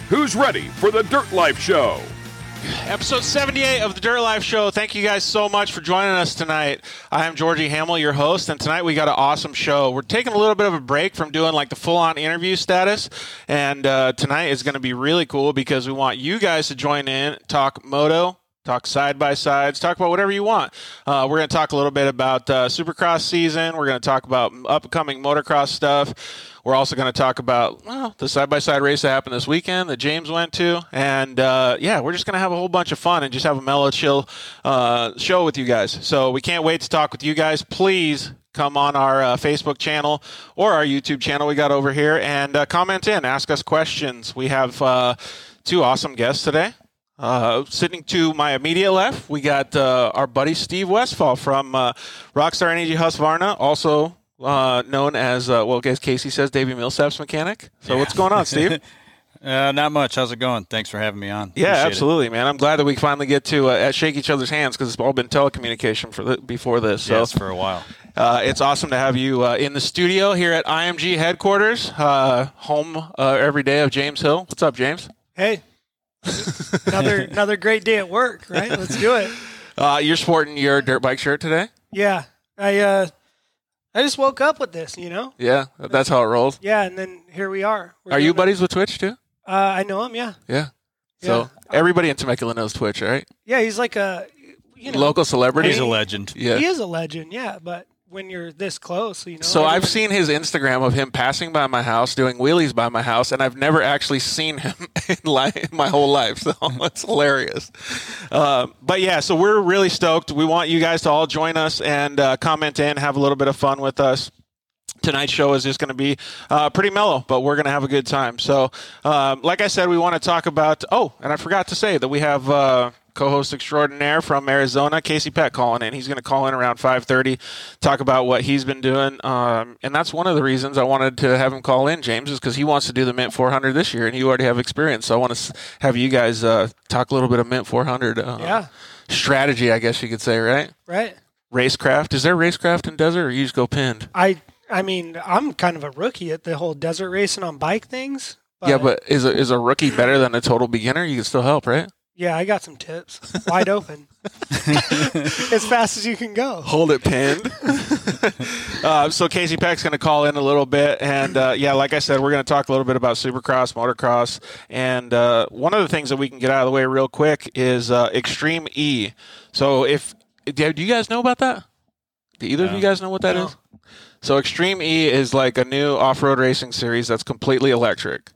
Who's ready for the Dirt Life Show? Episode 78 of the Dirt Life Show. Thank you guys so much for joining us tonight. I am Georgie Hamill, your host, and tonight we got an awesome show. We're taking a little bit of a break from doing like the full-on interview status, and tonight is going to be really cool because we want you guys to join in, talk moto, talk side-by-sides, talk about whatever you want. We're going to talk a little bit about Supercross season. We're going to talk about upcoming motocross stuff. We're also going to talk about the side-by-side race that happened this weekend that James went to. And, we're just going to have a whole bunch of fun and just have a mellow, chill show with you guys. So we can't wait to talk with you guys. Please come on our Facebook channel or our YouTube channel we got over here and comment in. Ask us questions. We have two awesome guests today. Sitting to my immediate left, we got our buddy Steve Westfall from Rockstar Energy Husqvarna, also known as, as Casey says, Davey Millsap's mechanic. So What's going on, Steve? Not much. How's it going? Thanks for having me on. Yeah, Appreciate absolutely, man. I'm glad that we finally get to shake each other's hands because it's all been telecommunication before this. So. Yes, for a while. It's awesome to have you in the studio here at IMG headquarters, home every day of James Hill. What's up, James? Hey. Another great day at work, right? Let's do it. You're sporting your dirt bike shirt today? Yeah. I just woke up with this, you know? Yeah, that's how it rolls. Yeah, and then here we are. Are you buddies with Twitch too? I know him, yeah. Yeah. So everybody in Temecula knows Twitch, right? Yeah, he's like a local celebrity. He's a legend. Yeah. He is a legend, yeah, but when you're this close, you know. So I've seen his Instagram of him passing by my house, doing wheelies by my house, and I've never actually seen him in my whole life. So it's hilarious. But yeah, so we're really stoked. We want you guys to all join us and comment in, have a little bit of fun with us. Tonight's show is just going to be pretty mellow, but we're going to have a good time. So like I said, we want to talk about, and I forgot to say that we have co-host extraordinaire from Arizona, Casey Peck, calling in. He's going to call in around 5:30, talk about what he's been doing. And that's one of the reasons I wanted to have him call in, James, is because he wants to do the Mint 400 this year, and you already have experience. So I want to have you guys talk a little bit of Mint 400 strategy, I guess you could say, right? Right. Racecraft. Is there racecraft in desert, or you just go pinned? I mean, I'm kind of a rookie at the whole desert racing on bike things. But is a rookie better than a total beginner? You can still help, right? Yeah, I got some tips. Wide open. As fast as you can go. Hold it pinned. So Casey Peck's going to call in a little bit. And, like I said, we're going to talk a little bit about Supercross, motocross. And one of the things that we can get out of the way real quick is Extreme E. So do you guys know about that? Do either of you guys know what that is? So Extreme E is like a new off-road racing series that's completely electric.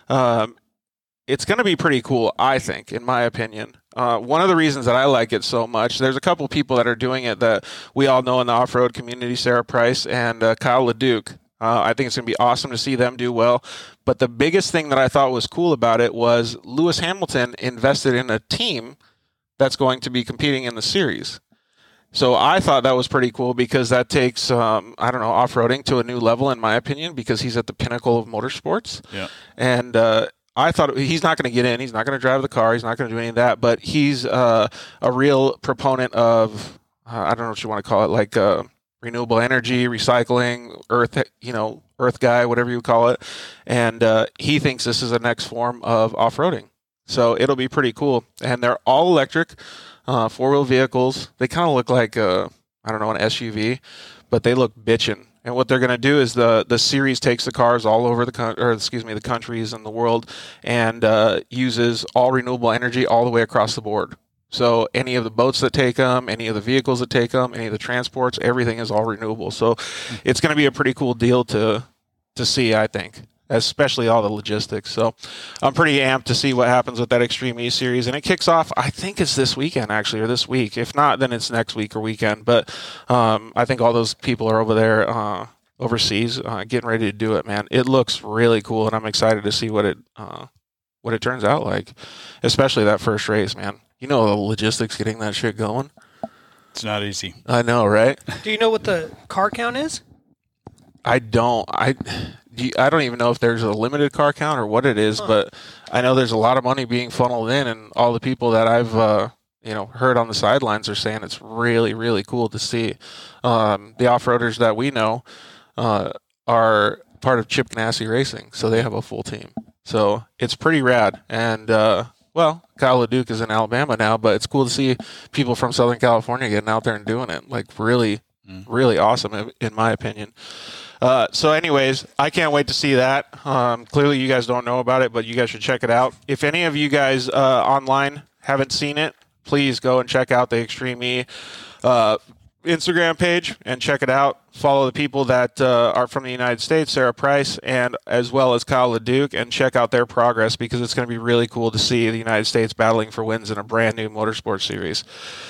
It's going to be pretty cool, I think, in my opinion. One of the reasons that I like it so much, there's a couple people that are doing it that we all know in the off-road community, Sarah Price and Kyle LeDuc. I think it's going to be awesome to see them do well. But the biggest thing that I thought was cool about it was Lewis Hamilton invested in a team that's going to be competing in the series. So I thought that was pretty cool because that takes, off-roading to a new level, in my opinion, because he's at the pinnacle of motorsports. Yeah. And I thought he's not going to get in. He's not going to drive the car. He's not going to do any of that. But he's a real proponent of, I don't know what you want to call it, like renewable energy, recycling, earth guy, whatever you call it. And he thinks this is the next form of off-roading. So it'll be pretty cool. And they're all electric. Four-wheel vehicles. They kind of look like, an SUV, but they look bitchin'. And what they're going to do is the series takes the cars all over the countries and the world and uses all renewable energy all the way across the board. So any of the boats that take them, any of the vehicles that take them, any of the transports, everything is all renewable. So it's going to be a pretty cool deal to see, I think. Especially all the logistics. So I'm pretty amped to see what happens with that Extreme E series. And it kicks off, I think it's this weekend, actually, or this week. If not, then it's next week or weekend. But I think all those people are over there overseas getting ready to do it, man. It looks really cool, and I'm excited to see what it turns out like, especially that first race, man. You know the logistics getting that shit going. It's not easy. I know, right? Do you know what the car count is? I don't. I don't even know if there's a limited car count or what it is, but I know there's a lot of money being funneled in, and all the people that I've heard on the sidelines are saying it's really, really cool to see. The off-roaders that we know are part of Chip Ganassi Racing, so they have a full team. So it's pretty rad. And, well, Kyle LeDuc is in Alabama now, but it's cool to see people from Southern California getting out there and doing it. Like, really, really awesome, in my opinion. So anyways, I can't wait to see that. Clearly you guys don't know about it, but you guys should check it out. If any of you guys online haven't seen it, please go and check out the Extreme E Instagram page and check it out. Follow the people that are from the United States, Sarah Price, and as well as Kyle LeDuc, and check out their progress because it's going to be really cool to see the United States battling for wins in a brand new motorsport series.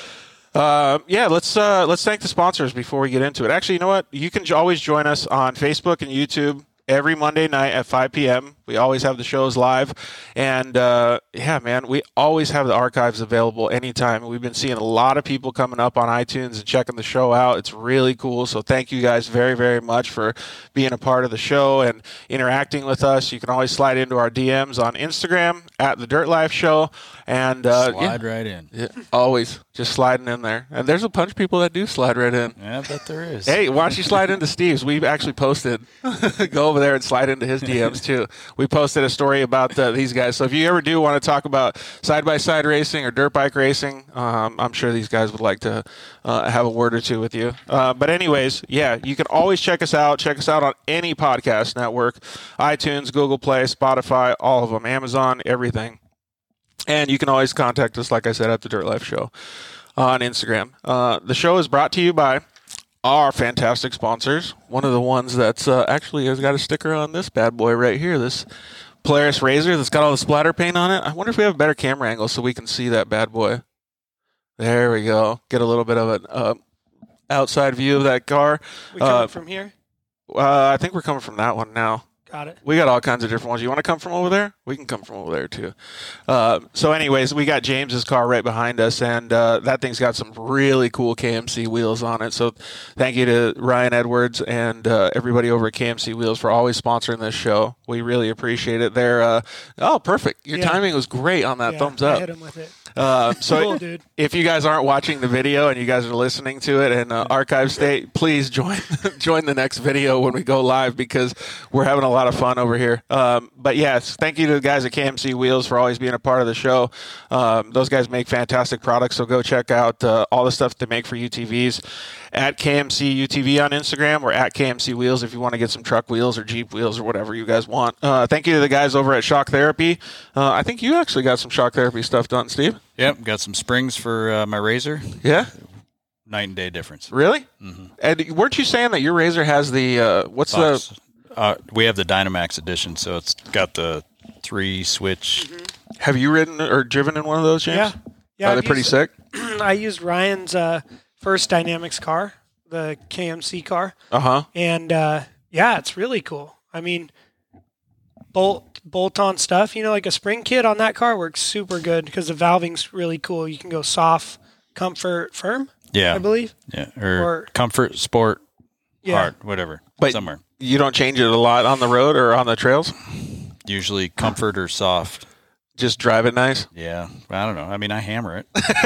Let's thank the sponsors before we get into it. Actually, you know what? You can always join us on Facebook and YouTube every Monday night at 5 p.m. We always have the shows live. And, man, we always have the archives available anytime. We've been seeing a lot of people coming up on iTunes and checking the show out. It's really cool. So thank you guys very, very much for being a part of the show and interacting with us. You can always slide into our DMs on Instagram at The Dirt Life Show. And slide right in. Yeah, always just sliding in there. And there's a bunch of people that do slide right in. Yeah, I bet there is. Hey, why don't you slide into Steve's? We've actually posted. Go over there and slide into his DMs too. We posted a story about these guys. So if you ever do want to talk about side-by-side racing or dirt bike racing, I'm sure these guys would like to have a word or two with you. But anyways, yeah, you can always check us out. Check us out on any podcast network, iTunes, Google Play, Spotify, all of them, Amazon, everything. And you can always contact us, like I said, at The Dirt Life Show on Instagram. The show is brought to you by our fantastic sponsors. One of the ones that's actually has got a sticker on this bad boy right here, this Polaris RZR that's got all the splatter paint on it. I wonder if we have a better camera angle so we can see that bad boy. There we go. Get a little bit of an outside view of that car. We coming from here? I think we're coming from that one now. Got it. We got all kinds of different ones. You want to come from over there? We can come from over there, too. So anyways, we got James's car right behind us, and that thing's got some really cool KMC wheels on it. So thank you to Ryan Edwards and everybody over at KMC Wheels for always sponsoring this show. We really appreciate it. They're perfect. Your timing was great on that thumbs up. I hit him with it. So Cool, dude. if you guys aren't watching the video and you guys are listening to it in archive state, please join the next video when we go live because we're having a lot of fun over here. But yes, thank you to the guys at KMC Wheels for always being a part of the show. Those guys make fantastic products, so go check out all the stuff they make for UTVs at KMC UTV on Instagram or at KMC Wheels if you want to get some truck wheels or Jeep wheels or whatever you guys want. Thank you to the guys over at Shock Therapy. I think you actually got some Shock Therapy stuff done, Steve. Yep, got some springs for my RZR. Yeah? Night and day difference. Really? Mm-hmm. And weren't you saying that your RZR has the, we have the Dynamax edition, so it's got the 3-switch. Mm-hmm. Have you ridden or driven in one of those, James? Yeah. Are they pretty sick? I used Ryan's first Dynamics car, the KMC car. Uh-huh. And, it's really cool. I mean, bolt-on stuff, like a spring kit on that car works super good because the valving's really cool. You can go soft, comfort, firm, I believe. Yeah, or comfort, sport, hard, whatever, but somewhere. You don't change it a lot on the road or on the trails? Usually comfort or soft. Just drive it nice? Yeah. I don't know. I mean, I hammer it.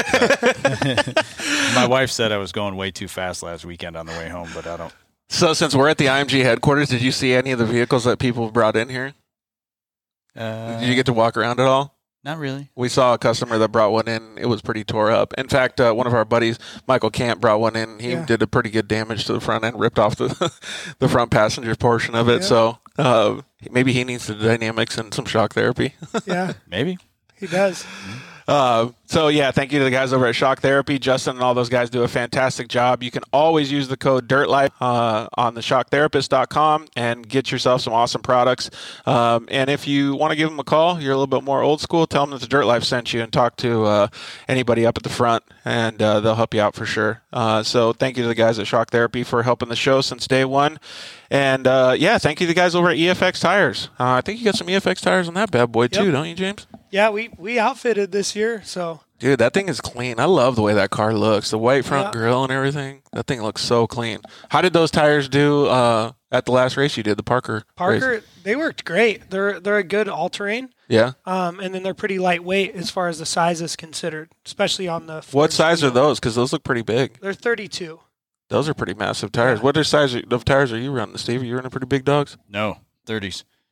My wife said I was going way too fast last weekend on the way home, but I don't. So since we're at the IMG headquarters, did you see any of the vehicles that people brought in here? Did you get to walk around at all? Not really. We saw a customer that brought one in. It was pretty tore up. In fact, one of our buddies, Michael Camp, brought one in. He did a pretty good damage to the front end, ripped off the front passenger portion of it. Yeah. So maybe he needs the Dynamics and some shock therapy. Yeah. Maybe. He does. Thank you to the guys over at Shock Therapy. Justin and all those guys do a fantastic job. You can always use the code DIRTLIFE on the shocktherapist.com and get yourself some awesome products. And if you want to give them a call, you're a little bit more old school, tell them that the Dirt Life sent you and talk to anybody up at the front, and they'll help you out for sure. So thank you to the guys at Shock Therapy for helping the show since day one. And, thank you to the guys over at EFX Tires. I think you got some EFX tires on that bad boy, too, don't you, James? Yeah, we outfitted this year, so. Dude, that thing is clean. I love the way that car looks. The white front grille and everything. That thing looks so clean. How did those tires do at the last race you did, the Parker race? They worked great. They're a good all-terrain. Yeah. And then they're pretty lightweight as far as the size is considered, especially on the Ford What size Field. are those? Because those look pretty big. They're 32. Those are pretty massive tires. Yeah. What size of tires are you running, Steve? Are you running pretty big dogs? No, 30s.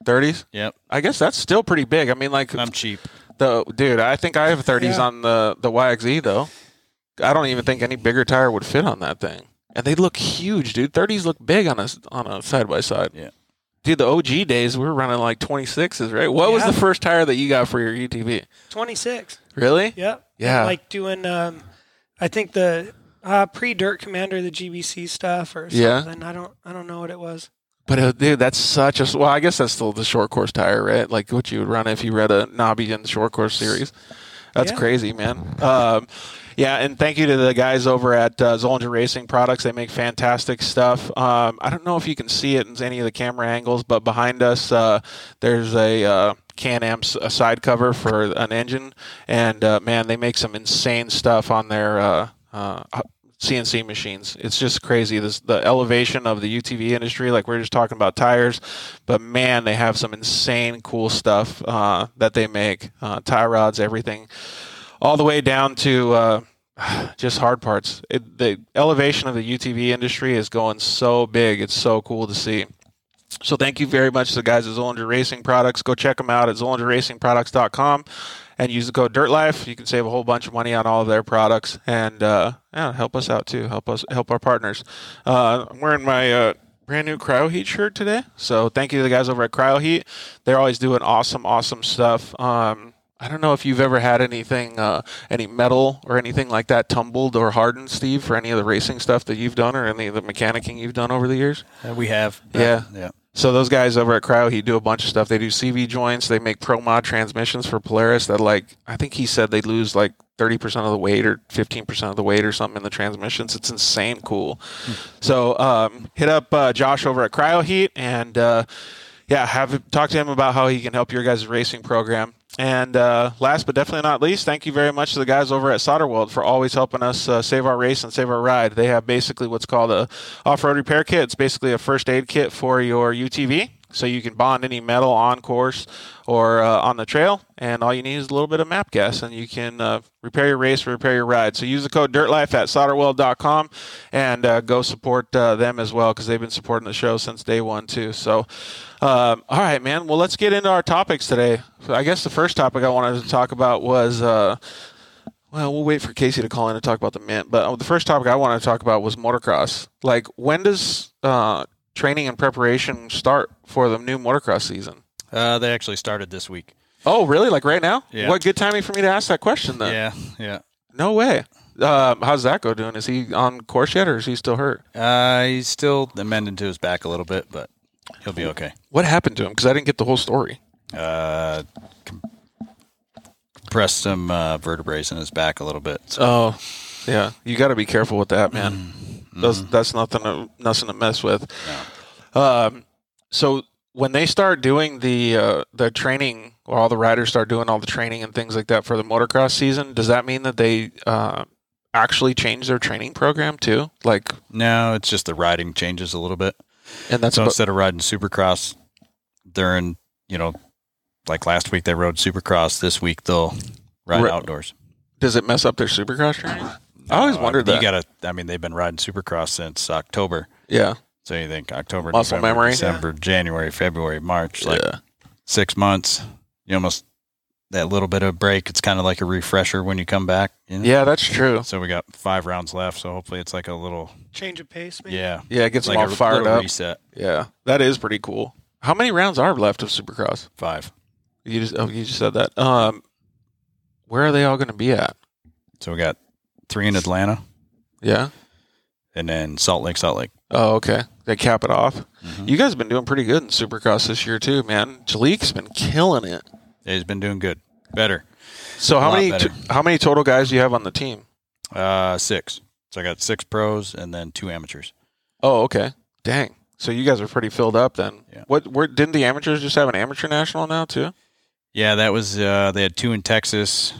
30s? Yep. I guess that's still pretty big. I mean, like, I'm cheap. Dude, I think I have 30s on the YXZ, though. I don't even think any bigger tire would fit on that thing. And they look huge, dude. 30s look big on a side-by-side. Yeah. Dude, the OG days, we were running like 26s, right? What was the first tire that you got for your UTV? 26. Really? Yep. Yeah. Like doing, I think the pre-Dirt Commander, the GBC stuff or something. Yeah. I don't know what it was. But, dude, that's such a... Well, I guess that's still the short course tire, right? Like what you would run if you read a Nobby in the short course series. That's crazy, man. Yeah, and thank you to the guys over at Zollinger Racing Products. They make fantastic stuff. I don't know if you can see it in any of the camera angles, but behind us there's a Can-Am side cover for an engine. And, man, they make some insane stuff on their CNC machines. It's just crazy. The elevation of the UTV industry, like we're just talking about tires, but, man, they have some insane cool stuff that they make, tie rods, everything. All the way down to just hard parts. The elevation of the UTV industry is going so big. It's so cool to see. So thank you very much to the guys at Zollinger Racing Products. Go check them out at ZollingerRacingProducts.com and use the code DIRTLIFE. You can save a whole bunch of money on all of their products and help us out too. Help our partners. I'm wearing my brand new Cryo Heat shirt today. So thank you to the guys over at Cryo Heat. They're always doing awesome stuff. I don't know if you've ever had anything, any metal or anything like that tumbled or hardened, Steve, for any of the racing stuff that you've done or any of the mechanicking you've done over the years? We have. Yeah. So those guys over at Cryo Heat do a bunch of stuff. They do CV joints. They make Pro Mod transmissions for Polaris that, like, I think he said they lose like 30% of the weight or 15% of the weight or something in the transmissions. It's insane cool. So hit up Josh over at Cryo Heat and, talk to him about how he can help your guys' racing program. And last but definitely not least, thank you very much to the guys over at Solder World for always helping us save our race and save our ride. They have basically what's called a off-road repair kit. It's basically a first aid kit for your UTV. So you can bond any metal on course or on the trail, and all you need is a little bit of map gas, and you can repair your race, repair your ride. So use the code DIRTLIFE at solderweld.com and go support them as well because they've been supporting the show since day one too. So, all right, man. Well, let's get into our topics today. So I guess the first topic I wanted to talk about was we'll wait for Casey to call in and talk about the Mint. But the first topic I wanted to talk about was motocross. Like, when does training and preparation start for the new motocross season? They actually started this week. Oh, really? Like right now? Yeah. What good timing for me to ask that question then? Yeah. No way. How's Zacho doing? Is he on course yet, or is he still hurt? He's still amending to his back a little bit, but he'll be okay. What happened to him? Because I didn't get the whole story. Compressed some vertebrae in his back a little bit. So. Oh, yeah. You got to be careful with that, man. That's nothing to mess with. No. So when they start doing the training, or all the riders start doing all the training and things like that for the motocross season, does that mean that they actually change their training program too? Like, no, it's just the riding changes a little bit. And that's so instead of riding Supercross during, like last week they rode Supercross, this week they'll ride outdoors. Does it mess up their Supercross training? I always wondered that. They've been riding Supercross since October. Yeah. So you think October, muscle November, memory, December, January, February, March, 6 months. You almost, that little bit of break, it's kind of like a refresher when you come back. Yeah, that's true. So we got 5 rounds left, so hopefully it's like a little change of pace, maybe. Yeah. Yeah, it gets like them all fired up. Reset. Yeah, that is pretty cool. How many rounds are left of Supercross? 5. You just said that. Where are they all going to be at? So we got 3 in Atlanta. Yeah. And then Salt Lake. Oh, okay. They cap it off. Mm-hmm. You guys have been doing pretty good in Supercross this year too, man. Jaleek's been killing it. Yeah, he's been doing good. Better. So how many total guys do you have on the team? 6. So I got 6 pros and then 2 amateurs. Oh, okay. Dang. So you guys are pretty filled up then. Yeah. Didn't the amateurs just have an amateur national now too? Yeah, that was they had 2 in Texas.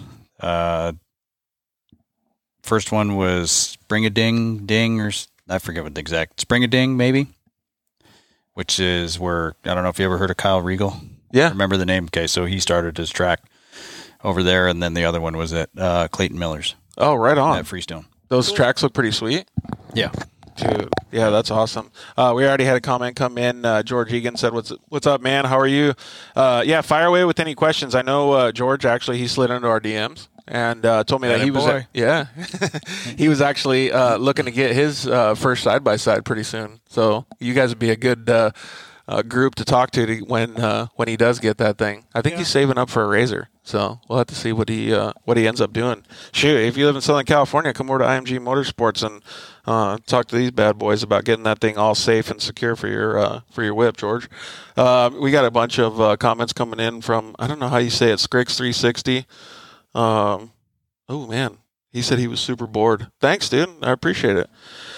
First one was Spring-a-Ding, or I forget what the exact, Spring-a-Ding maybe, which is where, I don't know if you ever heard of Kyle Regal. Yeah. Remember the name? Okay, so he started his track over there, and then the other one was at Clayton Miller's. Oh, right on. At Freestone. Those tracks look pretty sweet. Yeah. Dude, yeah, that's awesome. We already had a comment come in. George Egan said, "What's up, man? How are you?" Yeah, fire away with any questions. I know George actually he slid into our DMs and told me that he was he was actually looking to get his first side by side pretty soon. So you guys would be a good group to talk to when he does get that thing. I think he's saving up for a Razor. So we'll have to see what he ends up doing. Shoot, if you live in Southern California, come over to IMG Motorsports and talk to these bad boys about getting that thing all safe and secure for your whip, George. We got a bunch of comments coming in from, I don't know how you say it, Scrix360. Oh man, he said he was super bored. Thanks, dude. I appreciate it.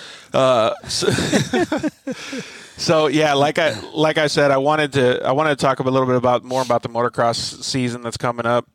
So yeah, like I said, I wanted to talk a little bit more about the motocross season that's coming up.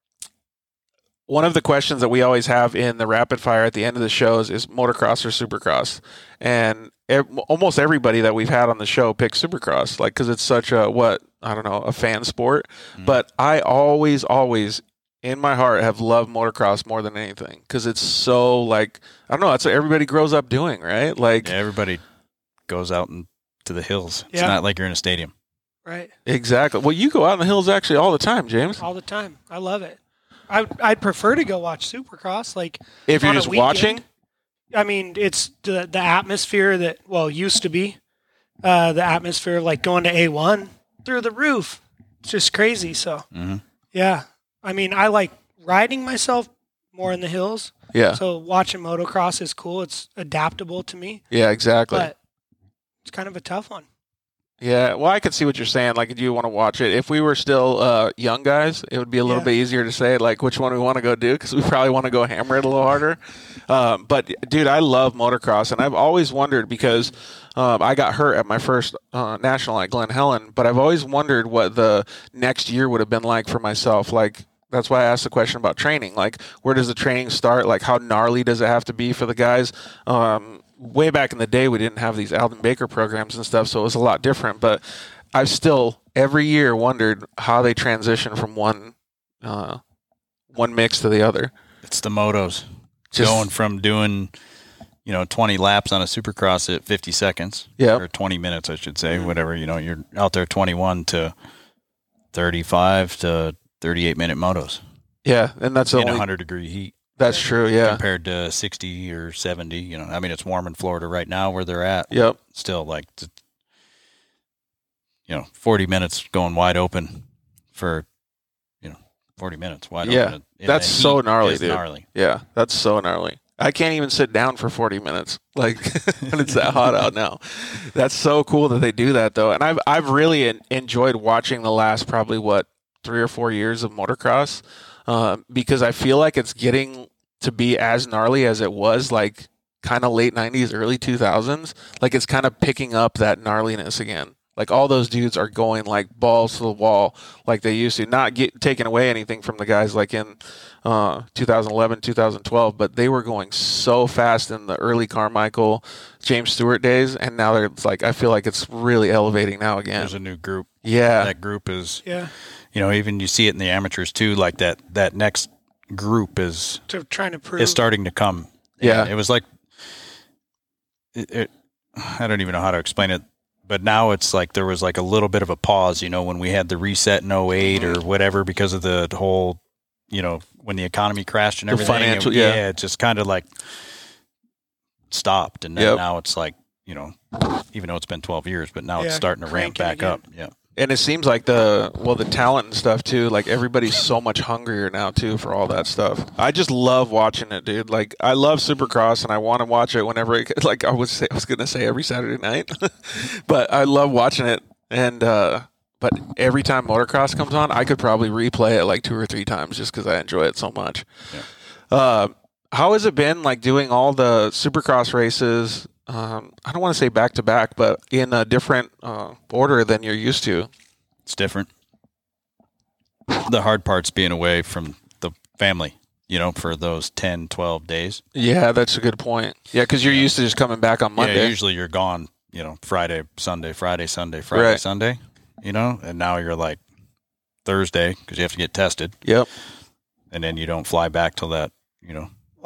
One of the questions that we always have in the rapid fire at the end of the shows is motocross or supercross, and almost everybody that we've had on the show picks supercross, like because it's such a fan sport. Mm-hmm. But I always in my heart have loved motocross more than anything because it's so like I don't know, that's what everybody grows up doing, right? Like everybody goes out to the hills. It's not like you're in a stadium. Right. Exactly. Well, you go out in the hills actually all the time, James. All the time. I love it. I'd prefer to go watch Supercross. Like if you're just watching. I mean, it's the atmosphere that used to be the atmosphere of like going to A1 through the roof. It's just crazy. So yeah, I mean, I like riding myself more in the hills. Yeah. So watching motocross is cool. It's adaptable to me. Yeah, exactly. But it's kind of a tough one. Yeah, well, I could see what you're saying. Like, do you want to watch it? If we were still young guys, it would be a little bit easier to say, like, which one we want to go do, because we probably want to go hammer it a little harder. But, dude, I love motocross, and I've always wondered, because I got hurt at my first national at Glen Helen, but I've always wondered what the next year would have been like for myself. Like, that's why I asked the question about training. Like, where does the training start? Like, how gnarly does it have to be for the guys? Way back in the day, we didn't have these Alden Baker programs and stuff, so it was a lot different. But I've still, every year, wondered how they transition from one mix to the other. It's the motos. Going from doing, 20 laps on a Supercross at 50 seconds. Yeah. Or 20 minutes, I should say, whatever. You're out there 21 to 35 to 38-minute motos. Yeah, and that's in 100-degree heat. That's true, yeah. Compared to 60 or 70, I mean, it's warm in Florida right now where they're at. Yep. Still, 40 minutes going wide open for, 40 minutes wide open. Yeah, that's so gnarly, dude. Gnarly. Yeah, that's so gnarly. I can't even sit down for 40 minutes, like, when it's that hot out now. That's so cool that they do that, though. And I've really enjoyed watching the last probably, 3 or 4 years of motocross. Because I feel like it's getting to be as gnarly as it was, like, kind of late 90s, early 2000s. Like, it's kind of picking up that gnarliness again. Like, all those dudes are going, like, balls to the wall like they used to. Not taking away anything from the guys, like, in 2011, 2012, but they were going so fast in the early Carmichael, James Stewart days, and now it's like, I feel like it's really elevating now again. There's a new group. Yeah. That group is... Yeah. Even you see it in the amateurs too, like that next group is trying to prove is starting to come. Yeah. And it was like, I don't even know how to explain it, but now it's like there was like a little bit of a pause, when we had the reset in 08 or whatever because of the whole, when the economy crashed and everything. The financial, it just kind of like stopped. And then now it's like, even though it's been 12 years, but now it's starting to ramp back up. Yeah. And it seems like the talent and stuff too, like everybody's so much hungrier now too for all that stuff. I just love watching it, dude. Like I love Supercross and I want to watch it whenever like I was going to say every Saturday night. But I love watching it and but every time motocross comes on, I could probably replay it like 2 or 3 times just cuz I enjoy it so much. Yeah. How has it been like doing all the Supercross races? I don't want to say back to back, but in a different order than you're used to. It's different. The hard part's being away from the family, for those 10, 12 days. Yeah, that's a good point. Yeah, because you're used to just coming back on Monday. Yeah, usually you're gone, Friday, Sunday, Friday, Sunday, Friday, Sunday, and now you're like Thursday because you have to get tested. Yep. And then you don't fly back till that,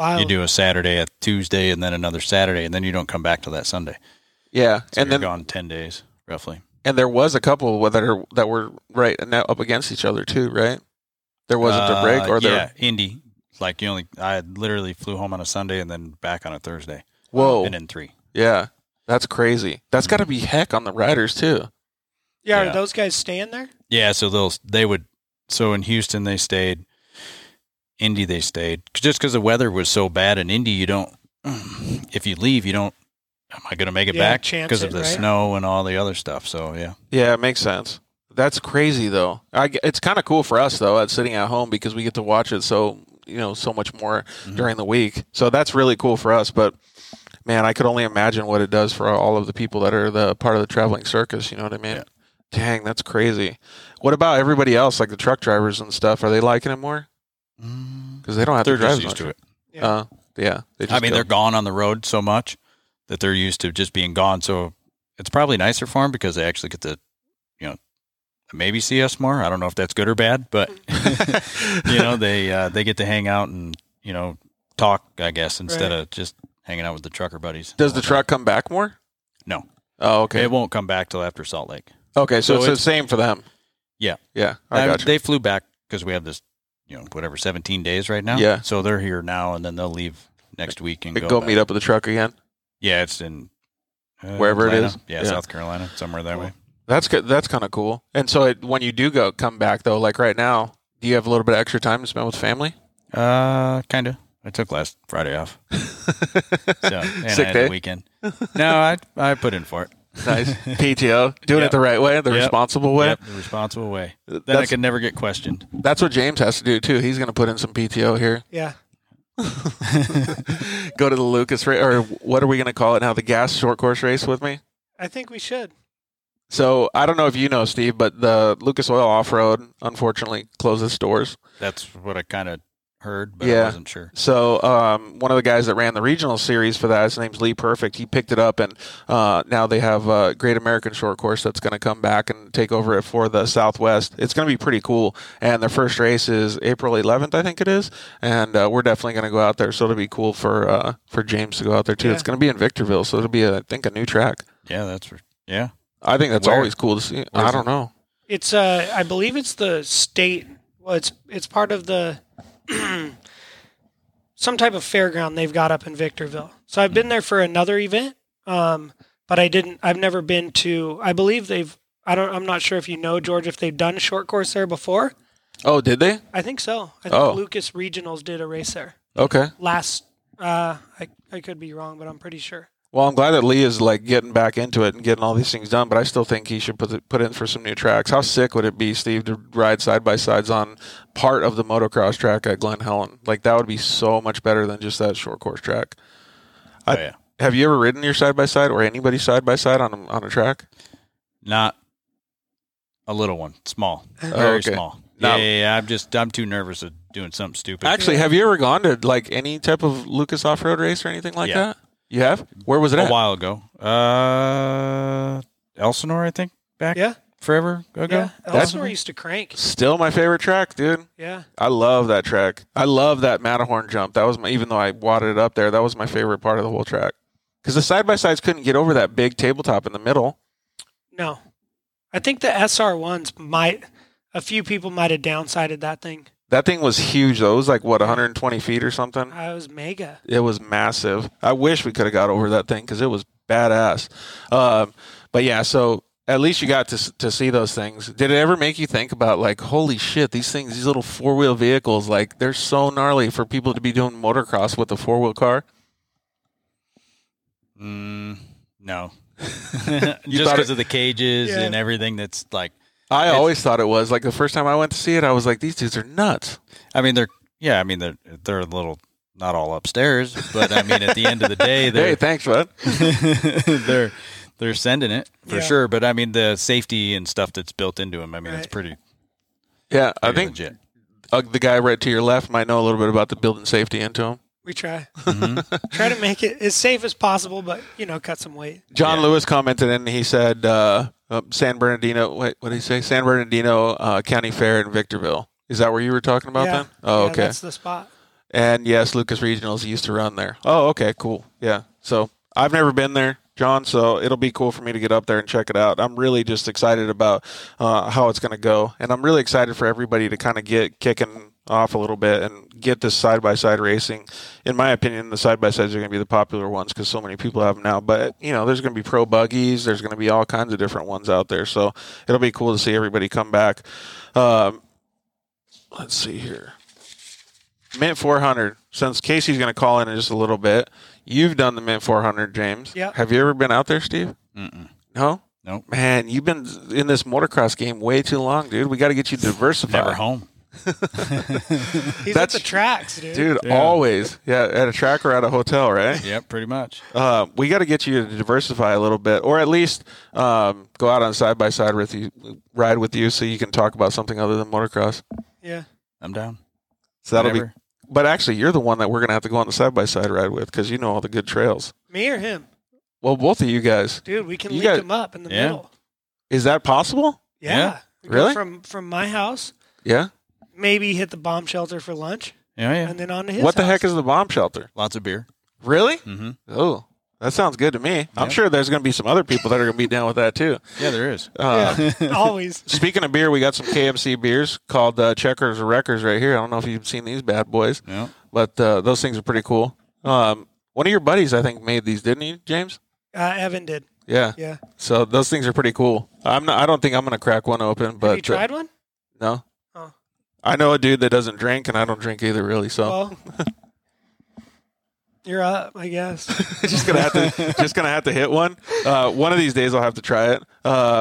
Wow. You do a Saturday, a Tuesday, and then another Saturday, and then you don't come back till that Sunday. Yeah, So and you're then gone 10 days roughly. and there was a couple that were right now up against each other too, right? There wasn't a break, or there. Indy. Like I literally flew home on a Sunday and then back on a Thursday. Whoa, And then 3. yeah, that's crazy. That's got to be heck on the riders too. Yeah, Yeah. are those guys staying there? Yeah, so they would. So in Houston they stayed. Indy they stayed just because the weather was so bad. In Indy, you don't. If you leave, you don't. Am I going to make it Yeah, back chance because of it, the right? snow and all the other stuff? So yeah. Yeah, it makes sense. That's crazy though. It's kind of cool for us though, at sitting at home because we get to watch it so much more during the week. So that's really cool for us. But man, I could only imagine what it does for all of the people that are the part of the traveling circus. You know what I mean? Yeah. Dang, that's crazy. What about everybody else, like the truck drivers and stuff? Are they liking it more? Because they don't have They're to drive just as used much. to it. Yeah. They just I mean, go. they're gone on the road so much that they're used to just being gone. So it's probably nicer for them because they actually get to, maybe see us more. I don't know if that's good or bad, but they get to hang out and talk, I guess, instead of just hanging out with the trucker buddies. Does the truck come back more? No. Oh, okay. It won't come back till after Salt Lake. Okay, so it's the it's- same for them. Yeah. Yeah, I got you. They flew back because we have this, 17 days right now. Yeah. So they're here now, and then they'll leave next week and They go go back. meet up with the truck again. Yeah, it's in Wherever it Atlanta. is? Yeah, Yeah. South Carolina, somewhere that way. That's good. That's kind of cool. And so when you do come back though, like right now, do you have a little bit of extra time to spend with family? Kind of. I took last Friday off. So, and Sick I had day? the weekend. No, I put in for it. Nice. PTO. Doing it Yep. the right way, the Yep. responsible way. Yep, the responsible way. Then I That's, can never get questioned. that's what James has to do too. He's going to put in some PTO here. Yeah. Go to the Lucas race, or what are we going to call it now? The gas short course race with me. I think we should. So I don't know if you know, Steve, but the Lucas Oil Off Road unfortunately closed its doors. That's what I kind of heard, but Yeah. I wasn't sure. So one of the guys that ran the regional series for that, his name's Lee Perfect. He picked it up, and now they have a Great American Short Course that's going to come back and take over it for the Southwest. It's going to be pretty cool. And their first race is April 11th, I think it is. And we're definitely going to go out there. So it'll be cool for James to go out there too. Yeah. It's going to be in Victorville, so it'll be I think a new track. Yeah, yeah. I think that's Where? always cool to see. I don't know. It's I believe it's the state. Well, it's part of the some type of fairground they've got up in Victorville. So I've been there for another event, but I've never been to. I believe I'm not sure if you know, George, if they've done a short course there before. Oh, did they? I think so. I think Oh. Lucas Regionals did a race there Okay. last. I could be wrong, but I'm pretty sure. Well, I'm glad that Lee is like getting back into it and getting all these things done, but I still think he should put in for some new tracks. How sick would it be, Steve, to ride side by sides on part of the motocross track at Glen Helen? Like that would be so much better than just that short course track. Yeah. Have you ever ridden your side by side or anybody side by side on a track? Not a little one, small, very okay. small. No. Yeah. I'm too nervous of doing something stupid. Actually, have you ever gone to like any type of Lucas off-road race or anything like Yeah. that? You have? Where was it a at? while ago. Elsinore, I think, back Yeah, forever ago. yeah. That's- Elsinore used to crank. Still my favorite track, dude. Yeah, I love that track. I love that Matterhorn jump. That was even though I wadded it up there, that was my favorite part of the whole track. Because the side-by-sides couldn't get over that big tabletop in the middle. no, I think the SR1s a few people might have downsided that thing. That thing was huge, though. It was like, what, 120 feet or something? I was mega. It was massive. I wish we could have got over that thing because it was badass. But yeah, so at least you got to see those things. Did it ever make you think about, like, holy shit, these little four-wheel vehicles, like, they're so gnarly for people to be doing motocross with a four-wheel car? No. thought Just because it- of the cages Yeah. and everything that's like, I always thought it was. Like, the first time I went to see it, I was like, these dudes are nuts. I mean, they're a little, not all upstairs, but I mean, at the end of the day, Hey, thanks, bud. they're sending it for Yeah. sure. But I mean, the safety and stuff that's built into them, I mean, it's Right. pretty Yeah, I think legit. the guy right to your left might know a little bit about the building safety into him. We try. Mm-hmm. Try to make it as safe as possible, but, cut some weight. John Yeah. Lewis commented and he said, San Bernardino, what did he say? San Bernardino County Fair in Victorville. Is that where you were talking about Yeah. then? Oh, Yeah, okay. that's the spot. And yes, Lucas Regionals used to run there. Oh, okay, cool. Yeah. So I've never been there, John, so it'll be cool for me to get up there and check it out. I'm really just excited about how it's going to go. And I'm really excited for everybody to kind of get kicking off a little bit and get this side-by-side racing. In my opinion, the side-by-sides are going to be the popular ones because so many people have them now. But, there's going to be pro buggies. There's going to be all kinds of different ones out there. So it'll be cool to see everybody come back. Let's see here. Mint 400. Since Casey's going to call in just a little bit, you've done the Mint 400, James. Yeah. Have you ever been out there, Steve? Mm-mm. No? Nope. Man, you've been in this motocross game way too long, dude. We got to get you diversified. Never home. He's at the tracks, dude. Dude, Yeah. Always. Yeah, at a track or at a hotel, right? Yep, pretty much. We got to get you to diversify a little bit, or at least go out on side-by-side with you, ride with you so you can talk about something other than motocross. Yeah. I'm down. So that'll Whatever. be. But actually, you're the one that we're going to have to go on the side-by-side ride with because you know all the good trails. Me or him? Well, both of you guys. Dude, we can You link got- him up in the Yeah. middle. Is that possible? Yeah. We go Really? From my house, Yeah. maybe hit the bomb shelter for lunch, Yeah, yeah. and then on to his What the house. heck is the bomb shelter? Lots of beer. Really? Mm-hmm. Oh, that sounds good to me. I'm Yeah. sure there's going to be some other people that are going to be down with that too. Yeah, there is. Yeah, always. Speaking of beer, we got some KMC beers called Checkers or Wreckers right here. I don't know if you've seen these bad boys, Yeah. but those things are pretty cool. One of your buddies, I think, made these, didn't he, James? Evan did. Yeah. Yeah. So those things are pretty cool. I don't think I'm going to crack one open, but Have you tried one? no. Oh. I know a dude that doesn't drink, and I don't drink either, really. So Well, you're up, I guess. just gonna have to hit one. One of these days, I'll have to try it.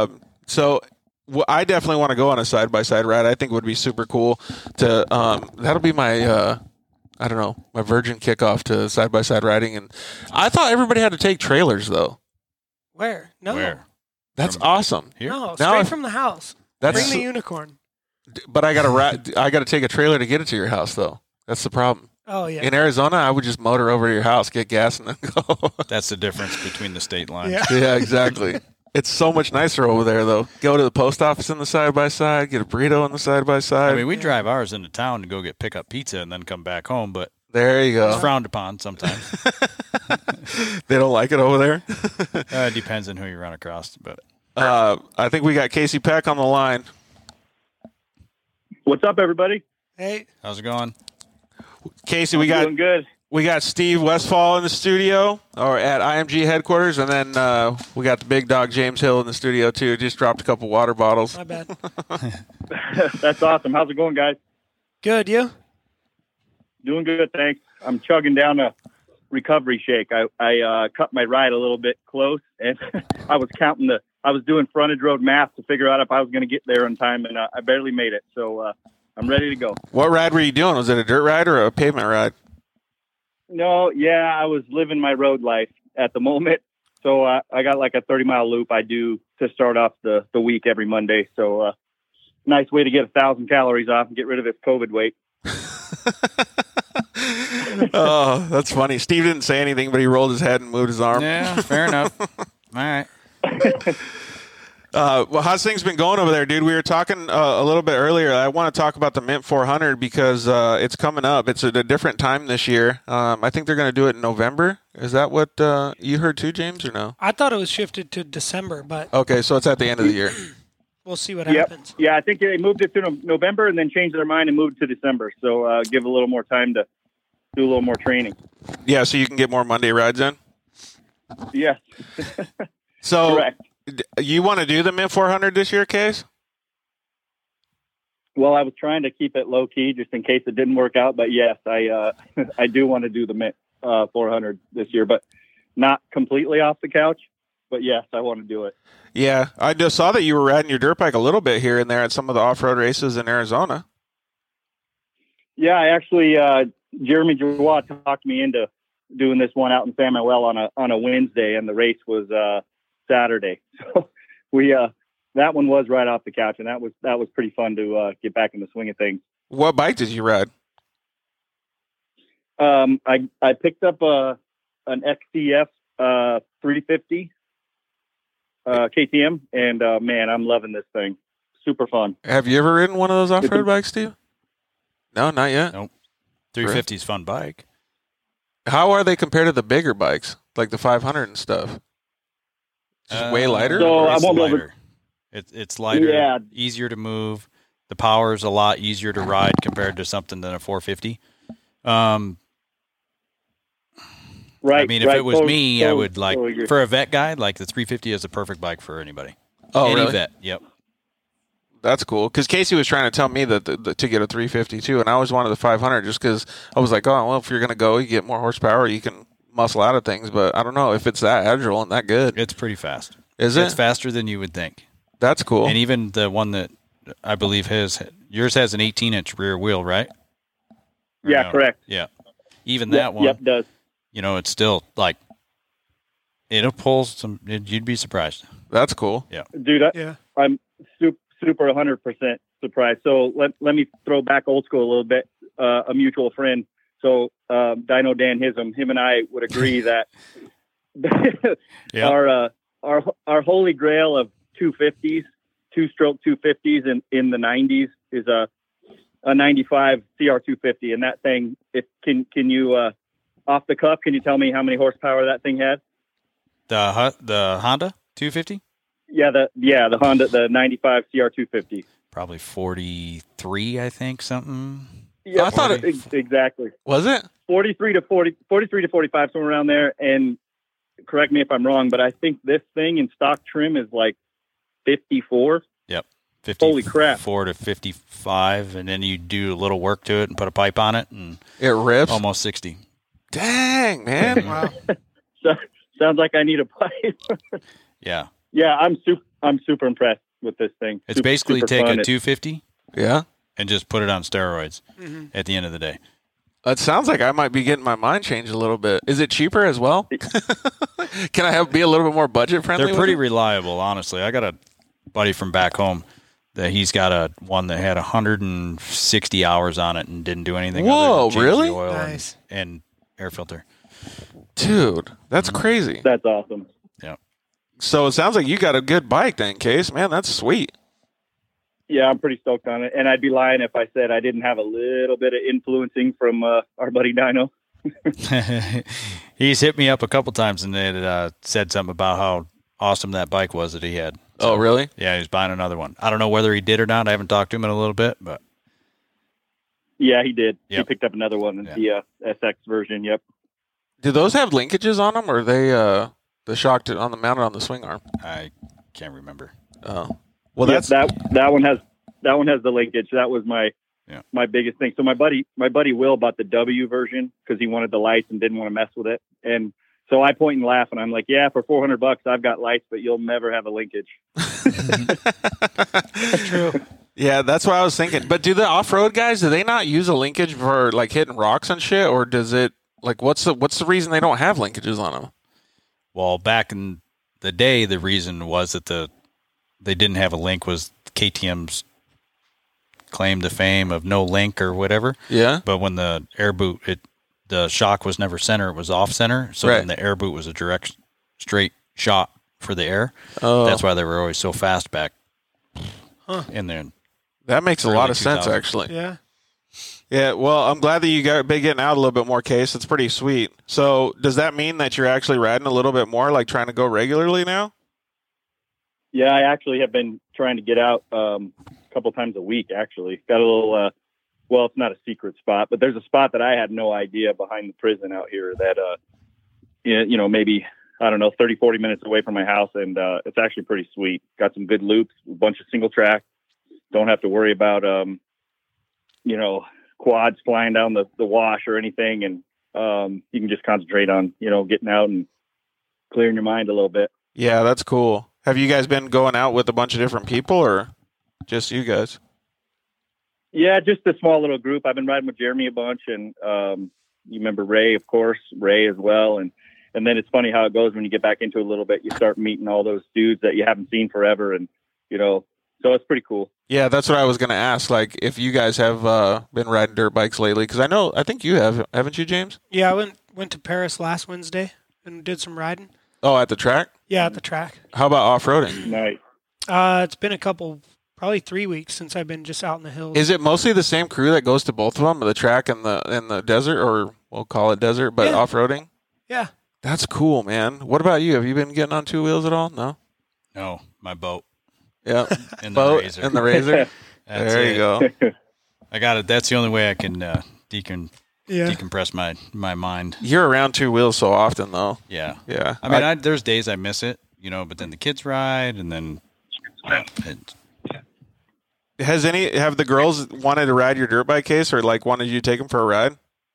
I definitely want to go on a side by side ride. I think it would be super cool to. That'll be my. I don't know, my virgin kickoff to side by side riding, and I thought everybody had to take trailers though. Where? No. Where? That's From awesome. Here? No, Now straight I- from the house. That's Bring the unicorn. but I gotta take a trailer to get it to your house though. That's the problem. Oh, yeah. In Arizona, I would just motor over to your house, get gas, and then go. That's the difference between the state lines. Yeah. Yeah, exactly. It's so much nicer over there, though. Go to the post office in the side by side, get a burrito in the side by I side. mean, we drive ours into town to go get pick up pizza and then come back home, but There you it's go. frowned upon sometimes. They don't like it over there. It depends on who you run across, but I think we got Casey Peck on the line. What's up, everybody? Hey, how's it going? Casey, we got Doing good. Steve Westfall in the studio, or at IMG headquarters, and then we got the big dog James Hill in the studio too. Just dropped a couple water bottles. my bad. That's awesome. How's it going, guys? Good, you? Doing good, thanks. I'm chugging down a recovery shake. I cut my ride a little bit close, and I was doing frontage road math to figure out if I was going to get there in time, and I barely made it. So I'm ready to go. What ride were you doing? Was it a dirt ride or a pavement ride? No, yeah, I was living my road life at the moment. So I got like a 30-mile loop I do to start off the week every Monday. So nice way to get 1,000 calories off and get rid of this COVID weight. Oh, that's funny. Steve didn't say anything, but he rolled his head and moved his arm. Yeah, fair enough. All right. Well, how's things been going over there, dude? We were talking a little bit earlier. I want to talk about the Mint 400 because it's coming up. It's at a different time this year. I think they're going to do it in November. Is that what you heard too, James, or no? I thought it was shifted to December, but Okay, so it's at the end of the year. we'll see what Yep. happens. Yeah, I think they moved it to November and then changed their mind and moved it to December. So give a little more time to do a little more training. Yeah, so you can get more Monday rides in. Yes, So correct. you want to do the Mint 400 this year, Case? Well, I was trying to keep it low key just in case it didn't work out. But yes, I I do want to do the Mint 400 this year, but not completely off the couch. But yes, I want to do it. Yeah, I just saw that you were riding your dirt bike a little bit here and there at some of the off-road races in Arizona. Yeah, I actually Jeremy Giroir talked me into doing this one out in San Manuel on a Wednesday, and the race was Saturday. So we that one was right off the couch, and that was pretty fun to get back in the swing of things. What bike did you ride? I picked up an XCF 350 KTM, and man, I'm loving this thing. Super fun. Have you ever ridden one of those off-road bikes, Steve? No, not yet. Nope. 350 is fun bike. How are they compared to the bigger bikes, like the 500 and stuff? Just way lighter? So I It's won't be able to- lighter. It's lighter, Yeah. easier to move. The power is a lot easier to ride compared to something than a 450. Right. I mean, if right. it was me, I would totally agree. for a vet guy, like the 350 is the perfect bike for anybody. Oh, Any really? vet. Yep. That's cool. Because Casey was trying to tell me that to get a 350 too, and I always wanted the 500 just because I was like, oh, well, if you're going to go, you get more horsepower, you can muscle out of things. But I don't know if it's that agile and that good. It's pretty fast. Is It's it? faster than you would think. That's cool. And even the one that I believe yours has an 18-inch rear wheel, right? Or Yeah, no? correct. Yeah. Even that one, Yep, does. It's still like it'll pull some. You'd be surprised. That's cool. Dude, Yeah. I'm super 100% surprised. So let me throw back old school a little bit. A mutual friend. So Dino Dan Hism, him and I would agree that Yeah. our holy grail of 250s, two-stroke 250s in the 90s is a 95 CR250, and that thing. Can you off the cuff? Can you tell me how many horsepower that thing had? The Honda 250, Yeah, the Honda, the 95 CR250. probably 43, I think something. Yeah, I thought exactly. Was it? 43 to 45, somewhere around there. And correct me if I'm wrong, but I think this thing in stock trim is like 54. Yep. 54 Holy crap. to 55, and then you do a little work to it and put a pipe on it, and It rips. almost 60. Dang, man. Wow. So sounds like I need a pipe. Yeah. Yeah, I'm super impressed with this thing. It's basically super take fun. a 250 Yeah. and just put it on steroids Mm-hmm. at the end of the day. It sounds like I might be getting my mind changed a little bit. Is it cheaper as well? Can I be a little bit more budget friendly? They're pretty reliable, honestly. I got a buddy from back home that he's got one that had 160 hours on it and didn't do anything. Whoa, other than change really? the oil Nice. and air filter. Dude, that's crazy. That's awesome. Yeah. So it sounds like you got a good bike then, Case. Man, that's sweet. Yeah, I'm pretty stoked on it. And I'd be lying if I said I didn't have a little bit of influencing from our buddy Dino. He's hit me up a couple times and it, said something about how awesome that bike was that he had. Oh, really? Yeah, he's buying another one. I don't know whether he did or not. I haven't talked to him in a little bit, but Yeah, he did. Yep. He picked up another one, the SX version. Yep. Do those have linkages on them, or are they the shock on the mounted on the swing arm? I can't remember. Oh, well, Yeah, that's that one has the linkage. That was my biggest thing. So my buddy Will bought the W version because he wanted the lights and didn't want to mess with it. And so I point and laugh, and I'm like, yeah, for $400 I've got lights, but you'll never have a linkage. True. Yeah, that's what I was thinking. But do the off-road guys, do they not use a linkage for like hitting rocks and shit, or does it like what's the reason they don't have linkages on them? Well, back in the day, the reason was that they didn't have a link was KTM's claim to fame of no link or whatever. Yeah. But when the air boot, the shock was never center; it was off center. So Right. then the air boot was a direct, straight shot for the air. Oh, That's why they were always so fast back in there. that makes a lot early of sense, 2000s. actually. Yeah. Yeah, well, I'm glad that you got been getting out a little bit more, Case. It's pretty sweet. So, does that mean that you're actually riding a little bit more, like trying to go regularly now? Yeah, I actually have been trying to get out a couple times a week, actually. Got a little, well, it's not a secret spot, but there's a spot that I had no idea behind the prison out here that, maybe, I don't know, 30, 40 minutes away from my house. And it's actually pretty sweet. Got some good loops, a bunch of single track. Don't have to worry about, quads flying down the wash or anything. And you can just concentrate on, getting out and clearing your mind a little bit. Yeah, that's cool. Have you guys been going out with a bunch of different people, or just you guys? Yeah, just a small little group. I've been riding with Jeremy a bunch, and you remember Ray, of course, Ray as well. And then it's funny how it goes when you get back into it a little bit. You start meeting all those dudes that you haven't seen forever, and so it's pretty cool. Yeah, that's what I was going to ask. Like, if you guys have been riding dirt bikes lately, because I think you have, haven't you, James? Yeah, I went to Paris last Wednesday and did some riding. Oh, at the track? Yeah, at the track. How about off-roading? Nice. It's been a couple probably 3 weeks since I've been just out in the hills. Is it mostly the same crew that goes to both of them, the track and the desert, or we'll call it desert, but off-roading? Yeah. That's cool, man. What about you? Have you been getting on two wheels at all? No? No, my boat. Yeah. And boat the razor. and the razor. There you go. I got it. That's the only way I can decompress my mind. You're around two wheels so often, though. Yeah. Yeah. I mean, there's days I miss it, but then the kids ride, and then have the girls wanted to ride your dirt bike, Case, or like wanted you to take them for a ride?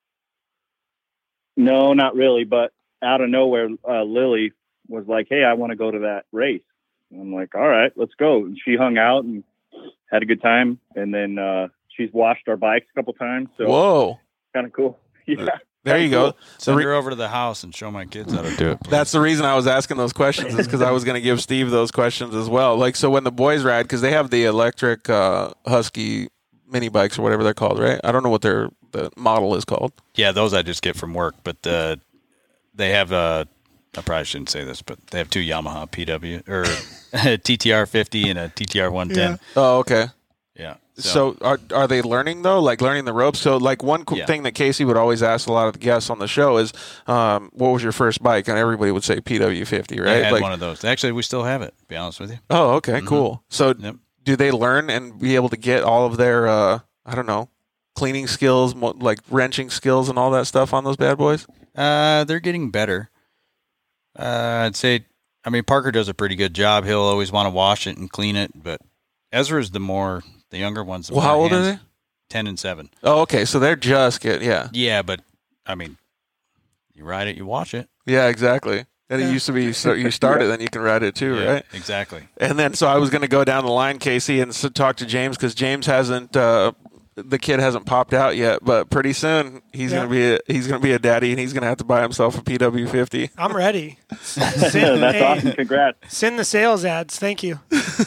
No, not really. But out of nowhere, Lily was like, "Hey, I want to go to that race." And I'm like, "All right, let's go." And she hung out and had a good time. And then she's washed our bikes a couple times. So whoa, kind of cool. Yeah. There you go. Send her over to the house and show my kids how to do it. Please. That's the reason I was asking those questions, is because I was going to give Steve those questions as well. Like, so when the boys ride, because they have the electric Husky mini bikes or whatever they're called, right? I don't know what the model is called. Yeah, those I just get from work, but they have I probably shouldn't say this, but they have two Yamaha PW or a TTR 50 and a TTR 110. Yeah. Oh, okay. Yeah. So are they learning though? Like learning the ropes? So like one cool thing that Casey would always ask a lot of the guests on the show is, what was your first bike? And everybody would say PW50, right? I had one of those. Actually, we still have it, to be honest with you. Oh, okay, cool. So do they learn and be able to get all of their, I don't know, cleaning skills, like wrenching skills and all that stuff on those bad boys? They're getting better. I'd say, Parker does a pretty good job. He'll always want to wash it and clean it, but Ezra's the younger ones. Well, how old are they? 10 and 7. Oh, okay. So they're just Yeah, but you ride it, you wash it. Yeah, exactly. And it used to be, so you start it, then you can ride it too, right? Exactly. And then, so I was going to go down the line, Casey, and talk to James, because James hasn't, the kid hasn't popped out yet, but pretty soon he's going to be a daddy, and he's going to have to buy himself a PW50. I'm ready. That's awesome. Congrats. Send the sales ads. Thank you.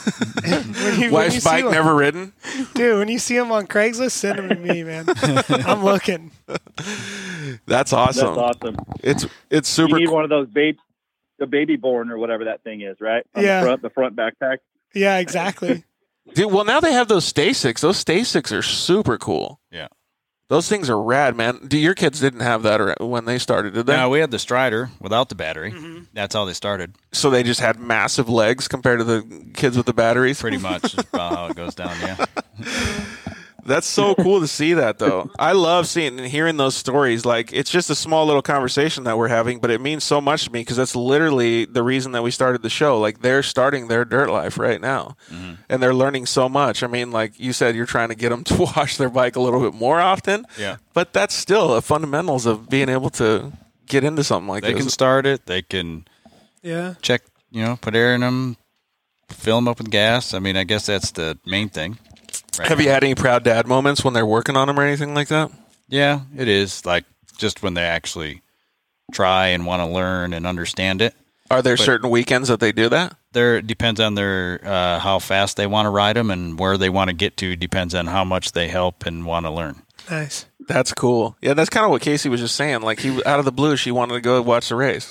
Wife's bike never ridden? Dude, when you see them on Craigslist, send them to me, man. I'm looking. That's awesome. That's awesome. It's super. You need one of those the baby born or whatever that thing is, right? On the front backpack. Yeah, exactly. Dude, well, now they have those Stasics. Those Stasics are super cool. Yeah. Those things are rad, man. Your kids didn't have that when they started, did they? No, we had the Strider without the battery. Mm-hmm. That's how they started. So they just had massive legs compared to the kids with the batteries? Pretty much is about how it goes down, yeah. That's so cool to see that, though. I love seeing and hearing those stories. Like, it's just a small little conversation that we're having, but it means so much to me because that's literally the reason that we started the show. Like, they're starting their dirt life right now, and they're learning so much. I mean, like you said, you're trying to get them to wash their bike a little bit more often. Yeah. But that's still the fundamentals of being able to get into something like this. They can start it. They can check, put air in them, fill them up with gas. I guess that's the main thing. Right. Have you had any proud dad moments when they're working on them or anything like that? Yeah, it is. Like, just when they actually try and want to learn and understand it. Are there certain weekends that they do that? It depends on their how fast they want to ride them, and where they want to get to depends on how much they help and want to learn. Nice. That's cool. Yeah, that's kind of what Casey was just saying. Like, out of the blue, she wanted to go watch the race.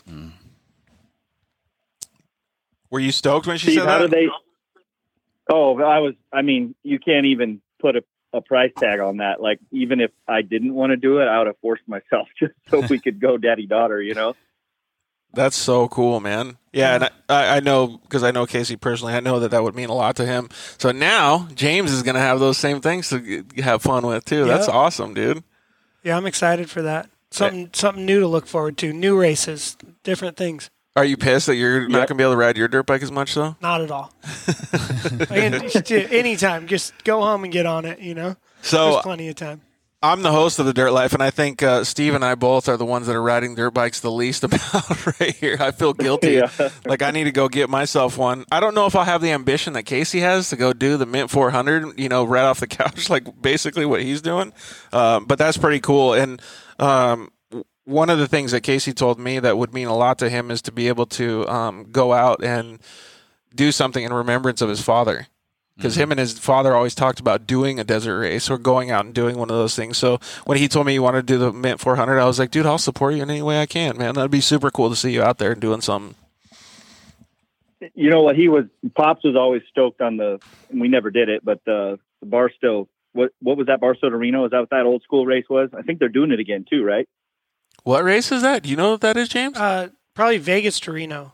Were you stoked when she said that? Oh, you can't even put a price tag on that. Like, even if I didn't want to do it, I would have forced myself just so we could go daddy-daughter, That's so cool, man. Yeah, and I know, because I know Casey personally, I know that would mean a lot to him. So now, James is going to have those same things to have fun with, too. Yep. That's awesome, dude. Yeah, I'm excited for that. Something new to look forward to. New races, different things. Are you pissed that you're not going to be able to ride your dirt bike as much, though? Not at all. Anytime. Just go home and get on it, So there's plenty of time. I'm the host of The Dirt Life, and I think Steve and I both are the ones that are riding dirt bikes the least about right here. I feel guilty. Yeah. Like, I need to go get myself one. I don't know if I'll have the ambition that Casey has to go do the Mint 400, right off the couch, like basically what he's doing. But that's pretty cool. And one of the things that Casey told me that would mean a lot to him is to be able to go out and do something in remembrance of his father. Because him and his father always talked about doing a desert race or going out and doing one of those things. So when he told me he wanted to do the Mint 400, I was like, dude, I'll support you in any way I can, man. That'd be super cool to see you out there doing something. You know what? Pops was always stoked on we never did it, but the Barstow. What was that, Barstow to Reno? Is that what that old school race was? I think they're doing it again too, right? What race is that? Do you know what that is, James? Probably Vegas to Reno.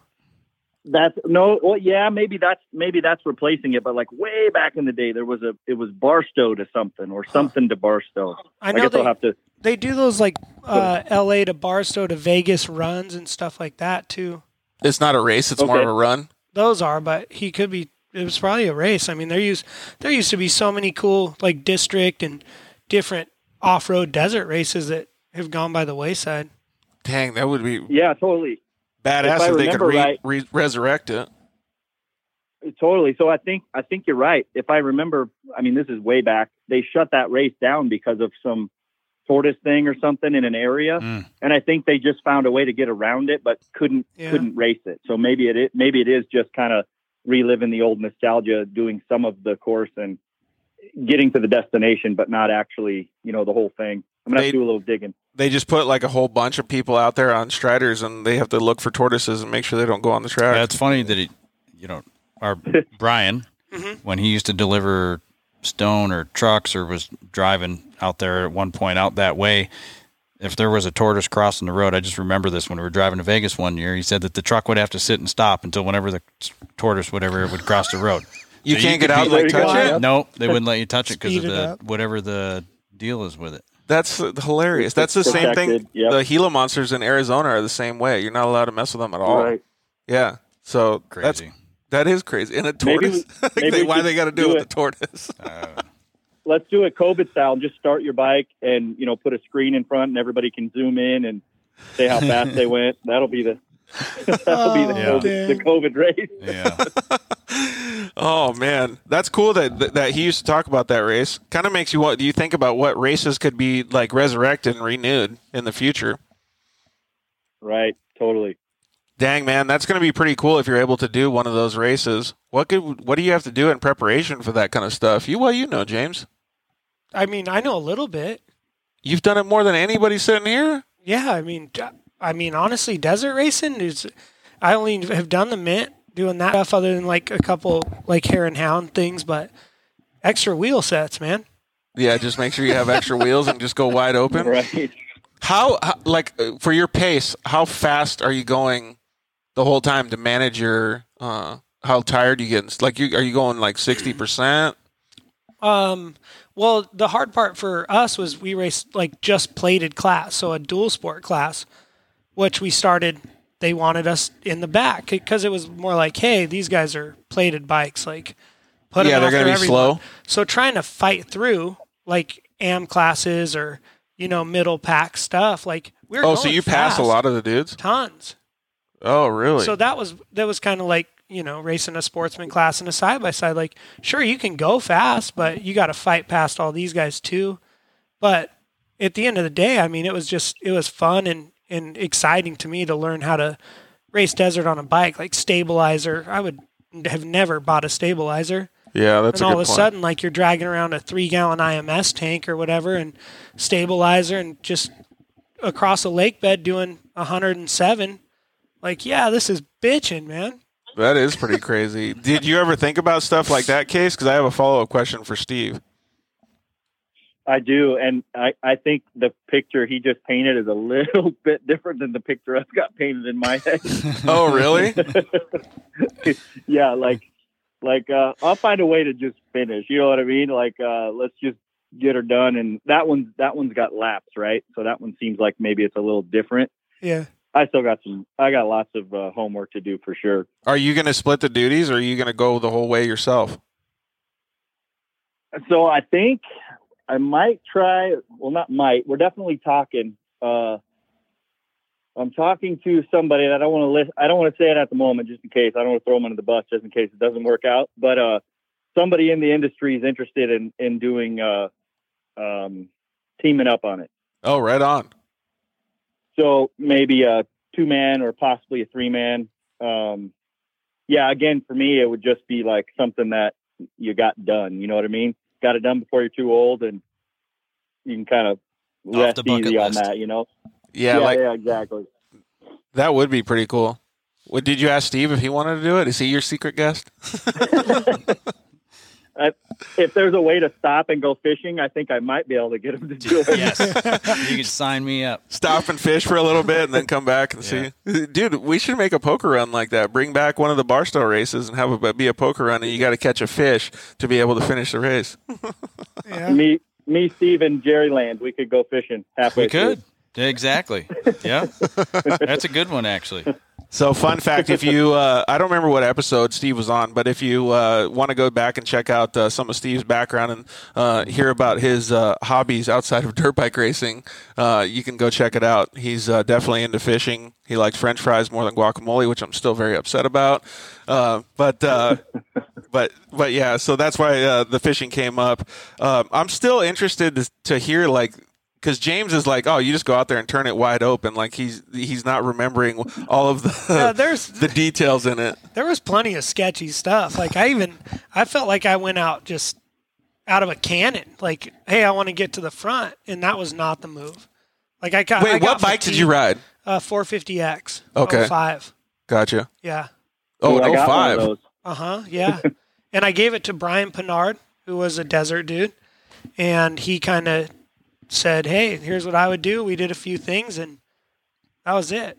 Maybe that's replacing it, but like way back in the day, it was Barstow to something or something to Barstow. I know they do those like L.A. to Barstow to Vegas runs and stuff like that too. It's not a race; it's more of a run. Those are, but it was probably a race. I mean, there used to be so many cool like district and different off-road desert races that have gone by the wayside. Dang, that would be totally badass if they could resurrect it. Totally. So I think you're right. If I remember, I mean, this is way back. They shut that race down because of some tortoise thing or something in an area, and I think they just found a way to get around it, but couldn't race it. So maybe it is just kind of reliving the old nostalgia, doing some of the course and getting to the destination, but not actually, the whole thing. I'm gonna have to do a little digging. They just put like a whole bunch of people out there on striders, and they have to look for tortoises and make sure they don't go on the track. Yeah, it's funny that our Brian, when he used to deliver stone or trucks or was driving out there at one point out that way, if there was a tortoise crossing the road, I just remember this when we were driving to Vegas one year, he said that the truck would have to sit and stop until whenever the tortoise would cross the road. You can't get out and like touch it? No, they wouldn't let you touch it because of whatever the deal is with it. That's hilarious. That's the same thing. Yep. The Gila monsters in Arizona are the same way. You're not allowed to mess with them at all. Right. Yeah. So crazy. That is crazy. And a tortoise? Why they got to do it with the tortoise? Let's do it COVID style. Just start your bike and, put a screen in front and everybody can zoom in and say how fast they went. That'll be the COVID race. Yeah. Oh man, that's cool that he used to talk about that race. Kind of makes you do you think about what races could be like resurrected and renewed in the future? Right. Totally. Dang, man, that's going to be pretty cool if you're able to do one of those races. What do you have to do in preparation for that kind of stuff? You know, James. I mean, I know a little bit. You've done it more than anybody sitting here? Yeah, I mean, honestly, desert racing is. I only have done the Mint, doing that stuff other than like a couple like hare and hound things, but extra wheel sets, man. Yeah, just make sure you have extra wheels and just go wide open. Right. How for your pace, how fast are you going the whole time to manage your how tired you get? Like, are you going like 60%? Well, the hard part for us was we raced like just plated class, so a dual sport class, which we started. They wanted us in the back because it was more like, hey, these guys are plated bikes, like put them they're going to be everyone. slow. So trying to fight through like AM classes or middle pack stuff, like we're going so you fast. pass a lot of the dudes? Tons. Oh, really? So that was kind of like, racing a sportsman class and a side-by-side. Like, sure, you can go fast, but you got to fight past all these guys too. But at the end of the day, I mean, it was fun and exciting to me to learn how to race desert on a bike, like stabilizer. I would have never bought a stabilizer. Yeah, that's a good point. And all of a sudden, like you're dragging around a 3-gallon IMS tank or whatever and stabilizer and just across a lake bed doing 107. Like, yeah, this is bitching, man. That is pretty crazy. Did you ever think about stuff like that, Case? Because I have a follow-up question for Steve. I do, and I think the picture he just painted is a little bit different than the picture I've got painted in my head. Oh, really? Yeah, like I'll find a way to just finish. You know what I mean? Like, let's just get her done. And that one's got laps, right? So that one seems like maybe it's a little different. Yeah. I got lots of homework to do for sure. Are you going to split the duties, or are you going to go the whole way yourself? So I think I might try. Well, not might. We're definitely talking. I'm talking to somebody that I don't want to say it at the moment, just in case. I don't want to throw them under the bus, just in case it doesn't work out. But somebody in the industry is interested in doing teaming up on it. Oh, right on. So maybe a 2-man or possibly a 3-man. Yeah, again, for me, it would just be like something that you got done. You know what I mean? Got it done before you're too old, and you can kind of rest easy on that, Yeah, yeah, exactly. That would be pretty cool. What, did you ask Steve if he wanted to do it? Is he your secret guest? If there's a way to stop and go fishing, I think I might be able to get him to do it. Yes, you can sign me up. Stop and fish for a little bit and then come back and see. Dude, we should make a poker run like that. Bring back one of the Barstow races and have it be a poker run, and you got to catch a fish to be able to finish the race. Yeah. Me, Steve, and Jerry Land, we could go fishing halfway We could. through. Exactly. Yeah. That's a good one, actually. So, fun fact, if you, I don't remember what episode Steve was on, but if you want to go back and check out some of Steve's background and hear about his hobbies outside of dirt bike racing, you can go check it out. He's definitely into fishing. He likes French fries more than guacamole, which I'm still very upset about. But yeah, so that's why the fishing came up. I'm still interested to hear, like, because James is like, oh, you just go out there and turn it wide open. Like he's not remembering all of the details in it. There was plenty of sketchy stuff. Like I felt like I went out just out of a cannon. Like, hey, I want to get to the front, and that was not the move. Like I got. Wait, what bike did you ride? 450X. Okay. 05. Gotcha. Yeah. Oh, I got one of 05. those. Yeah. And I gave it to Brian Pinard, who was a desert dude, and he kind of said, hey, here's what I would do. We did a few things, and that was it.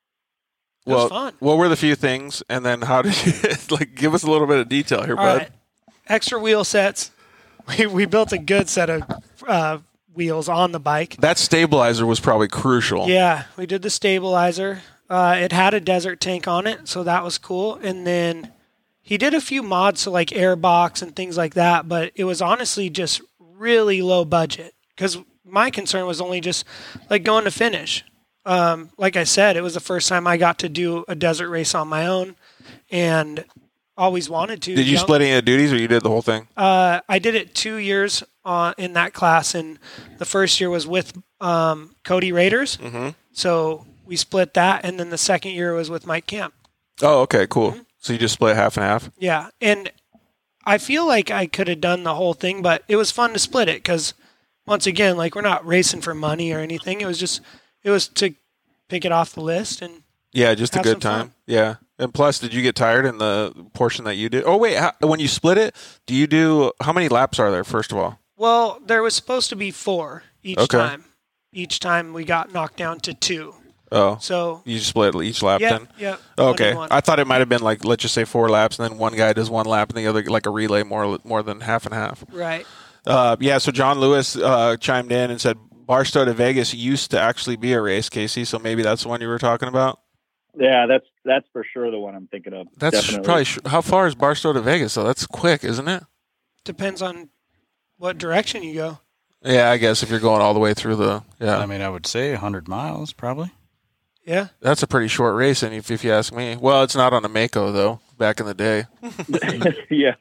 It was fun. What were the few things, and then how did you, like, give us a little bit of detail here, All bud? right. Extra wheel sets. We built a good set of wheels on the bike. That stabilizer was probably crucial. Yeah, we did the stabilizer. It had a desert tank on it, so that was cool. And then he did a few mods, so like airbox and things like that, but it was honestly just really low budget because my concern was only just like going to finish. Like I said, it was the first time I got to do a desert race on my own and always wanted to. Did you split any of the duties, or you did the whole thing? I did it 2 years in that class, and the first year was with Cody Raiders. Mm-hmm. So we split that, and then the second year was with Mike Camp. Oh, okay, cool. Mm-hmm. So you just split half and half? Yeah, and I feel like I could have done the whole thing, but it was fun to split it because, once again, like we're not racing for money or anything. It was to pick it off the list and yeah, just a have good some time. fun. Yeah, and plus, did you get tired in the portion that you did? Oh wait, when you split it, do you do how many laps are there? First of all, Well, there was supposed to be 4 each Okay. time. Each time we got knocked down to 2. oh, So you just split each lap yeah, then? yeah. Okay, 1 and 1. I thought it might have been like, let's just say 4 laps, and then one guy does 1 lap, and the other like a relay more than half and half. Right. Yeah, so John Lewis chimed in and said Barstow to Vegas used to actually be a race, Casey. So maybe that's the one you were talking about. Yeah, that's for sure the one I'm thinking of. That's Definitely. probably how far is Barstow to Vegas? So that's quick, isn't it? Depends on what direction you go. Yeah, I guess if you're going all the way through the I mean, I would say 100 miles probably. Yeah. that's a pretty short race, and if you ask me. Well, it's not on a Mako though. Back in the day. Yeah.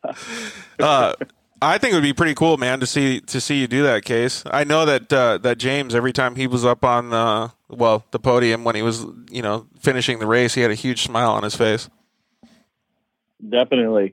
I think it would be pretty cool, man, to see you do that, Case. I know that James, every time he was up on the podium when he was finishing the race, he had a huge smile on his face. Definitely.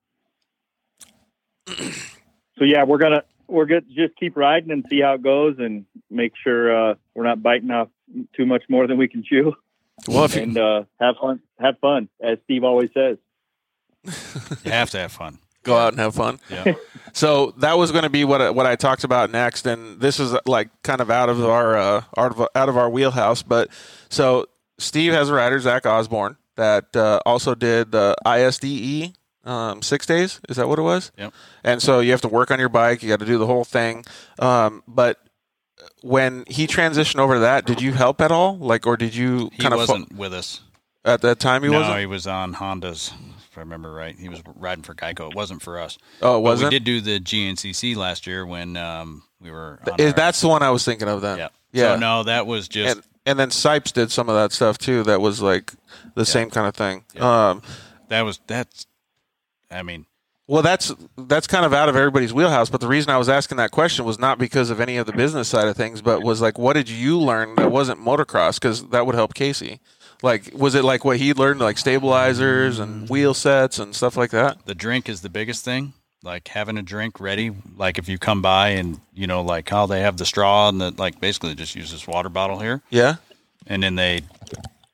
So yeah, we're gonna just keep riding and see how it goes, and make sure we're not biting off too much more than we can chew. Well, if and have fun, as Steve always says. You have to have fun. go out and have fun. Yeah. So that was going to be what I talked about next, and this is like kind of out of our wheelhouse. But so Steve has a rider, Zach Osborne, that also did the ISDE 6 days. Is that what it was? Yep. And so you have to work on your bike. You got to do the whole thing. But when he transitioned over to that, did you help at all? Like, or did you He kind of wasn't with us. at that time? He No, wasn't. he was on Hondas, if I remember right. He was riding for Geico. It wasn't for us. Oh, it But wasn't. we did do the GNCC last year when we were on That's the one I was thinking of then. yeah. Yeah. So, no, that was just And then Sipes did some of that stuff too. That was like the same kind of thing. Yeah. Well, that's kind of out of everybody's wheelhouse. But the reason I was asking that question was not because of any of the business side of things, but was like, what did you learn that wasn't motocross? Because that would help Casey. Like, was it like what he learned, like stabilizers and wheel sets and stuff like that? the drink is the biggest thing. Like having a drink ready. Like if you come by and, like how they have the straw and basically just use this water bottle here. Yeah. And then they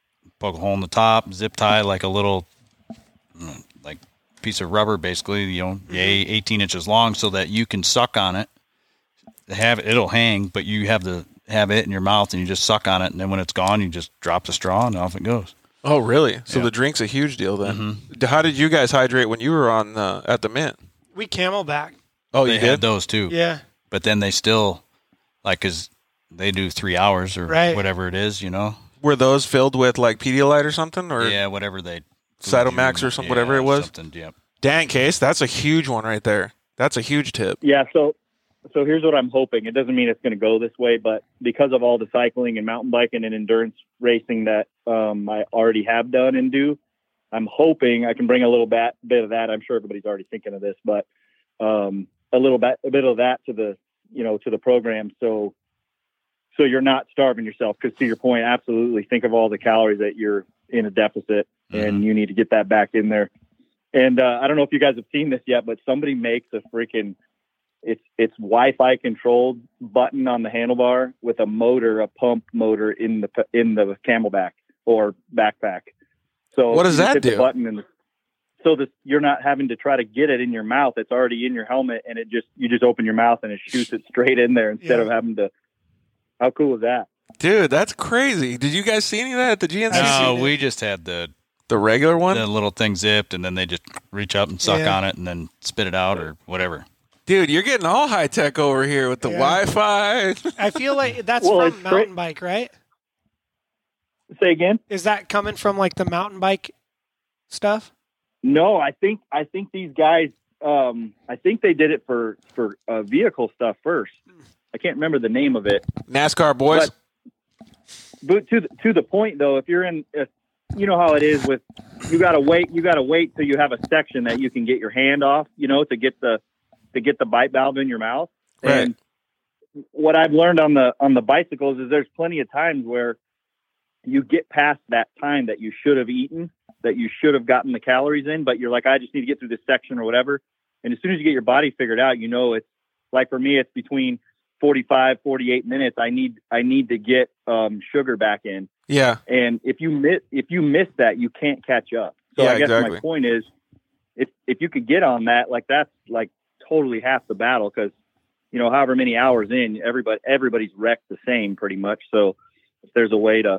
poke a hole in the top, zip tie like a little like piece of rubber, basically, 18 inches long, so that you can suck on it. It'll hang, but you have it in your mouth and you just suck on it, and then when it's gone, you just drop the straw and off it goes. Oh, really? So Yeah. the drink's a huge deal then. How did you guys hydrate when you were on at the Mint? We Camelback. Oh, They you had did? those too. Yeah. But then they still, like, because they do 3 hours or Right. whatever it is, Were those filled with like Pedialyte or something, or Yeah, whatever they. Cytomax or something, whatever it was? Something, yep. Dang, Case, that's a huge one right there. That's a huge tip. Yeah. So here's what I'm hoping. It doesn't mean it's going to go this way, but because of all the cycling and mountain biking and endurance racing that I already have done and do, I'm hoping I can bring a little bit of that. I'm sure everybody's already thinking of this, but a bit of that to the program. So you're not starving yourself, because to your point, absolutely think of all the calories that you're in a deficit and you need to get that back in there. And I don't know if you guys have seen this yet, but somebody makes a freaking, it's Wi-Fi controlled button on the handlebar with a pump motor in the Camelback or backpack. So What does you that hit the do? button and you're not having to try to get it in your mouth. It's already in your helmet, and you just open your mouth and it shoots it straight in there instead of having to. How cool is that? Dude, that's crazy. Did you guys see any of that at the GNCC? No, we just had the regular one? little thing zipped, and then they just reach up and suck on it and then spit it out or whatever. Dude, you're getting all high tech over here with the Wi-Fi. I feel like that's Well, from it's mountain bike, right? Say again? Is that coming from like the mountain bike stuff? No, I think these guys. I think they did it for vehicle stuff first. I can't remember the name of it. NASCAR boys. But to the point though, if you're in, you know how it is with, you gotta wait till you have a section that you can get your hand off, to get the bite valve in your mouth. Right. And what I've learned on the bicycles is there's plenty of times where you get past that time that you should have eaten, that you should have gotten the calories in, but you're like, I just need to get through this section or whatever. And as soon as you get your body figured out, it's like, for me, it's between 45, 48 minutes. I need to get sugar back in. Yeah. And if you miss that, you can't catch up. So Yeah, I guess exactly. my point is, if you could get on that, like, that's like totally half the battle, because however many hours in, everybody's wrecked the same pretty much. So if there's a way to,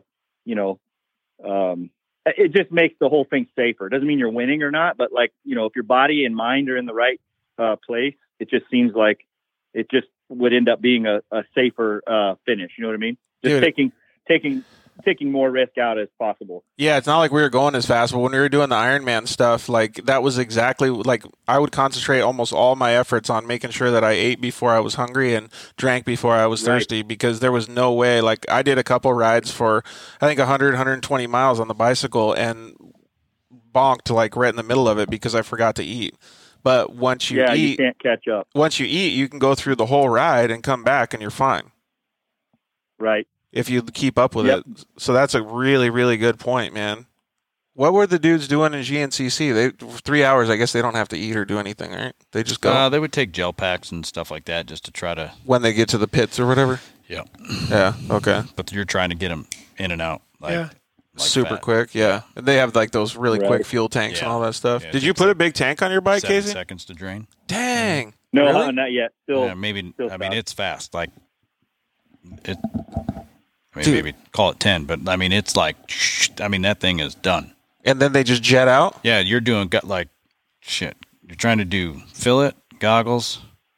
it just makes the whole thing safer. It doesn't mean you're winning or not, but like, if your body and mind are in the right place, it just seems like it just would end up being a safer finish. You know what I mean? Just taking more risk out as possible. Yeah, it's not like we were going as fast, but when we were doing the Ironman stuff, like, that was exactly like, I would concentrate almost all my efforts on making sure that I ate before I was hungry and drank before I was thirsty, because there was no way. Like, I did a couple rides for, I think, 120 miles on the bicycle and bonked like right in the middle of it because I forgot to eat. But once you eat, you can't catch up. Once you eat, you can go through the whole ride and come back and you're fine. Right. If you keep up with it. So that's a really, really good point, man. What were the dudes doing in GNCC? 3 hours, I guess they don't have to eat or do anything, right? They just go. They would take gel packs and stuff like that just to try to. When they get to the pits or whatever? Yeah. Yeah, okay. But you're trying to get them in and out. Like Super that. quick, yeah. And they have like those really Right. quick fuel tanks and all that stuff. Yeah, Did you put a big tank on your bike, 7 Casey? seconds to drain. Dang. No, Really? not yet. Still, Yeah, maybe. still I mean, fast. it's fast. Like it. Dude. Maybe call it 10, but I mean, it's like, that thing is done. And then they just jet out? Yeah, you're doing like shit. You're trying to do fillet goggles.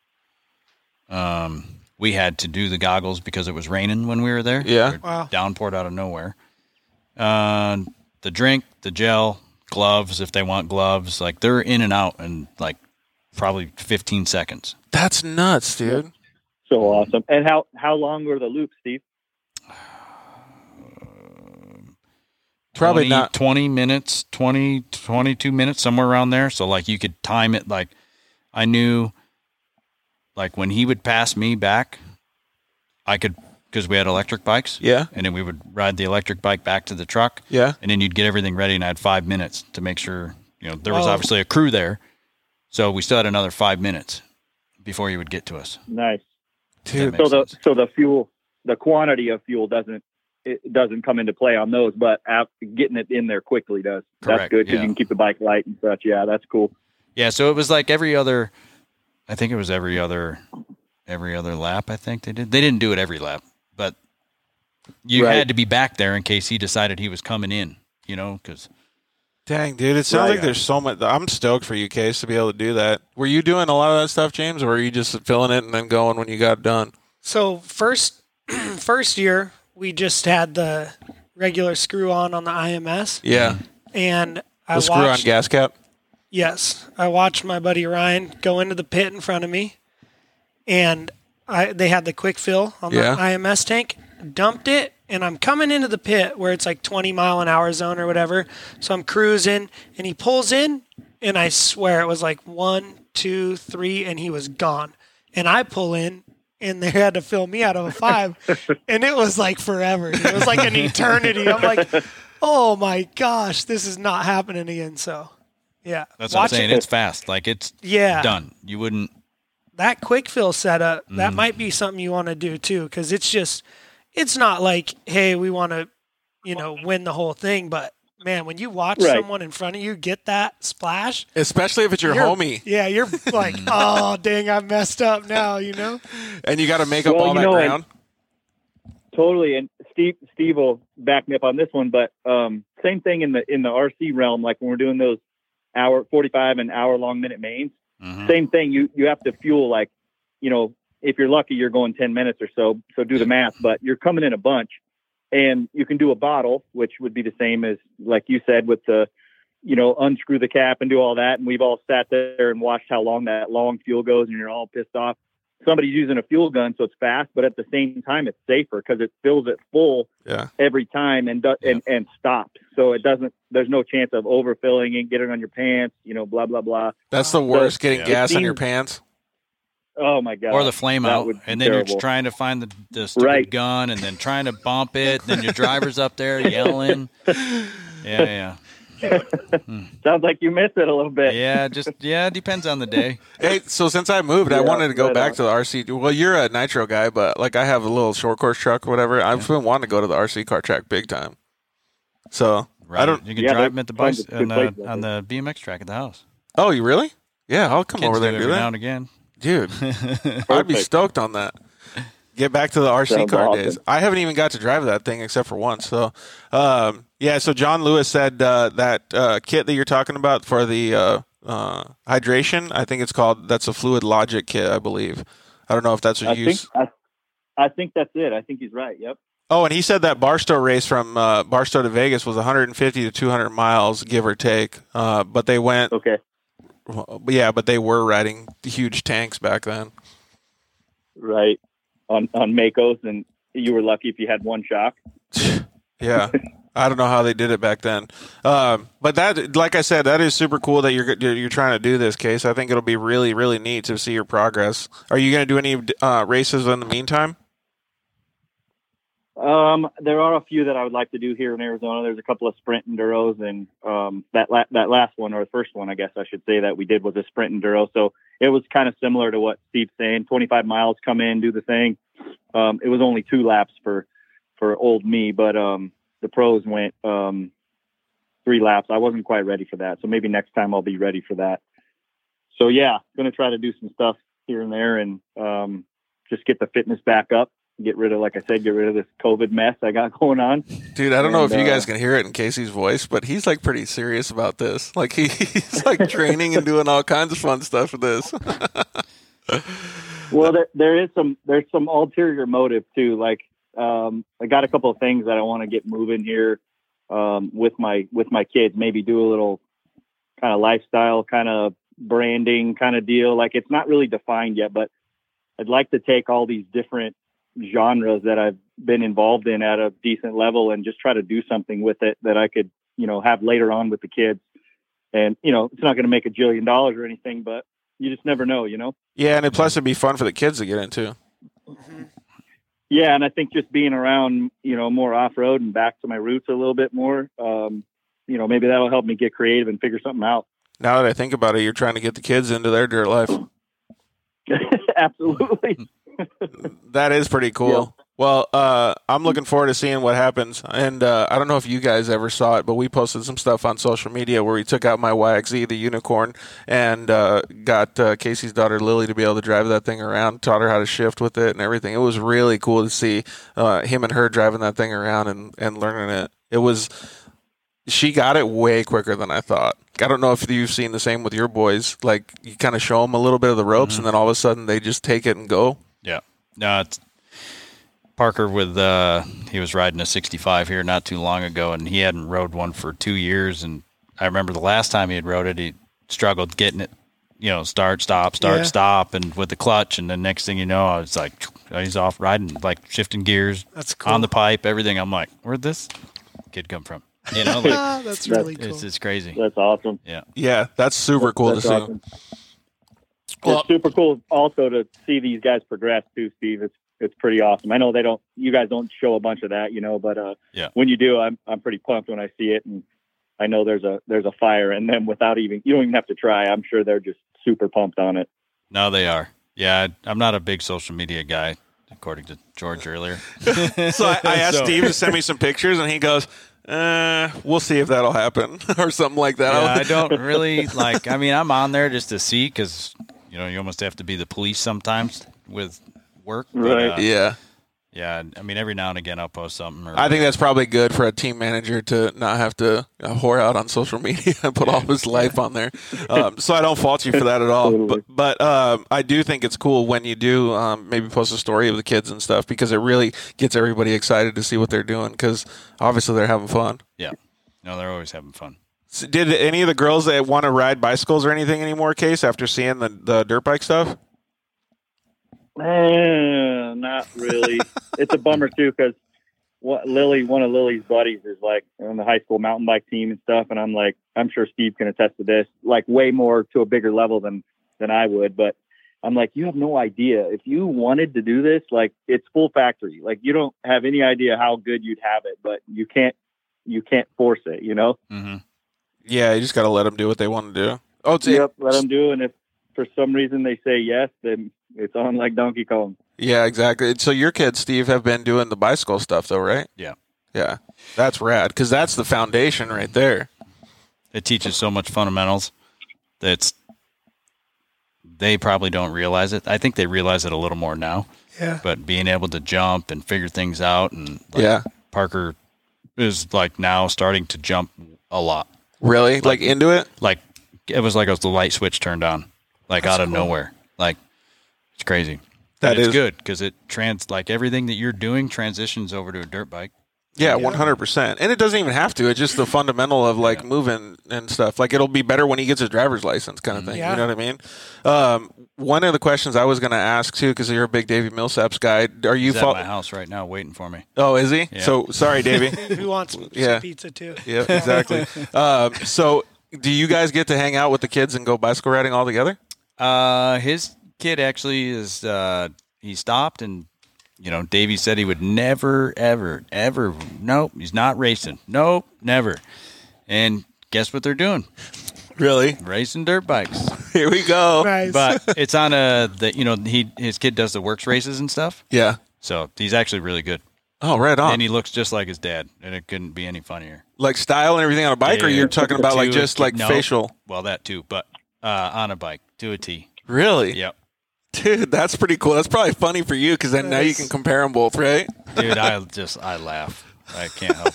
We had to do the goggles because it was raining when we were there. Yeah. Wow. Downpoured out of nowhere. The drink, the gel, gloves, if they want gloves, like they're in and out in like probably 15 seconds. That's nuts, dude. so awesome. And how long were the loops, Steve? Probably 20, not. 20 minutes, 22 minutes, somewhere around there. So like you could time it. Like I knew like when he would pass me back, I could, because we had electric bikes. Yeah. And then we would ride the electric bike back to the truck. Yeah. And then you'd get everything ready, and I had 5 minutes to make sure, there was Whoa. obviously a crew there. So we still had another 5 minutes before you would get to us. Nice. Dude. That makes sense. So the quantity of fuel doesn't it doesn't come into play on those, but getting it in there quickly does. Correct, That's good because yeah. you can keep the bike light and such. Yeah, that's cool. Yeah, so it was like every other lap. I think they didn't do it every lap, but you Right. had to be back there in case he decided he was coming in. Because Dang, dude, it sounds Right. like there's so much. I'm stoked for you, Case, to be able to do that. Were you doing a lot of that stuff, James, or were you just filling it and then going when you got done? So first year we just had the regular screw on the IMS, Yeah, and I the screw on watched. gas cap. Yes, I watched my buddy Ryan go into the pit in front of me, and they had the quick fill on the Yeah. IMS tank. Dumped it, and I'm coming into the pit where it's like 20-mile-an-hour zone or whatever. So I'm cruising, and he pulls in, and I swear it was like 1, 2, 3, and he was gone. And I pull in, and they had to fill me out of a 5, and it was like forever. It was like an eternity. I'm like, oh my gosh, this is not happening again. So, yeah, that's what I'm Watch saying. it. It's fast. Like it's Yeah. done. You wouldn't. That quick fill setup, that might be something you want to do too, because it's not like, hey, we want to, win the whole thing. But man, when you watch Right. someone in front of you get that splash, Especially if it's your you're- homie, yeah, you're like, oh dang, I messed up now, and you got to make up Well, all you that know, ground. Totally. And Steve will back me up on this one, but same thing in the RC realm. Like when we're doing those 45 and hour long minute mains, Mhm. same thing. You have to fuel like, if you're lucky, you're going 10 minutes or so. So do the math, but you're coming in a bunch, and you can do a bottle, which would be the same as, like you said, with the, unscrew the cap and do all that. And we've all sat there and watched how long that long fuel goes, and you're all pissed off. Somebody's using a fuel gun, so it's fast, but at the same time, it's safer because it fills it full Yeah. every time and stops. So it doesn't. There's no chance of overfilling and getting on your pants. Blah blah blah. That's the worst, getting Yeah. gas on your Seems- pants. Oh my god. Or the flame That out, would be and then terrible. you're trying to find the stupid Right. gun, and then trying to bump it. Then your driver's up there yelling. Yeah. Sounds like you missed it a little bit. It depends on the day. Hey, so since I moved, I Yeah, wanted to go right back on. to the RC. Well, you're a nitro guy, but like I have a little short course truck or whatever. I've been wanting to go to the RC car track big time. So Right. I don't. You can Yeah, drive there's them at the tons bike of good places out on the BMX track at the house. Oh, you really? Yeah, I'll come Kids over there and do do every now that, and again. dude. I'd be Perfect. stoked on that. Get back to the RC Sounds car awesome. days. I haven't even got to drive that thing except for once. So, yeah. So John Lewis said that kit that you're talking about for the hydration, I think it's called. That's a Fluid Logic kit, I believe. I don't know if that's what you use. I think that's it. I think he's right. Yep. Oh, and he said that Barstow race from Barstow to Vegas was 150 to 200 miles, give or take. But they went, Okay. yeah, but they were riding huge tanks back then. Right. On Makos, and you were lucky if you had one shock. Yeah, I don't know how they did it back then. But that, like I said, that is super cool that you're trying to do this, Case. I think it'll be really, really neat to see your progress. Are you going to do any races in the meantime? There are a few that I would like to do here in Arizona. There's a couple of sprint enduros, and that last one, or the first one, I guess I should say, that we did was a sprint enduro. So it was kind of similar to what Steve's saying. 25 miles, come in, do the thing. It was only 2 laps for old me, but the pros went 3 laps. I wasn't quite ready for that, so maybe next time I'll be ready for that. So yeah, going to try to do some stuff here and there, and just get the fitness back up. Get rid of this COVID mess I got going on. Dude, I don't know if you And, guys can hear it in Casey's voice, but he's like pretty serious about this. Like he's like training and doing all kinds of fun stuff with this. Well, there's some ulterior motive too. Like I got a couple of things that I want to get moving here with my kids. Maybe do a little kind of lifestyle, kind of branding kind of deal. Like it's not really defined yet, but I'd like to take all these different genres that I've been involved in at a decent level and just try to do something with it that I could, have later on with the kids. And, it's not going to make $1 jillion or anything, but you just never know, Yeah, and plus it'd be fun for the kids to get into. Yeah. And I think just being around, more off-road and back to my roots a little bit more, maybe that'll help me get creative and figure something out. Now that I think about it, you're trying to get the kids into their dirt life. Absolutely. That is pretty cool. Well, I'm looking forward to seeing what happens. And I don't know if you guys ever saw it, but we posted some stuff on social media where we took out my YXZ, the unicorn, and got Casey's daughter Lily to be able to drive that thing around, taught her how to shift with it and everything. It was really cool to see him and her driving that thing around and learning it. She got it way quicker than I thought. I don't know if you've seen the same with your boys. Like, you kind of show them a little bit of the ropes, and then all of a sudden they just take it and go. Yeah. No, it's Parker he was riding a 65 here not too long ago, and he hadn't rode one for 2 years. And I remember the last time he had rode it, he struggled getting it, start, stop, and with the clutch. And the next thing you know, I was like, he's off riding, like shifting gears. That's cool. On the pipe, everything. I'm like, where'd this kid come from? That's really cool. It's crazy. That's awesome. Yeah, that's super cool to see. Awesome. It's super cool also to see these guys progress too, Steve. It's pretty awesome. I know you guys don't show a bunch of that, but when you do, I'm pretty pumped when I see it, and I know there's a fire in them you don't even have to try. I'm sure they're just super pumped on it. No, they are. Yeah, I'm not a big social media guy, according to George earlier. So I asked Steve to send me some pictures, and he goes, we'll see if that'll happen or something like that. Yeah, I don't really I'm on there just to see because, you almost have to be the police sometimes with work. Right. But, yeah. Yeah. I mean, every now and again I'll post something. I think that's probably good for a team manager to not have to whore out on social media and put all his life on there. So I don't fault you for that at all. Totally. But I do think it's cool when you do maybe post a story of the kids and stuff because it really gets everybody excited to see what they're doing because obviously they're having fun. Yeah. No, they're always having fun. So did any of the girls that want to ride bicycles or anything anymore, Case, after seeing the dirt bike stuff? Not really. It's a bummer too because one of Lily's buddies is like on the high school mountain bike team and stuff, and I'm like, I'm sure Steve can attest to this, like way more to a bigger level than I would. But I'm like, you have no idea if you wanted to do this. Like, it's full factory. Like, you don't have any idea how good you'd have it, but you can't force it. Mm-hmm. Yeah, you just got to let them do what they want to do. Oh, yep, let them do. And if for some reason they say yes, then it's on like Donkey Kong. Yeah, exactly. So your kids, Steve, have been doing the bicycle stuff, though, right? Yeah. Yeah, that's rad because that's the foundation right there. It teaches so much fundamentals that they probably don't realize it. I think they realize it a little more now. Yeah. But being able to jump and figure things out, and Parker is like now starting to jump a lot. Really? Like into it? Like it was like the light switch turned on, like That's out of cool. nowhere. Like it's crazy. That it's is good because it like everything that you're doing transitions over to a dirt bike. Yeah, 100%. And it doesn't even have to. It's just the fundamental of like moving and stuff. Like it'll be better when he gets his driver's license kind of thing. Yeah. You know what I mean? One of the questions I was going to ask too, because you're a big Davey Millsaps guy. Are you He's at my house right now waiting for me. Oh, is he? Yeah. So sorry, Davey. Who wants some Yeah. pizza too? Yeah, exactly. So do you guys get to hang out with the kids and go bicycle riding all together? His kid actually is. He stopped and. Davey said he would never, ever, ever. Nope, he's not racing. Nope, never. And guess what they're doing? Really? Racing dirt bikes. Here we go. Nice. But it's on his kid does the works races and stuff. Yeah. So he's actually really good. Oh, right on. And he looks just like his dad, and it couldn't be any funnier. Like style and everything on a bike, or you're talking about like just like No, facial? Well, that too, but on a bike to a T. Really? Yep. Dude, that's pretty cool. That's probably funny for you because then now you can compare them both, right? Dude, I laugh. I can't help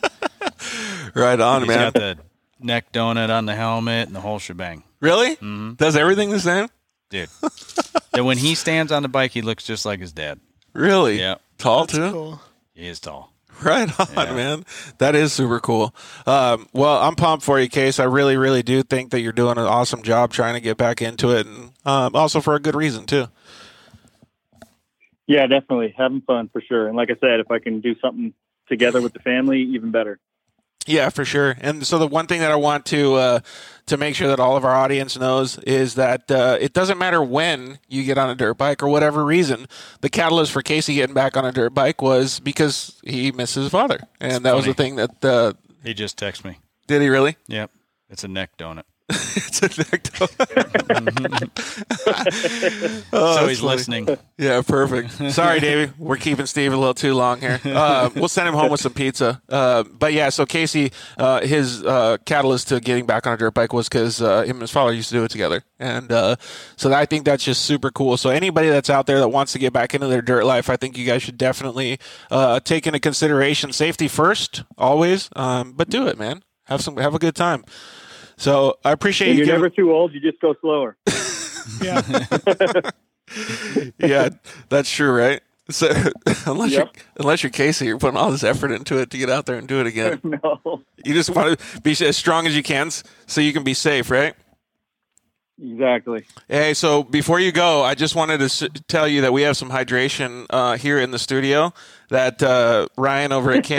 it. Right on, He's man. got the neck donut on the helmet and the whole shebang. Really? Mm-hmm. Does everything the same? Dude. And when he stands on the bike, he looks just like his dad. Really? Yeah. Tall That's too? cool. He is tall. Right on, Yeah. man. That is super cool. Well, I'm pumped for you, Case. I really, really do think that you're doing an awesome job trying to get back into it, and also for a good reason too. Yeah, definitely having fun for sure. And like I said, if I can do something together with the family, even better. Yeah, for sure. And so the one thing that I want to make sure that all of our audience knows is that it doesn't matter when you get on a dirt bike or whatever reason. The catalyst for Casey getting back on a dirt bike was because he missed his father, and that was the thing that He just texted me. did he really? Yep. It's a neck donut. It's a Necto. So he's listening. Yeah, perfect. Sorry, Davey. We're keeping Steve a little too long here. We'll send him home with some pizza. But yeah, so Casey, his catalyst to getting back on a dirt bike was because him and his father used to do it together. And so I think that's just super cool. So anybody that's out there that wants to get back into their dirt life, I think you guys should definitely take into consideration safety first, always. But do it, man. Have a good time. So I appreciate you. You're never too old. You just go slower. Yeah. Yeah, that's true, right? So unless you're Casey, you're putting all this effort into it to get out there and do it again. No. You just want to be as strong as you can so you can be safe, right? Exactly. Hey, so before you go, I just wanted to tell you that we have some hydration here in the studio that Ryan over at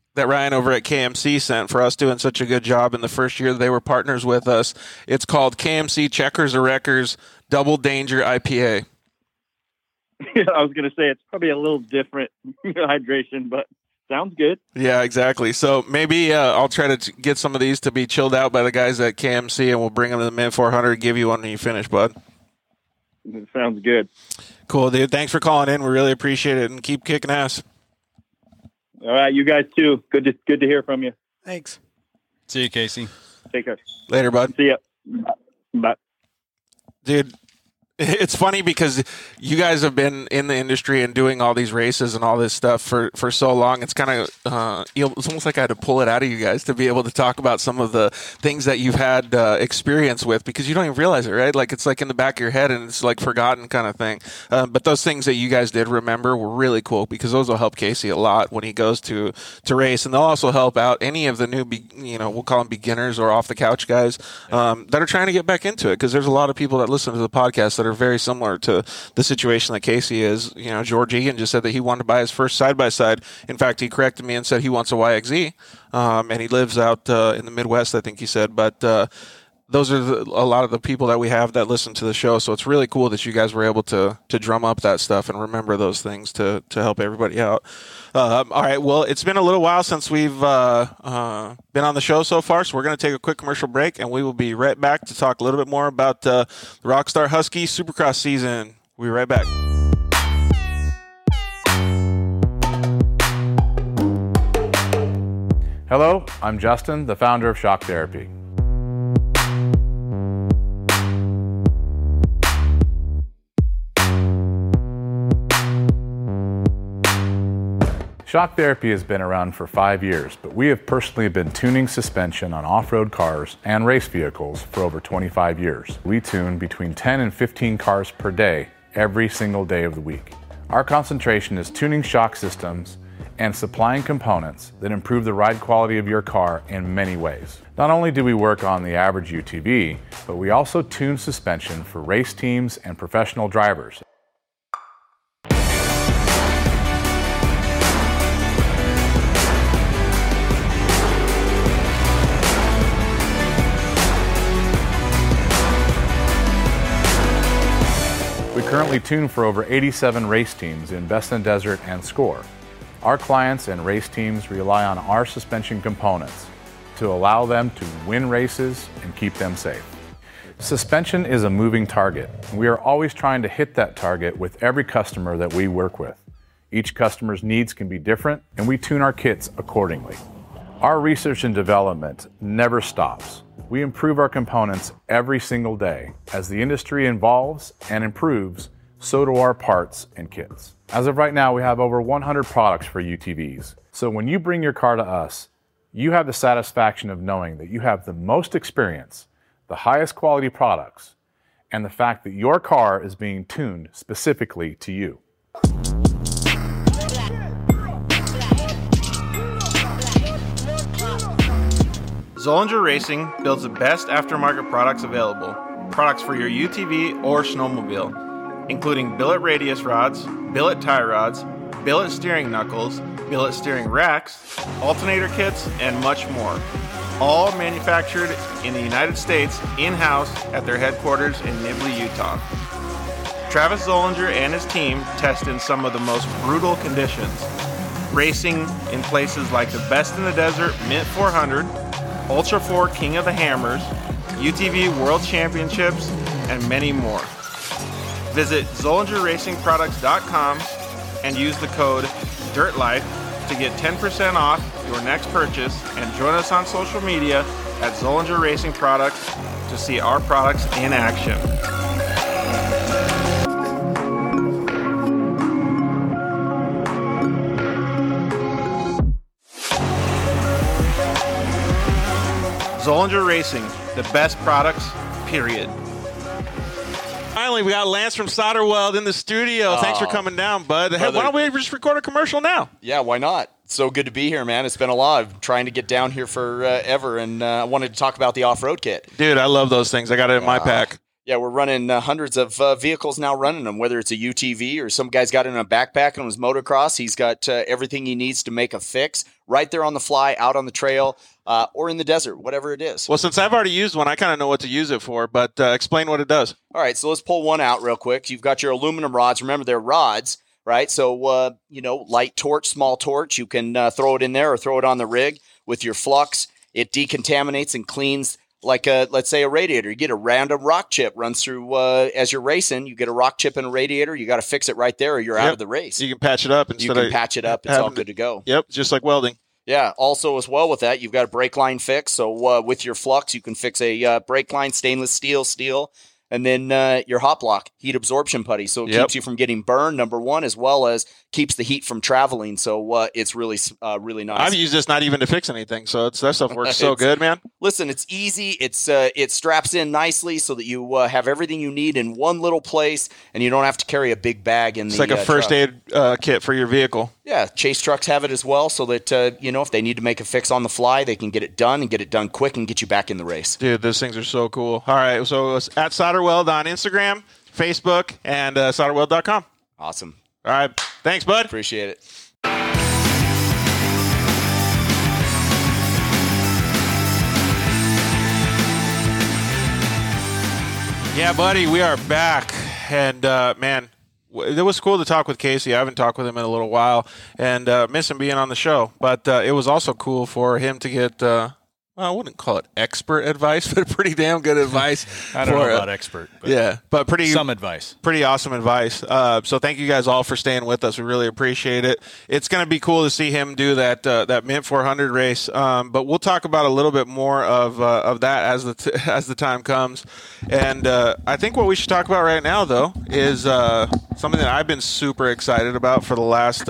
KMC sent for us doing such a good job in the first year that they were partners with us. It's called KMC Checkers or Wreckers Double Danger IPA. Yeah, I was going to say it's probably a little different hydration, but sounds good. Yeah, exactly. So maybe I'll try to get some of these to be chilled out by the guys at KMC, and we'll bring them to the Mint 400 and give you one when you finish, bud. It sounds good. Cool, dude. Thanks for calling in. We really appreciate it, and keep kicking ass. All right, you guys too. Good to hear from you. Thanks. See you, Casey. Take care. Later, bud. See ya. Bye. Dude, it's funny because you guys have been in the industry and doing all these races and all this stuff for so long. It's kind of it's almost like I had to pull it out of you guys to be able to talk about some of the things that you've had experience with, because you don't even realize it, right? Like it's like in the back of your head and it's like forgotten kind of thing. But those things that you guys did remember were really cool, because those will help Casey a lot when he goes to race, and they'll also help out any of the new, we'll call them beginners or off the couch guys that are trying to get back into it, because there's a lot of people that listen to the podcast that are very similar to the situation that Casey is. George Egan just said that he wanted to buy his first side-by-side. In fact, he corrected me and said he wants a YXZ, and he lives out in the Midwest, I think he said. But those are a lot of the people that we have that listen to the show. So it's really cool that you guys were able to drum up that stuff and remember those things to help everybody out. All right, well, it's been a little while since we've been on the show so far, so we're going to take a quick commercial break, and we will be right back to talk a little bit more about the Rockstar Husky Supercross season. We'll be right back. Hello, I'm Justin, the founder of Shock Therapy. Shock Therapy has been around for 5 years, but we have personally been tuning suspension on off-road cars and race vehicles for over 25 years. We tune between 10 and 15 cars per day, every single day of the week. Our concentration is tuning shock systems and supplying components that improve the ride quality of your car in many ways. Not only do we work on the average UTV, but we also tune suspension for race teams and professional drivers. We currently tune for over 87 race teams in Best in Desert and Score. Our clients and race teams rely on our suspension components to allow them to win races and keep them safe. Suspension is a moving target, and we are always trying to hit that target with every customer that we work with. Each customer's needs can be different, and we tune our kits accordingly. Our research and development never stops. We improve our components every single day. As the industry evolves and improves, so do our parts and kits. As of right now, we have over 100 products for UTVs. So when you bring your car to us, you have the satisfaction of knowing that you have the most experience, the highest quality products, and the fact that your car is being tuned specifically to you. Zollinger Racing builds the best aftermarket products available. Products for your UTV or snowmobile, including billet radius rods, billet tie rods, billet steering knuckles, billet steering racks, alternator kits, and much more. All manufactured in the United States in-house at their headquarters in Nibley, Utah. Travis Zollinger and his team test in some of the most brutal conditions, racing in places like the Best in the Desert Mint 400, Ultra 4 King of the Hammers, UTV World Championships, and many more. Visit ZollingerRacingProducts.com and use the code DIRTLIFE to get 10% off your next purchase, and join us on social media at Zollinger Racing Products to see our products in action. Zollinger Racing, the best products, period. Finally, we got Lance from Solderweld in the studio. Thanks for coming down, bud. Hey, why don't we just record a commercial now? Yeah, why not? So good to be here, man. It's been a lot. I've been trying to get down here forever, and I wanted to talk about the off-road kit. Dude, I love those things. I got it in my pack. Yeah, we're running hundreds of vehicles now running them, whether it's a UTV or some guy's got it in a backpack on his motocross. He's got everything he needs to make a fix right there on the fly, out on the trail, or in the desert, whatever it is. Well, since I've already used one, I kind of know what to use it for, but explain what it does. All right, so let's pull one out real quick. You've got your aluminum rods. Remember, they're rods, right? So, light torch, small torch, you can throw it in there or throw it on the rig with your flux. It decontaminates and cleans like let's say a radiator. You get a random rock chip runs through as you're racing. You get a rock chip in a radiator. You got to fix it right there, or you're out of the race. You can patch it up. You can patch it up. It's all good to go. Yep, just like welding. Yeah. Also, as well with that, you've got a brake line fix. So with your flux, you can fix a brake line, stainless steel, and then your hot block heat absorption putty. So it keeps you from getting burned, number one, as well as keeps the heat from traveling. So it's really nice. I've used this not even to fix anything, so that stuff works so good, man. Listen, it's easy. It straps in nicely so that you have everything you need in one little place, and you don't have to carry a big bag in It's like a first aid kit for your vehicle. Yeah, Chase trucks have it as well, so that if they need to make a fix on the fly, they can get it done and get it done quick and get you back in the race. Dude, those things are so cool. All right, so it's at Solderweld on Instagram, Facebook, and solderweld.com. Awesome. All right, thanks, bud. Appreciate it. Yeah, buddy, we are back, and man, it was cool to talk with Casey. I haven't talked with him in a little while, and miss him being on the show. But it was also cool for him to get, I wouldn't call it expert advice, but pretty damn good advice. I don't know about expert. But yeah, but some advice. Pretty awesome advice. So thank you guys all for staying with us. We really appreciate it. It's going to be cool to see him do that Mint 400 race. But we'll talk about a little bit more of that as the time comes. And I think what we should talk about right now, though, is something that I've been super excited about for the last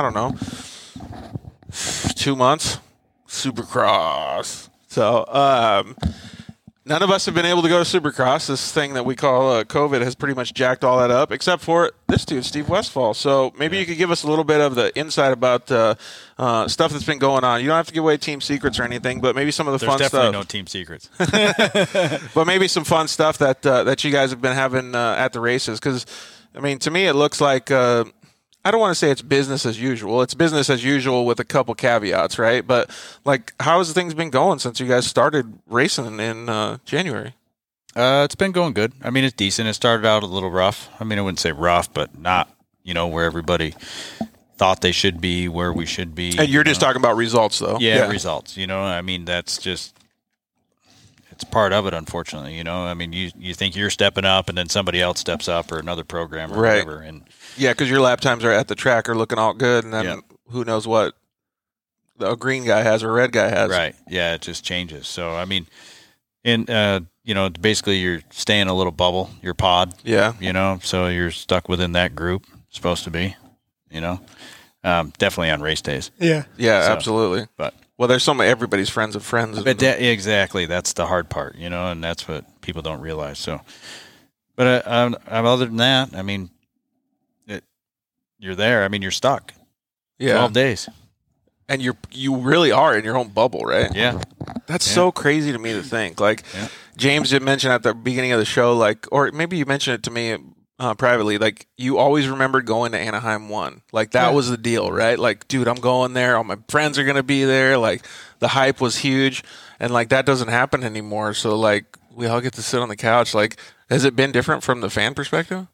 2 months. Supercross. So, none of us have been able to go to Supercross. This thing that we call COVID has pretty much jacked all that up, except for this dude, Steve Westfall. So maybe you could give us a little bit of the insight about stuff that's been going on. You don't have to give away team secrets or anything, but maybe some of the fun stuff. There's definitely no team secrets. But maybe some fun stuff that you guys have been having at the races. Because, I mean, to me, it looks like I don't want to say it's business as usual. It's business as usual with a couple caveats, right? But, like, how has things been going since you guys started racing in January? It's been going good. I mean, it's decent. It started out a little rough. I mean, I wouldn't say rough, but not, where everybody thought they should be, where we should be. And you're just talking about results, though. Yeah, results. I mean, that's just – it's part of it, unfortunately. I mean, you think you're stepping up, and then somebody else steps up, or another program or whatever. And yeah, because your lap times are at the track are looking all good, and then who knows what a green guy has or a red guy has. Right. Yeah, it just changes. So, I mean, basically you're staying in a little bubble, your pod. Yeah. So you're stuck within that group, supposed to be, definitely on race days. Yeah. Yeah, absolutely. But well, there's everybody's friends of friends. But exactly, that's the hard part, and that's what people don't realize. So, but other than that, I mean, you're there. I mean, you're stuck. Yeah. 12 days. And you really are in your own bubble, right? Yeah. That's so crazy to me to think. Like, James did mention at the beginning of the show, like, or maybe you mentioned it to me privately, like, you always remembered going to Anaheim 1. Like, that was the deal, right? Like, dude, I'm going there. All my friends are going to be there. Like, the hype was huge. And, like, that doesn't happen anymore. So, like, we all get to sit on the couch. Like, has it been different from the fan perspective?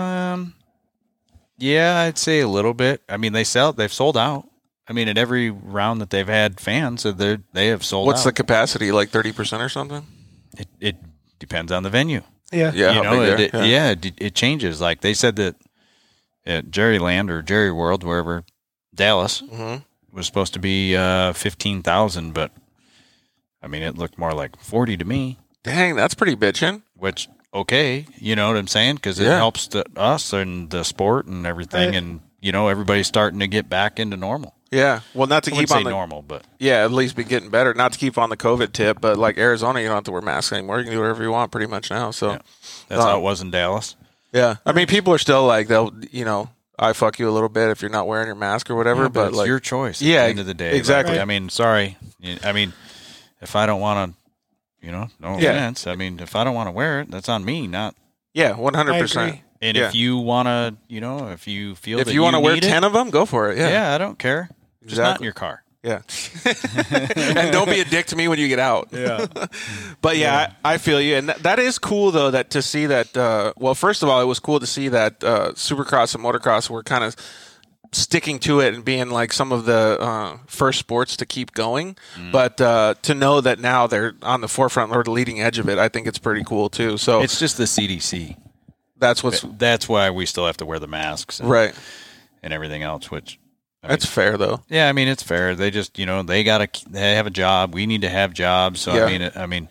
Yeah, I'd say a little bit. I mean, they've sold out. I mean, at every round that they've had fans, they have sold out. What's the capacity, like 30% or something? It depends on the venue. Yeah. Yeah, You how know, big they are. it changes. Like they said that at Jerryland or Jerry World, wherever, Dallas Mhm. was supposed to be 15,000, but I mean, it looked more like 40 to me. Dang, that's pretty bitchin'. Which okay, you know what I'm saying? Because it Yeah. helps us and the sport and everything, Right. and you know everybody's starting to get back into normal. Yeah. Well, not to I keep wouldn't say on the normal, but yeah, at least be getting better. Not to keep on the COVID tip, but like Arizona, you don't have to wear masks anymore. You can do whatever you want pretty much now. So Yeah. that's how it was in Dallas. yeah, I mean, people are still like they'll I fuck you a little bit if you're not wearing your mask or whatever. Yeah, but it's like your choice. At Yeah, the end of the day, exactly. Like, I mean, sorry. I mean, if I don't want to, no Yeah. offense. I mean, if I don't want to wear it, that's on me. Not. yeah, 100%. agree. And Yeah. if you want to, if you feel If that you want to wear need it, 10 of them, go for it. Yeah, yeah, I don't care. Just not in Exactly. your car. yeah. And don't be a dick to me when you get out. Yeah. But yeah, I feel you, and that is cool though. That to see that. Well, first of all, it was cool to see that Supercross and motocross were kind of sticking to it and being like some of the first sports to keep going. But to know that now they're on the forefront or the leading edge of it, I think it's pretty cool too. So It's just the CDC. that's what's That's why we still have to wear the masks right. and everything else, which. I That's mean, fair though. yeah, I mean it's fair. They just they have a job. We need to have jobs. So Yeah. I mean,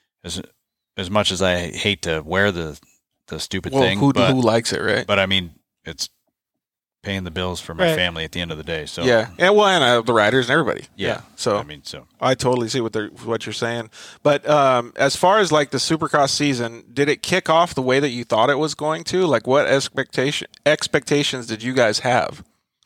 as much as I hate to wear the stupid Well, thing, who but likes it, right? I mean it's paying the bills for my Right. family at the end of the day. So Yeah, and the riders and everybody. yeah. So I mean, so I totally see what you're saying. But as far as like the Supercross season, did it kick off the way that you thought it was going to? Like, what expectations did you guys have?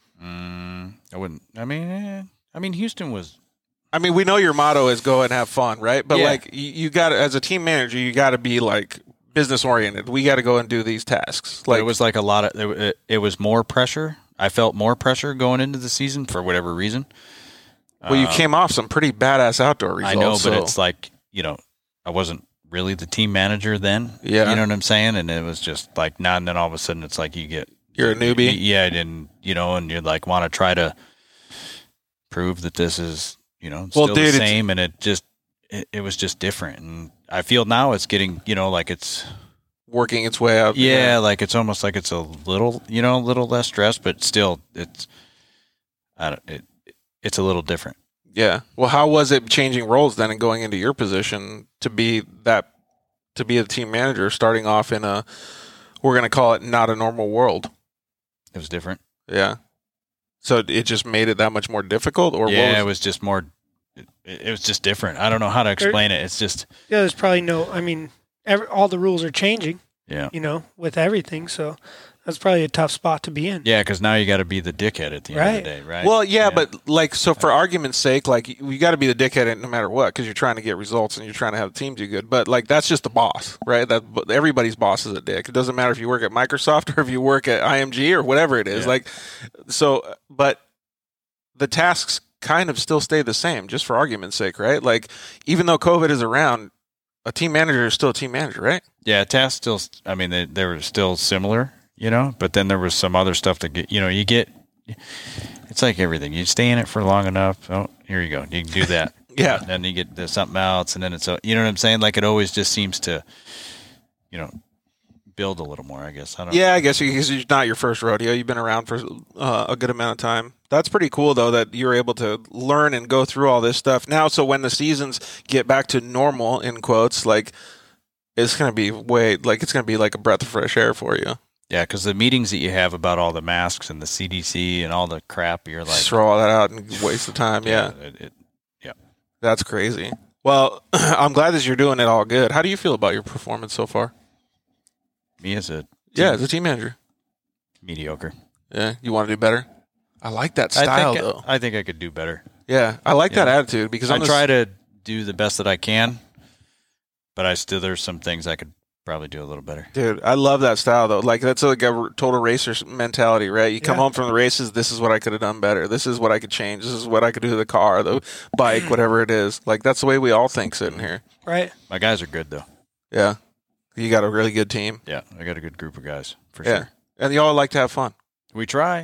I wouldn't. I mean, Houston was. I mean, we know your motto is go and have fun, right? But Yeah. like, you got to, as a team manager, you got to be like business oriented. We got to go and do these tasks. Like, It was like a lot of. It was more pressure. I felt more pressure going into the season for whatever reason. well, you came off some pretty badass outdoor results. I know, but so- it's like I wasn't really the team manager then. Yeah. You know what I'm saying? And it was just like now and then all of a sudden it's like you're a newbie. Yeah, and and you like want to try to prove that this is still dude, the it's- same, and it was just different. And I feel now it's getting like it's Working its way up. like it's almost like it's a little less stress, but still it's it's a little different. Yeah. Well, how was it changing roles then and going into your position to be a team manager, starting off in we're going to call it not a normal world? It was different. Yeah. So it just made it that much more difficult, or Yeah, what it was, was just more. It was just different. I don't know how to explain it. It's just Yeah, there's probably no. I mean, all the rules are changing. yeah. With everything. So that's probably a tough spot to be in. Yeah, because now you got to be the dickhead at the end of Right. the day, right? Well, yeah, but like, so for argument's sake, like you got to be the dickhead no matter what, because you're trying to get results and you're trying to have the team do good. But like, that's just the boss, right? That everybody's boss is a dick. It doesn't matter if you work at Microsoft or if you work at IMG or whatever it is. Yeah. Like, so, but the tasks kind of still stay the same, just for argument's sake, right? Like, even though COVID is around, a team manager is still a team manager, right? yeah, tasks still. I mean, they were still similar, but then there was some other stuff that you get. It's like everything. You stay in it for long enough. Oh, here you go. You can do that. Yeah. And then you get there's something else, and then it's you know what I'm saying? Like it always just seems to, build a little more. I guess I don't. Yeah, I guess because it's not your first rodeo. You've been around for a good amount of time. That's pretty cool, though, that you're able to learn and go through all this stuff now. So when the seasons get back to normal, in quotes, like it's going to be it's going to be like a breath of fresh air for you. Yeah, because the meetings that you have about all the masks and the CDC and all the crap, you're like Just throw all that out and waste the time. Yeah, that's crazy. Well, I'm glad that you're doing it all good. How do you feel about your performance so far? Me as a As a team manager. mediocre. Yeah, you want to do better? I like that style, though. I think I could do better. Yeah, I like that attitude because I try to do the best that I can, but there's some things I could probably do a little better. Dude, I love that style, though. Like, that's like a total racer mentality, right? You come home from the races, this is what I could have done better. This is what I could change. This is what I could do to the car, the bike, whatever it is. Like, that's the way we all think sitting here. Right. My guys are good, though. Yeah. You got a really good team. Yeah, I got a good group of guys, for Yeah. sure. And you all like to have fun. We try.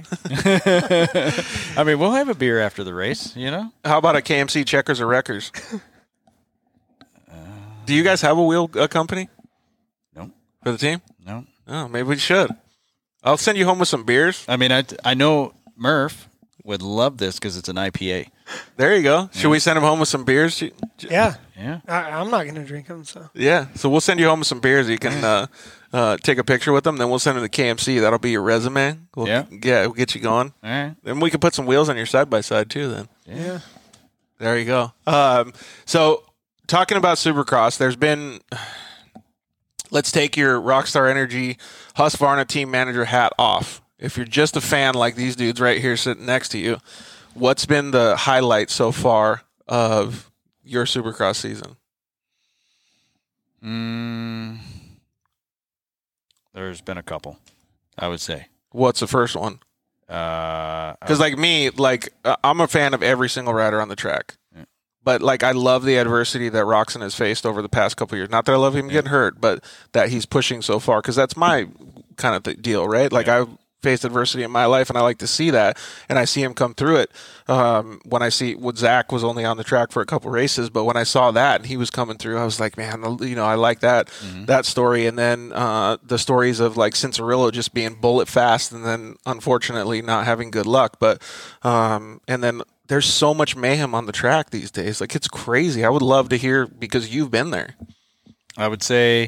I mean, we'll have a beer after the race, How about a KMC Checkers or Wreckers? Do you guys have a wheel company? No. For the team? No. Oh, maybe we should. I'll send you home with some beers. I mean, I know Murph would love this because it's an IPA. There you go. Should we send him home with some beers? Yeah. Yeah. I'm not going to drink them, so. Yeah. So we'll send you home with some beers. You can take a picture with them. Then we'll send them to KMC. That'll be your resume. Yeah, we'll get you going. All right. Then we can put some wheels on your side-by-side, too, then. Yeah. There you go. So talking about Supercross, there's been... Let's take your Rockstar Energy Husqvarna team manager hat off. If you're just a fan like these dudes right here sitting next to you, what's been the highlight so far of your Supercross season? There's been a couple, I would say. What's the first one? Because like me, I'm a fan of every single rider on the track. Yeah. But like I love the adversity that Roxon has faced over the past couple of years. Not that I love him getting hurt, but that he's pushing so far. Because that's my kind of deal, right? Like I've faced adversity in my life, and I like to see that, and I see him come through it. When I see Zach was only on the track for a couple races, but when I saw that and he was coming through, I was like, man, I like that that story. And then the stories of like Cincerillo just being bullet fast, and then unfortunately not having good luck. But and then there's so much mayhem on the track these days. Like it's crazy. I would love to hear because you've been there. I would say,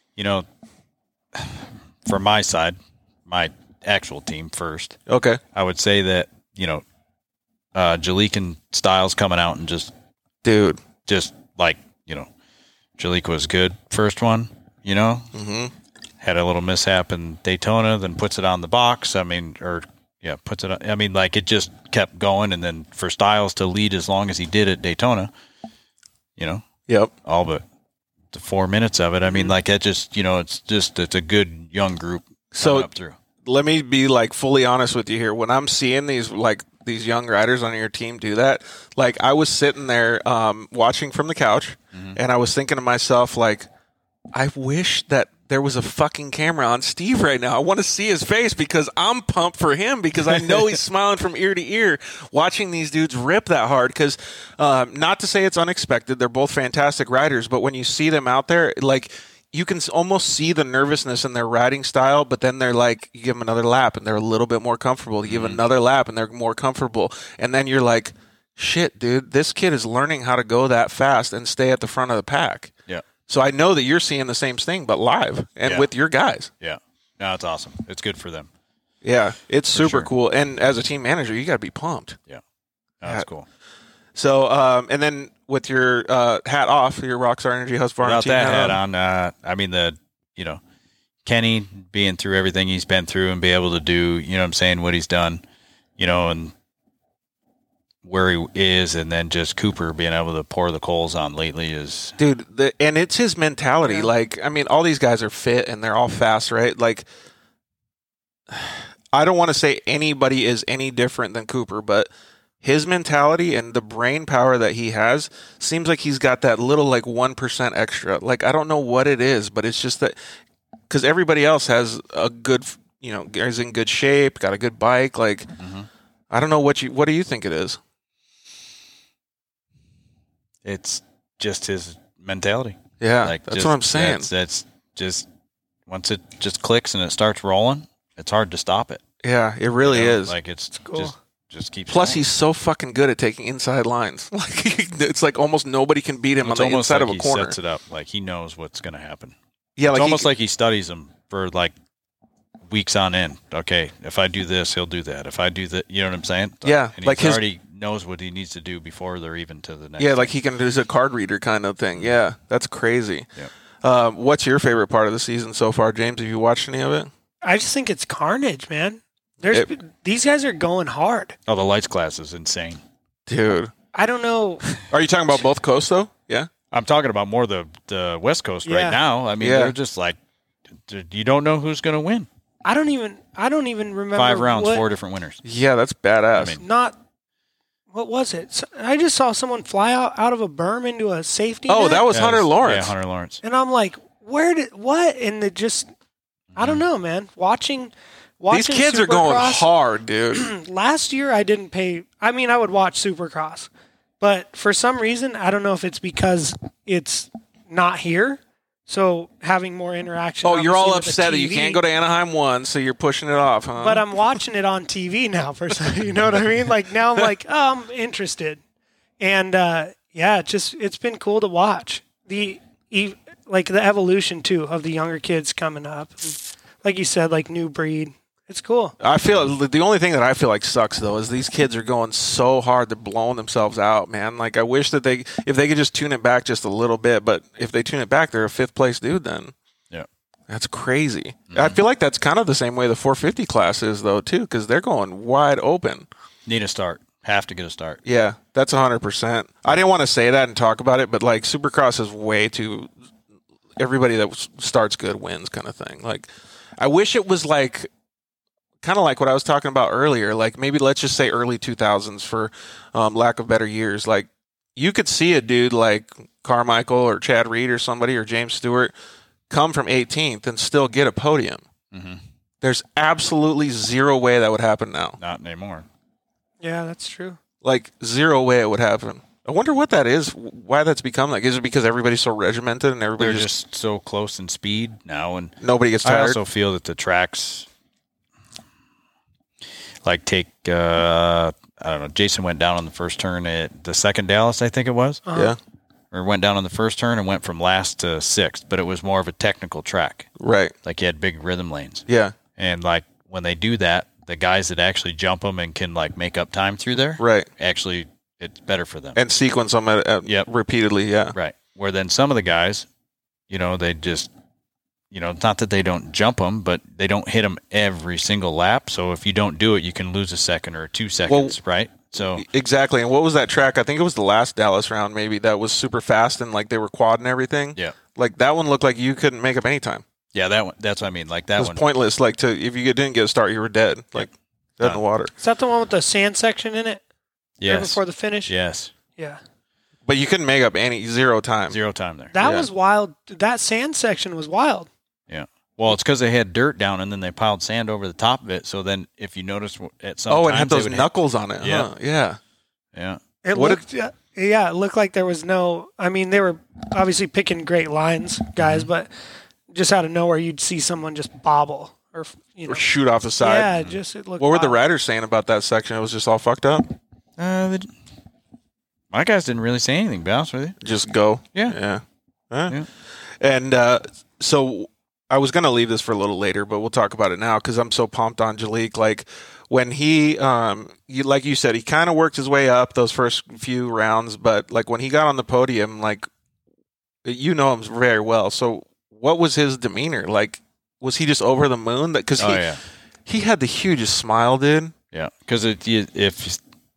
from my side, my actual team first. Okay. I would say that, Jalik and Styles coming out and just like, Jalik was good first one, had a little mishap in Daytona, then puts it on the box. Puts it on. I mean, like it just kept going. And then for Styles to lead as long as he did at Daytona, Yep. all but the 4 minutes of it. I mean, like that just, it's a good young group coming up through. Let me be like fully honest with you here. When I'm seeing these young riders on your team do that, like I was sitting there watching from the couch, and I was thinking to myself, like, I wish that there was a fucking camera on Steve right now. I want to see his face because I'm pumped for him because I know he's smiling from ear to ear watching these dudes rip that hard. Because not to say it's unexpected, they're both fantastic riders, but when you see them out there, like, you can almost see the nervousness in their riding style, but then they're like, you give them another lap and they're a little bit more comfortable. You give another lap and they're more comfortable. And then you're like, shit, dude, this kid is learning how to go that fast and stay at the front of the pack. Yeah. So I know that you're seeing the same thing, but live and with your guys. Yeah. No, it's awesome. It's good for them. Yeah. It's super cool. And as a team manager, you got to be pumped. Yeah. No, that's cool. So, and then with your hat off, your Rockstar Energy Husqvarna without team that hat on, Kenny being through everything he's been through and be able to do, what he's done, and where he is, and then just Cooper being able to pour the coals on lately is... Dude, and it's his mentality. Yeah. Like, I mean, all these guys are fit and they're all fast, right? Like, I don't want to say anybody is any different than Cooper, but his mentality and the brain power that he has seems like he's got that little, 1% extra. Like, I don't know what it is, but it's just that... Because everybody else has a good, is in good shape, got a good bike. Like, I don't know what do you think it is? It's just his mentality. Yeah, that's what I'm saying. That's just once it just clicks and it starts rolling, it's hard to stop it. Yeah, it really is. Like it's cool. Just keeps. Plus, going. He's so fucking good at taking inside lines. Like it's like almost nobody can beat him on the inside of a corner. He sets it up like he knows what's going to happen. Yeah, it's almost like he studies them for weeks on end. Okay, if I do this, he'll do that. If I do that, you know what I'm saying? Yeah, and he already knows what he needs to do before they're even to the next. Yeah, like he can do a card reader kind of thing. Yeah, that's crazy. Yeah. What's your favorite part of the season so far, James? Have you watched any of it? I just think it's carnage, man. These guys are going hard. Oh, the lights class is insane, dude. I don't know. Are you talking about both coasts though? Yeah, I'm talking about more the West Coast right now. I mean, they're just like you don't know who's going to win. I don't even remember 5 rounds, 4 different winners. Yeah, that's badass. I mean, what was it? I just saw someone fly out of a berm into a safety net. Oh, that was Hunter Lawrence. Yeah, Hunter Lawrence. And I'm like, what? And I don't know, man. Watching these kids are going hard, dude. Last year, I didn't pay. I would watch Supercross, but for some reason, I don't know if it's because it's not here. So having more interaction. Oh, you're all obviously, with the upset that you TV. can't go to Anaheim 1, so you're pushing it off, huh? But I'm watching it on TV now. You know what I mean? Like now I'm like, oh, I'm interested. And it's been cool to watch the evolution too of the younger kids coming up. And like you said, like new breed. It's cool. I feel the only thing that I feel like sucks though is these kids are going so hard, they're blowing themselves out, man. Like I wish that if they could just tune it back just a little bit, but if they tune it back, they're a 5th place dude then. Yeah. That's crazy. Mm-hmm. I feel like that's kind of the same way the 450 class is though too, because they're going wide open. Need a start. Have to get a start. Yeah, that's 100%. I didn't want to say that and talk about it, but like Supercross is way too. Everybody that starts good wins kind of thing. Like, I wish it was like, kind of like what I was talking about earlier. Like maybe let's just say early 2000s for lack of better years. Like you could see a dude like Carmichael or Chad Reed or somebody or James Stewart come from 18th and still get a podium. Mm-hmm. There's absolutely zero way that would happen now. Not anymore. Yeah, that's true. Like zero way it would happen. I wonder what that is. Why that's become like? Is it because everybody's so regimented and everybody They're just so close in speed now, and nobody gets tired? I also feel that the tracks, like take I don't know. Jason went down on the first turn at the second Dallas, I think it was. Uh-huh. Yeah. Or went down on the first turn and went from last to 6th, but it was more of a technical track. Right. Like you had big rhythm lanes. Yeah. And like when they do that, the guys that actually jump them and can like make up time through there, right? Actually, it's better for them. And sequence them repeatedly, yeah. Right. Where then some of the guys, they just, not that they don't jump them, but they don't hit them every single lap. So if you don't do it, you can lose a second or 2 seconds, right? So exactly. And what was that track? I think it was the last Dallas round, maybe, that was super fast and like they were quadding everything. Yeah. Like that one looked like you couldn't make up any time. Yeah, that one. That's what I mean. Like that it was one. Pointless. Like if you didn't get a start, you were dead. Like dead in the water. Is that the one with the sand section in it? Yes. Right before the finish. Yes. Yeah. But you couldn't make up zero time. Zero time there. That was wild. That sand section was wild. Yeah. Well, it's because they had dirt down and then they piled sand over the top of it. So then, if you notice at some it times had those knuckles on it. Yeah. Huh? Yeah. Yeah. It looked like there was no. I mean, they were obviously picking great lines, guys, but just out of nowhere, you'd see someone just bobble or shoot off the side. Yeah, it looked. What were the riders saying about that section? It was just all fucked up. My guys didn't really say anything. To be honest with you, just go. Yeah. Yeah. And so I was going to leave this for a little later, but we'll talk about it now because I'm so pumped on Jalek. Like when he, like you said, he kind of worked his way up those first few rounds, but like when he got on the podium, like him very well. So what was his demeanor? Like, was he just over the moon? Because he had the hugest smile, dude. Yeah, because if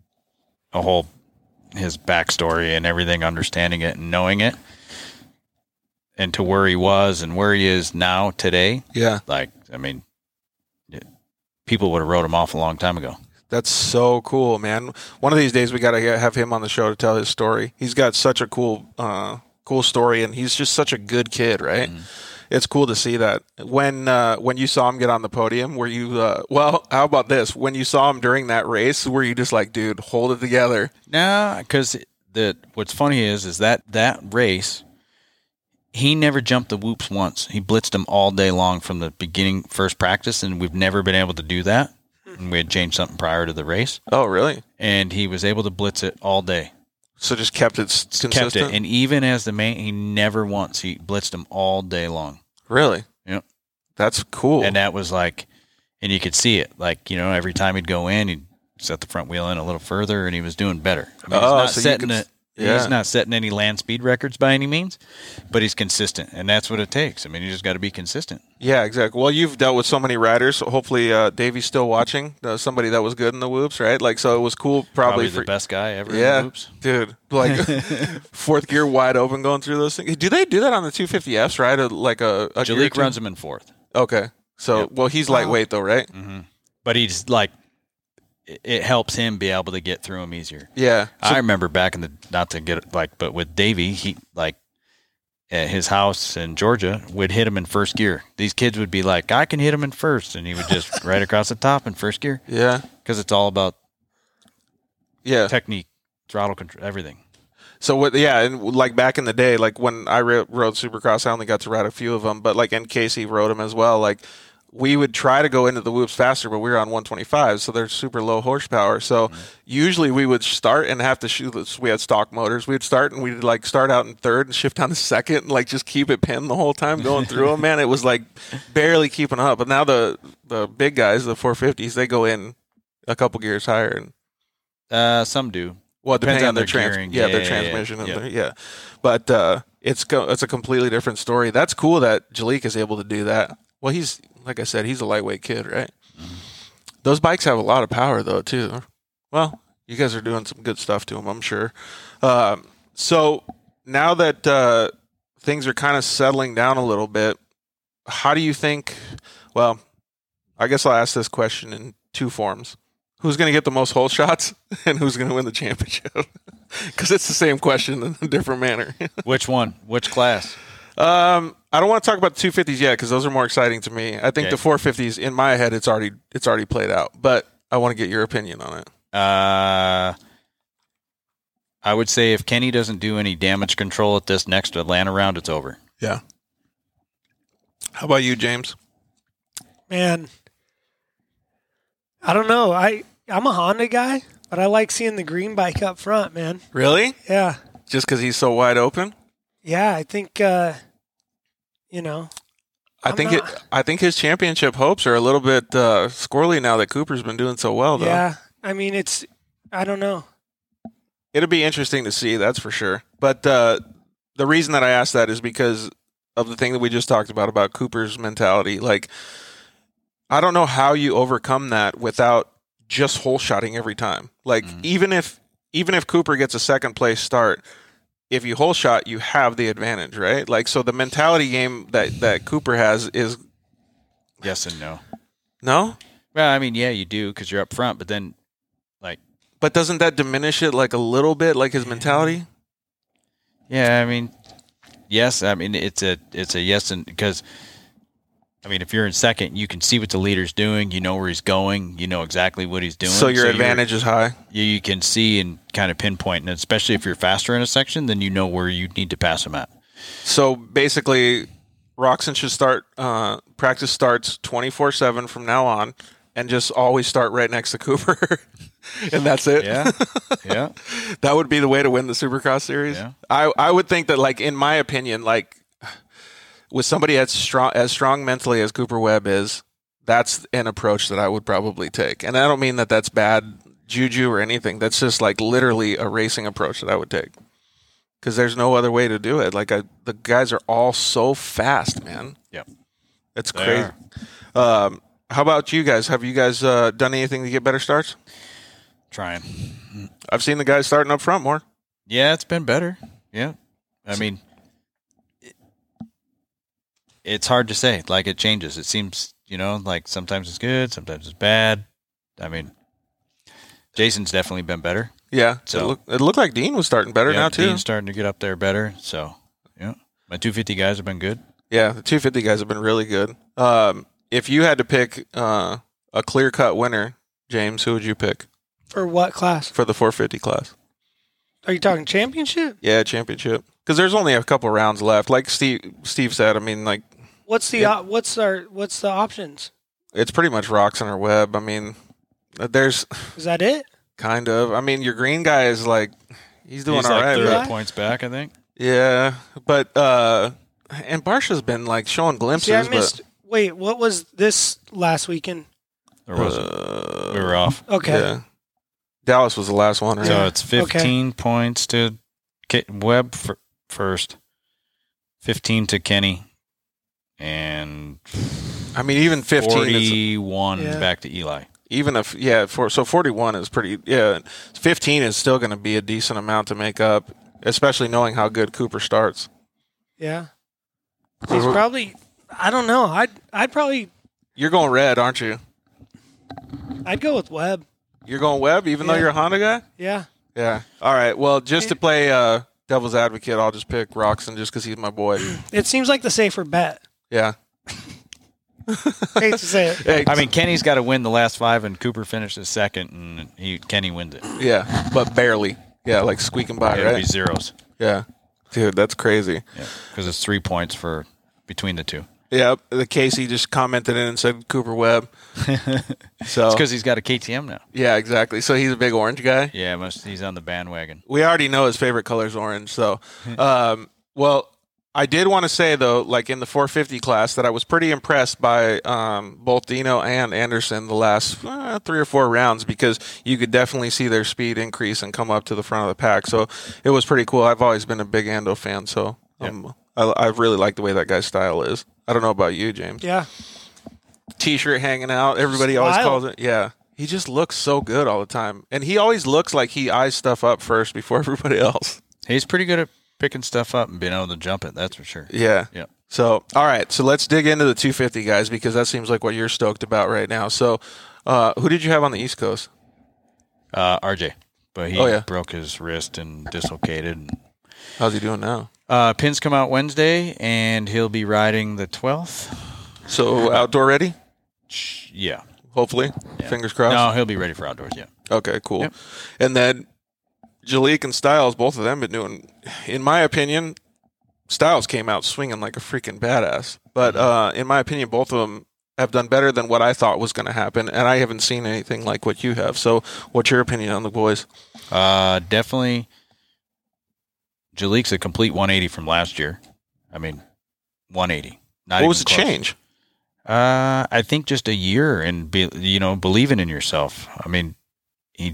his backstory and everything, understanding it and knowing it, and to where he was and where he is now today. Yeah. Like, I mean, people would have wrote him off a long time ago. That's so cool, man. One of these days we got to have him on the show to tell his story. He's got such a cool story, and he's just such a good kid, right? Mm-hmm. It's cool to see that. When you saw him get on the podium, were you, how about this? When you saw him during that race, were you just like, dude, hold it together? No, because what's funny is that race, he never jumped the whoops once. He blitzed them all day long from the beginning, first practice, and we've never been able to do that. And we had changed something prior to the race. Oh, really? And he was able to blitz it all day. So just kept it consistent? Kept it. And even as the main, he never once. He blitzed them all day long. Really? Yep. That's cool. And that was like, and you could see it. Like, every time he'd go in, he'd set the front wheel in a little further, and he was doing better. I mean, he's not setting any land speed records by any means, but he's consistent, and that's what it takes. I mean, you just got to be consistent. Yeah, exactly. Well, you've dealt with so many riders. So hopefully, Davey's still watching. Somebody that was good in the whoops, right? Like, so it was cool. Probably the best guy ever in the whoops. Dude. Like, fourth gear wide open going through those things. Do they do that on the 250Fs, right? Jalek runs them in fourth. Okay. So, well, he's lightweight, though, right? Mm-hmm. But he's like, it helps him be able to get through them easier. Yeah. I remember back in the, not to get but with Davey, he like at his house in Georgia would hit him in first gear. These kids would be like, I can hit him in first. And he would just right across the top in first gear. Yeah. Because it's all about technique, throttle control, everything. So what? Yeah, and like back in the day, like when I rode Supercross, I only got to ride a few of them. But like, and Casey rode them as well. Like, we would try to go into the whoops faster, but we were on 125, so they're super low horsepower. So usually we would start and have to shoot. We had stock motors. We'd start and we'd like start out in third and shift down to second, and like just keep it pinned the whole time going through them. Man, it was like barely keeping up. But now the big guys, the 450s, they go in a couple gears higher. And some do. well, depending on their gearing. their transmission. But it's a completely different story. That's cool that Jalek is able to do that. Well, he's, like I said, he's a lightweight kid, right? Mm-hmm. Those bikes have a lot of power, though, too. Well, you guys are doing some good stuff to them, I'm sure. So now that things are kind of settling down a little bit, how do you think, well, I guess I'll ask this question in two forms. Who's going to get the most hole shots and who's going to win the championship? Because it's the same question in a different manner. Which one? Which class? I don't want to talk about the 250s yet because those are more exciting to me. I think Okay. the 450s, in my head, it's already played out. But I want to get your opinion on it. I would say if Kenny doesn't do any damage control at this next Atlanta round, it's over. Yeah. How about you, James? Man, I don't know. I'm a Honda guy, but I like seeing the green bike up front, man. Really? Yeah. Just because he's so wide open? Yeah, I think, I think his championship hopes are a little bit squirrely now that Cooper's been doing so well, though. Yeah. I mean, I don't know. It'll be interesting to see, that's for sure. But the reason that I asked that is because of the thing that we just talked about Cooper's mentality. Like, I don't know how you overcome that without just hole shotting every time. Like, even if Cooper gets a second place start, if you hole shot, you have the advantage, right? Like, so the mentality game that Cooper has is Yes and no. no. Well, I mean, yeah, you do because you're up front, but then, like, But doesn't that diminish it like a little bit, like his mentality? yeah, I mean, yes, I mean it's a yes, and because, I mean, if you're in second, you can see what the leader's doing, you know where he's going, you know exactly what he's doing. So your advantage is high. You can see and kind of pinpoint, and especially if you're faster in a section, then you know where you need to pass him at. So basically, Roxon should start practice starts 24/7 from now on, and just always start right next to Cooper, and that's it. Yeah, yeah. That would be the way to win the Supercross series. Yeah. I would think that, like, in my opinion, like with somebody as strong mentally as Cooper Webb is, that's an approach that I would probably take. And I don't mean that that's bad juju or anything. That's just like literally a racing approach that I would take. Because there's no other way to do it. Like, the guys are all so fast, man. Yep. It's They crazy. How about you guys? Have you guys done anything to get better starts? Trying. I've seen the guys starting up front more. Yeah, it's been better. Yeah. I mean, it's hard to say. Like, it changes. It seems, like sometimes it's good, sometimes it's bad. I mean, Jason's definitely been better. Yeah. So it looked like Dean was starting better now, too. Dean's starting to get up there better. So, yeah. My 250 guys have been good. Yeah, the 250 guys have been really good. If you had to pick a clear-cut winner, James, who would you pick For what class? for the 450 class? Are you talking championship? Yeah, championship. Because there's only a couple rounds left. Like Steve said, I mean, like, What's the options? it's pretty much Roxon or Webb. I mean, there's Is that it? kind of. I mean, your green guy is like, he's doing He's all like right. 30 but- points back, I think. Yeah, but and Barsha's been like showing glimpses. See, I missed. Wait, what was this last weekend? Or was it? We were off. Okay. Yeah. Dallas was the last one, right? So it's 15 points to Webb first, 15 to Kenny, and I mean, even 15 is 41 Yeah. back to Eli. even if so 41 is pretty. Yeah, 15 is still going to be a decent amount to make up, especially knowing how good Cooper starts. Yeah. He's probably. I don't know. I'd probably. You're going red, aren't you? I'd go with Webb. You're going Webb, even though Yeah. you're a Honda guy. Yeah. Yeah. All right. Well, just to play devil's advocate, I'll just pick Roxon just because he's my boy. It seems like the safer bet. Yeah. Hate to say it. Hey, I mean, Kenny's got to win the last 5, and Cooper finishes second, and Kenny wins it. yeah, but barely. Yeah, like squeaking by, It'll right? be zeros. Yeah. Dude, that's crazy. Yeah, because it's 3 points for between the two. Yeah, the Casey just commented in and said Cooper Webb. So It's because he's got a KTM now. yeah, exactly. So he's a big orange guy. Yeah, he's on the bandwagon. We already know his favorite color is orange. So, well, I did want to say though, like in the 450 class, that I was pretty impressed by both Dino and Anderson the last 3 or 4 rounds, because you could definitely see their speed increase and come up to the front of the pack. So it was pretty cool. I've always been a big Ando fan, so I really like the way that guy's style is. I don't know about you, James. Yeah. T-shirt hanging out. Everybody always calls it. Yeah. He just looks so good all the time. And he always looks like he eyes stuff up first before everybody else. He's pretty good at picking stuff up and being able to jump it. That's for sure. Yeah. Yeah. So, all right. So let's dig into the 250 guys, because that seems like what you're stoked about right now. So, who did you have on the East Coast? RJ. But he Oh, yeah. broke his wrist and dislocated. How's he doing now? Pins come out Wednesday, and he'll be riding the 12th. So outdoor ready? Yeah. Hopefully. Yeah. Fingers crossed. No, he'll be ready for outdoors, yeah. Okay, cool. Yep. And then Jalik and Styles, both of them been doing, in my opinion, Styles came out swinging like a freaking badass. But in my opinion, both of them have done better than what I thought was going to happen, and I haven't seen anything like what you have. So what's your opinion on the boys? Definitely, Jalik's a complete 180 from last year. I mean, 180. What was the close. change? I think just a year and believing in yourself. I mean, he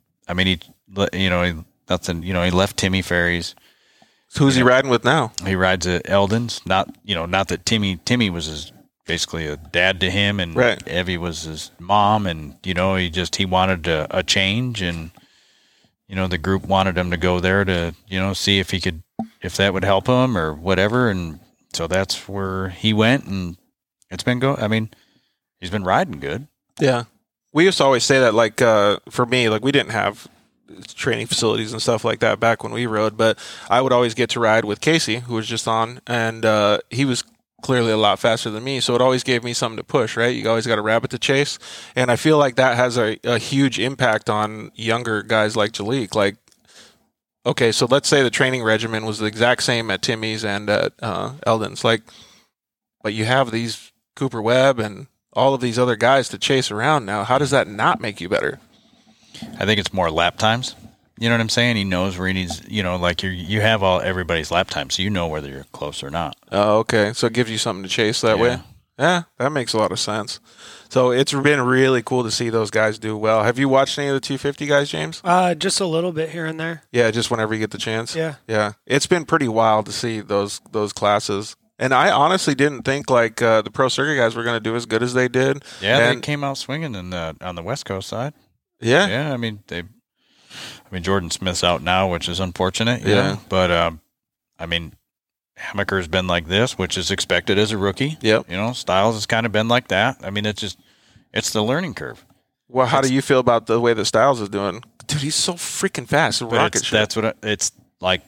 left Timmy Ferries. So who's he riding with now? He rides at Eldon's. Not that Timmy was basically a dad to him, and right. Evie was his mom, and he wanted a change, and the group wanted him to go there to see if that would help him or whatever, and so that's where he went, and it's been he's been riding good. Yeah. We used to always say that, like, for me, like, we didn't have training facilities and stuff like that back when we rode, but I would always get to ride with Casey, who was just on, and he was clearly a lot faster than me, so it always gave me something to push, right? You always got a rabbit to chase, and I feel like that has a huge impact on younger guys like Jalik. Like, okay, so let's say the training regimen was the exact same at Timmy's and at Eldon's, like, but you have these Cooper Webb and all of these other guys to chase around now. How does that not make you better? I think it's more lap times. You know what I'm saying? He knows where he needs, like you have everybody's lap time, so you know whether you're close or not. Oh, okay. So it gives you something to chase that way? Yeah, that makes a lot of sense. So it's been really cool to see those guys do well. Have you watched any of the 250 guys, James? Just a little bit here and there. Yeah, just whenever you get the chance? Yeah. Yeah. It's been pretty wild to see those classes. And I honestly didn't think like the Pro Circuit guys were going to do as good as they did. Yeah, they came out swinging on the West Coast side. Yeah. Yeah, I mean Jordan Smith's out now, which is unfortunate. Yeah. But Hammaker's been like this, which is expected as a rookie. Yep. Styles has kind of been like that. I mean, it's the learning curve. Well, how do you feel about the way that Styles is doing? Dude, he's so freaking fast. That's what it's like.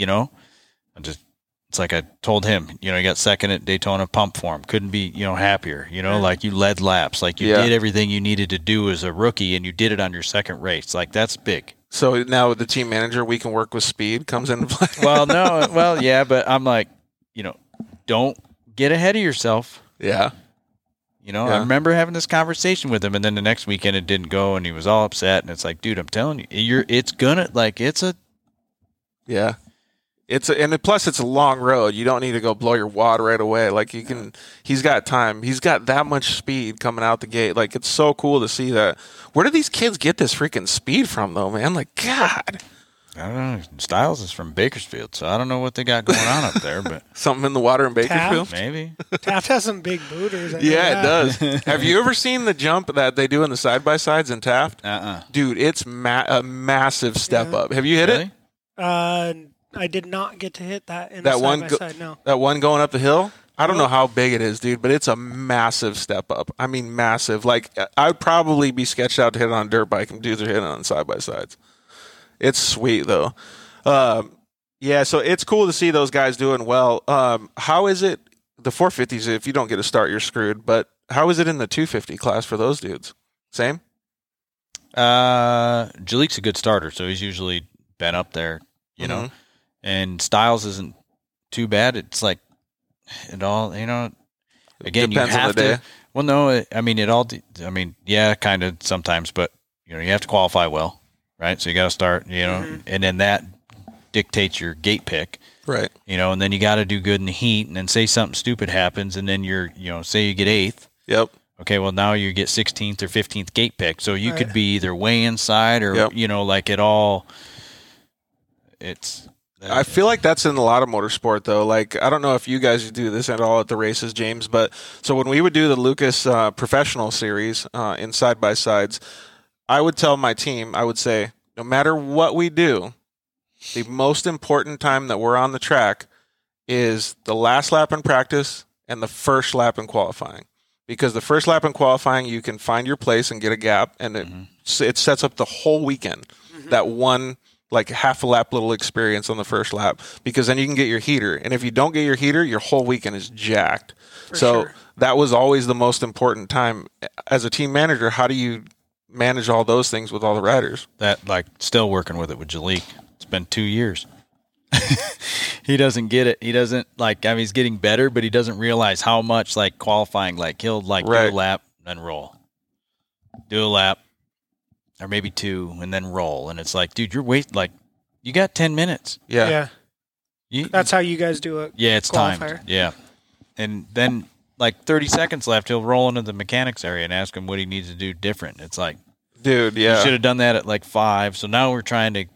It's like I told him. You got second at Daytona pump form. Couldn't be happier. Like you led laps. Like you did everything you needed to do as a rookie, and you did it on your second race. Like that's big. So now the team manager, we can work with speed, comes into play. Yeah, but I'm like, don't get ahead of yourself. Yeah. I remember having this conversation with him, and then the next weekend it didn't go, and he was all upset. And it's like, dude, I'm telling you, yeah. Plus it's a long road. You don't need to go blow your wad right away. Like he's got time. He's got that much speed coming out the gate. Like it's so cool to see that. Where do these kids get this freaking speed from though, man? Like, God. I don't know. Styles is from Bakersfield, so I don't know what they got going on up there, but something in the water in Bakersfield? Maybe. Taft has some big booters. Yeah, it does. Have you ever seen the jump that they do in the side-by-sides in Taft? Dude, it's a massive step up. Have you hit it? I did not get to hit that in the side-by-side, no. That one going up the hill? I don't know how big it is, dude, but it's a massive step up. I mean, massive. Like, I'd probably be sketched out to hit it on a dirt bike, and dudes are hitting on side-by-sides. It's sweet, though. Yeah, so it's cool to see those guys doing well. How is it, the 450s, if you don't get a start, you're screwed, but how is it in the 250 class for those dudes? Same? Jalik's a good starter, so he's usually been up there, you know, and Styles isn't too bad. It's like it all, you know, again, Depends you on have the to, day. well, no, I mean, yeah, kind of sometimes, but you know, you have to qualify well, right? So you got to start, you know, and then that dictates your gate pick. Right. You know, and then you got to do good in the heat, and then say something stupid happens, and then you're, you know, say you get 8th. Yep. Okay, well, now you get 16th or 15th gate pick. So you could be either way inside or, you know, like it all. I feel like that's in a lot of motorsport, though. Like, I don't know if you guys do this at all at the races, James, but so when we would do the Lucas Professional Series in side-by-sides, I would tell my team, I would say, no matter what we do, the most important time that we're on the track is the last lap in practice and the first lap in qualifying. Because the first lap in qualifying, you can find your place and get a gap, and it sets up the whole weekend. That one, like, half a lap little experience on the first lap, because then you can get your heater. And if you don't get your heater, your whole weekend is jacked. So that was always the most important time. As a team manager, how do you manage all those things with all the riders? That, like, still working with it with Jalik. It's been 2 years. He doesn't get it. He doesn't, like, I mean, he's getting better, but he doesn't realize how much, like, qualifying, like, he'll, like, do a lap, then roll. Do a lap, or maybe 2, and then roll. And it's like, dude, you're like, you got 10 minutes. Yeah. That's how you guys do it. Yeah, it's timed. Yeah. And then, like, 30 seconds left, he'll roll into the mechanics area and ask him what he needs to do different. It's like, dude, you should have done that at, like, 5. So now we're trying to,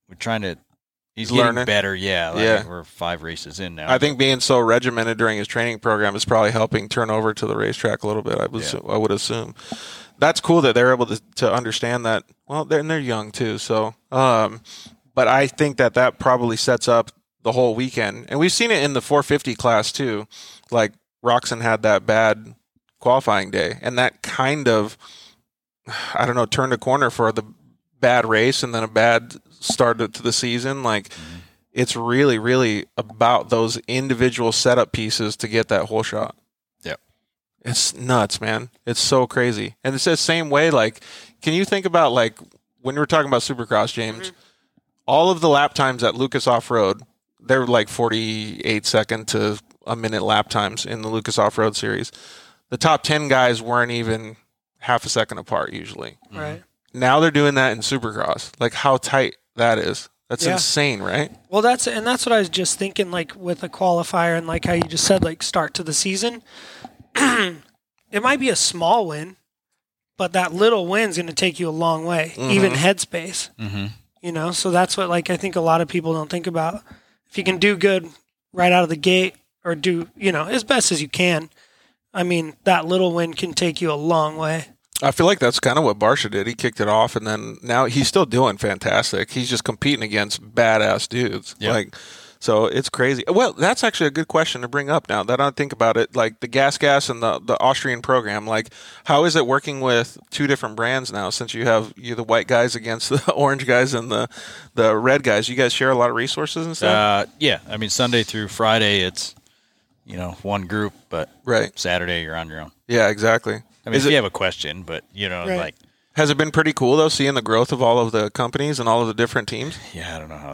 he's learning. getting better. Yeah. We're 5 races in now. I think being so regimented during his training program is probably helping turn over to the racetrack a little bit. I would assume. That's cool that they're able to understand that. Well, they're young too. So, but I think that probably sets up the whole weekend. And we've seen it in the 450 class too. Like, Roxon had that bad qualifying day, and that kind of, I don't know, turned a corner for the bad race and then a bad start to the season. Like, it's really, really about those individual setup pieces to get that whole shot. Yep. It's nuts, man. It's so crazy. And it's the same way, like, can you think about, like, when we were talking about Supercross, James, all of the lap times at Lucas Off-Road, they're like 48 second to a minute lap times in the Lucas Off-Road series. The top 10 guys weren't even half a second apart usually. Right. Now they're doing that in Supercross. Like, how tight that is. That's insane, right? Well, that's what I was just thinking, like, with a qualifier and like how you just said, like, start to the season. It might be a small win, but that little win's going to take you a long way, even headspace. You know, so that's what, like, I think a lot of people don't think about. If you can do good right out of the gate, or do, you know, as best as you can, I mean, that little win can take you a long way. I feel like that's kind of what Barsha did. He kicked it off, and then now he's still doing fantastic. He's just competing against badass dudes. Yep. Like, so it's crazy. Well, that's actually a good question to bring up now that I think about it. Like, the Gas and the Austrian program, like, how is it working with 2 different brands now, since you the white guys against the orange guys and the red guys? You guys share a lot of resources and stuff? Yeah. I mean, Sunday through Friday, it's, you know, one group, but Saturday you're on your own. Yeah, exactly. I mean, if you have a question, but, you know, like. Has it been pretty cool, though, seeing the growth of all of the companies and all of the different teams? Yeah, I don't know how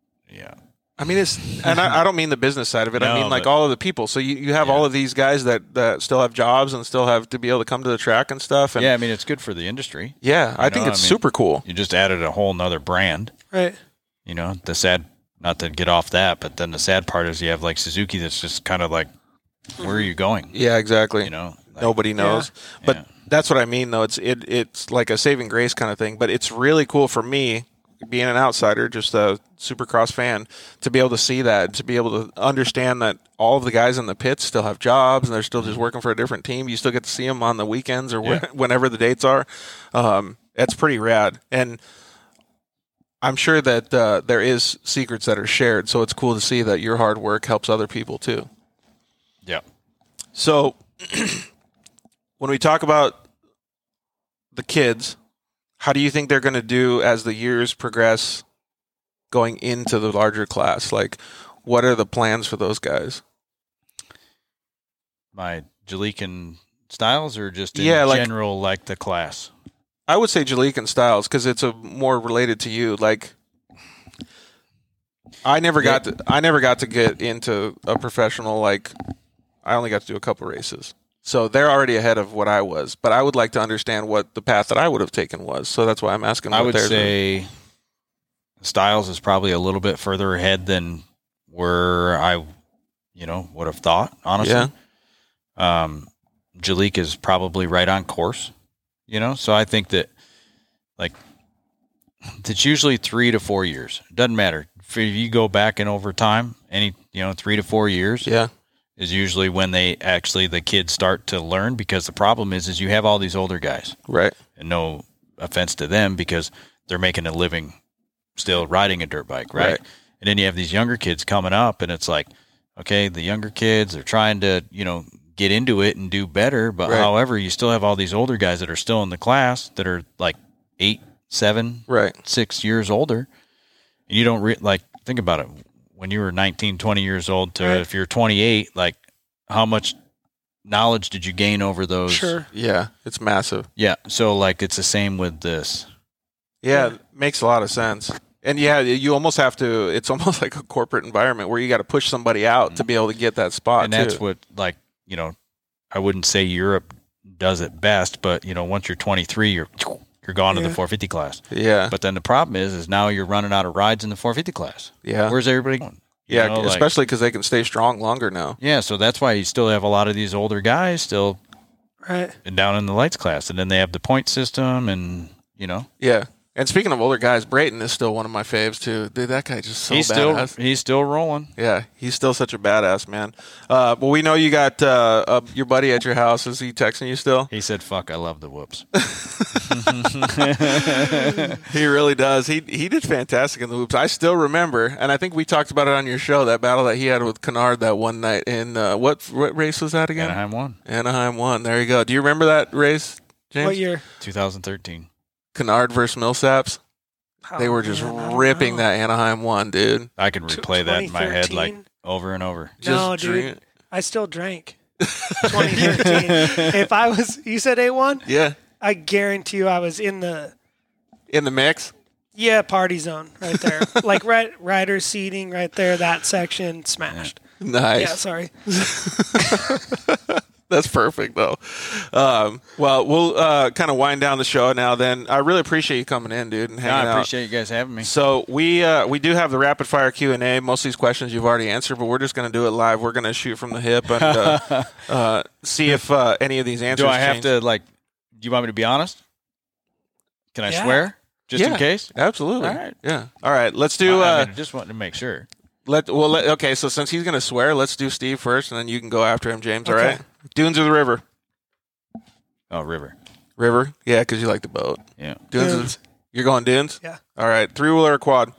I mean, and I don't mean the business side of it. No, I mean, like, all of the people. So you have all of these guys that still have jobs and still have to be able to come to the track and stuff. And yeah, I mean, it's good for the industry. Yeah, I think it's super cool. You just added a whole nother brand. Right. You know, not to get off that, but then the sad part is you have, like, Suzuki that's just kind of like, where are you going? Yeah, exactly. You know, like, nobody knows. Yeah. But that's what I mean, though. It's like a saving grace kind of thing. But it's really cool for me, being an outsider, just a Supercross fan, to be able to see that, to be able to understand that all of the guys in the pits still have jobs and they're still just working for a different team. You still get to see them on the weekends or whenever the dates are. It's pretty rad. And I'm sure that there is secrets that are shared, so it's cool to see that your hard work helps other people too. Yeah. So when we talk about the kids, how do you think they're going to do as the years progress going into the larger class? Like, what are the plans for those guys? My Jalik and Styles, or just in general, like the class? I would say Jalik and Styles, because it's more related to you. Like, I never got to get into a professional. Like, I only got to do a couple races, so they're already ahead of what I was. But I would like to understand what the path that I would have taken was. So that's why I'm asking. I would say Styles is probably a little bit further ahead than where I, would have thought. Honestly, Jalek is probably right on course. So I think that, like, it's usually 3 to 4 years. It doesn't matter if you go back and over time. 3 to 4 years. Yeah. Is usually when the kids start to learn, because the problem is you have all these older guys. Right. And no offense to them, because they're making a living still riding a dirt bike, right? And then you have these younger kids coming up, and it's like, okay, the younger kids are trying to, get into it and do better, but however, you still have all these older guys that are still in the class that are like 8, 7, 6 years older. And you don't think about it. When you were 19, 20 years old to if you're 28, like, how much knowledge did you gain over those? Sure. Yeah, it's massive. Yeah. So, like, it's the same with this. Yeah, it makes a lot of sense. And yeah, you almost have to, it's almost like a corporate environment where you got to push somebody out to be able to get that spot. And that's what, like, I wouldn't say Europe does it best, but, once you're 23, you're gone to the 450 class. Yeah. But then the problem is now you're running out of rides in the 450 class. Yeah. Where's everybody going? Yeah, especially because they can stay strong longer now. Yeah, so that's why you still have a lot of these older guys still down in the lights class. And then they have the point system and, Yeah. And speaking of older guys, Brayton is still one of my faves, too. Dude, that guy just so badass. He's still rolling. Yeah, he's still such a badass, man. Well, we know you got your buddy at your house. Is he texting you still? He said, fuck, I love the whoops. He really does. He did fantastic in the whoops. I still remember, and I think we talked about it on your show, that battle that he had with Kennard that one night in, what race was that again? Anaheim 1. There you go. Do you remember that race, James? What year? 2013. Kennard versus Millsaps. They were just ripping that Anaheim 1, dude. I could replay that in my head like over and over. No, dude. I still drank. 2013. If I was, you said A1? Yeah. I guarantee you I was in the mix? Yeah, party zone right there. Like rider seating right there, that section smashed. Nice. Yeah, sorry. That's perfect, though. Well, we'll kind of wind down the show now then. I really appreciate you coming in, dude, and hanging out. I appreciate you guys having me. So we do have the rapid-fire Q&A. Most of these questions you've already answered, but we're just going to do it live. We're going to shoot from the hip and see if any of these answers Do I have change. to, do you want me to be honest? Can I swear? Just in case? Absolutely. All right. Yeah. All right, let's do... I just wanted to make sure. Okay, so since he's going to swear, let's do Steve first, and then you can go after him, James, all right? Dunes or the river? Oh, river. River? Yeah, because you like the boat. Yeah. Dunes. You're going dunes? Yeah. All right. Three-wheeler or quad?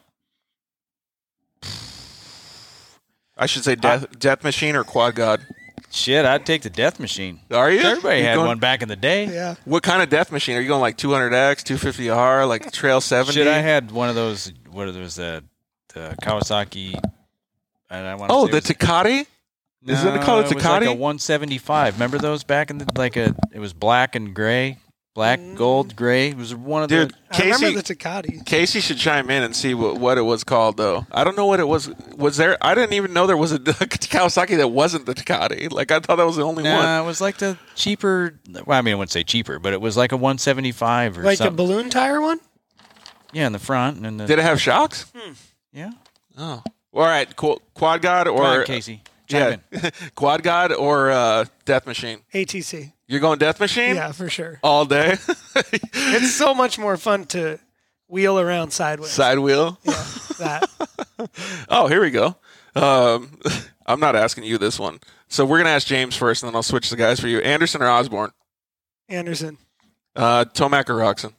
I should say death machine or quad god? Shit, I'd take the death machine. Are you? Everybody had one back in the day. Yeah. What kind of death machine? Are you going like 200X, 250R, like Trail 70? Shit, I had one of those, the Kawasaki. And I want the Takati? Is it called a Takati? It was like a 175. Remember those back in the it was black and gray, black, gold, gray. It was one of the. I remember the Takati. Casey should chime in and see what it was called, though. I don't know what it was. Was there? I didn't even know there was a Kawasaki that wasn't the Takati. Like I thought that was the only one. It was like the cheaper. Well, I mean, I wouldn't say cheaper, but it was like a 175 or like something. a balloon tire one. Yeah, in the front and did it have shocks? Yeah. Oh. All right. Cool. Quad god or Come on, Casey? Chime in. Quad god or death machine? ATC. You're going death machine? Yeah, for sure. All day. It's so much more fun to wheel around sideways. Side wheel. Yeah, that. Oh, here we go. I'm not asking you this one. So we're gonna ask James first, and then I'll switch the guys for you. Anderson or Osborne? Anderson. Tomac or Roxon?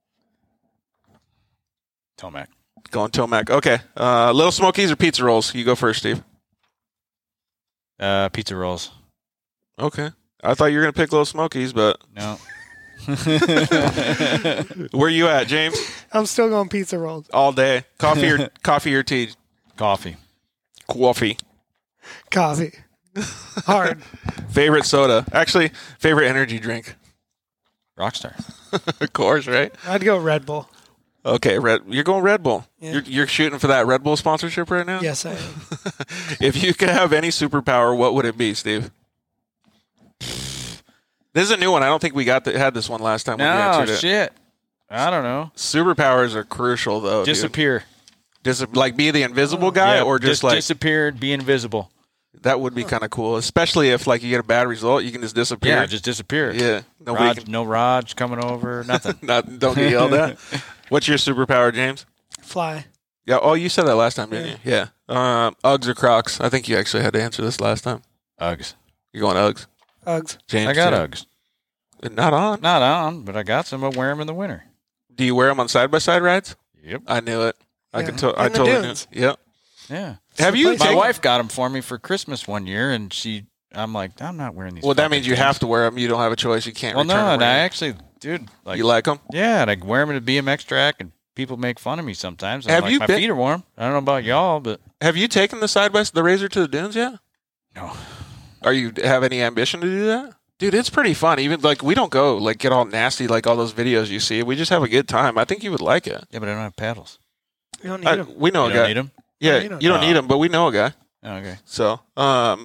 Tomac. Going Tomac. Okay. Little Smokies or pizza rolls? You go first, Steve. Pizza rolls. Okay. I thought you were going to pick Little Smokies, but... No. Where you at, James? I'm still going pizza rolls. All day. Coffee or tea? Coffee. Coffee. Coffee. Hard. Favorite soda? Actually, favorite energy drink? Rockstar. Of course, right? I'd go Red Bull. Okay, you're going Red Bull. Yeah. You're shooting for that Red Bull sponsorship right now? Yes, I am. If you could have any superpower, what would it be, Steve? This is a new one. I don't think we had this one last time. When we No, answered it. shit. I don't know. Superpowers are crucial, though. Disappear. Like be the invisible guy, or just like disappear and be invisible. that would be kind of cool. Especially if like you get a bad result, you can just disappear. Yeah, just disappear. Yeah. No Raj coming over, nothing. Don't get yelled at. What's your superpower, James? Fly. Yeah. Oh, you said that last time, didn't you? Yeah. Uggs or Crocs? I think you actually had to answer this last time. Uggs. You're going Uggs. Uggs. James, I got too. Uggs. Not on. Not on, but I got some. I wear them in the winter. Do you wear them on side-by-side rides? Yep. I knew it. I Yeah. could. I In the totally knew. dunes. It. Yep. Yeah. Have you? My taken- wife got them for me for Christmas one year, and I'm like, I'm not wearing these. Well, that fucking means you things. have to wear them. You don't have a choice. You can't. Well, return no, them and I or actually, dude, like, you like them? yeah, and I wear them in a BMX track, and people make fun of me sometimes. And Have I'm you like, been- my feet are warm. I don't know about y'all, but Have you taken the Razor to the dunes yet? no. Are you have any ambition to do that? Dude, it's pretty fun. Even like we don't go like get all nasty like all those videos you see. We just have a good time. I think you would like it. Yeah, but I don't have paddles. You don't need them. We know You a don't guy. need them? Yeah, you don't. you don't need them, but we know a guy. Oh, okay. So, all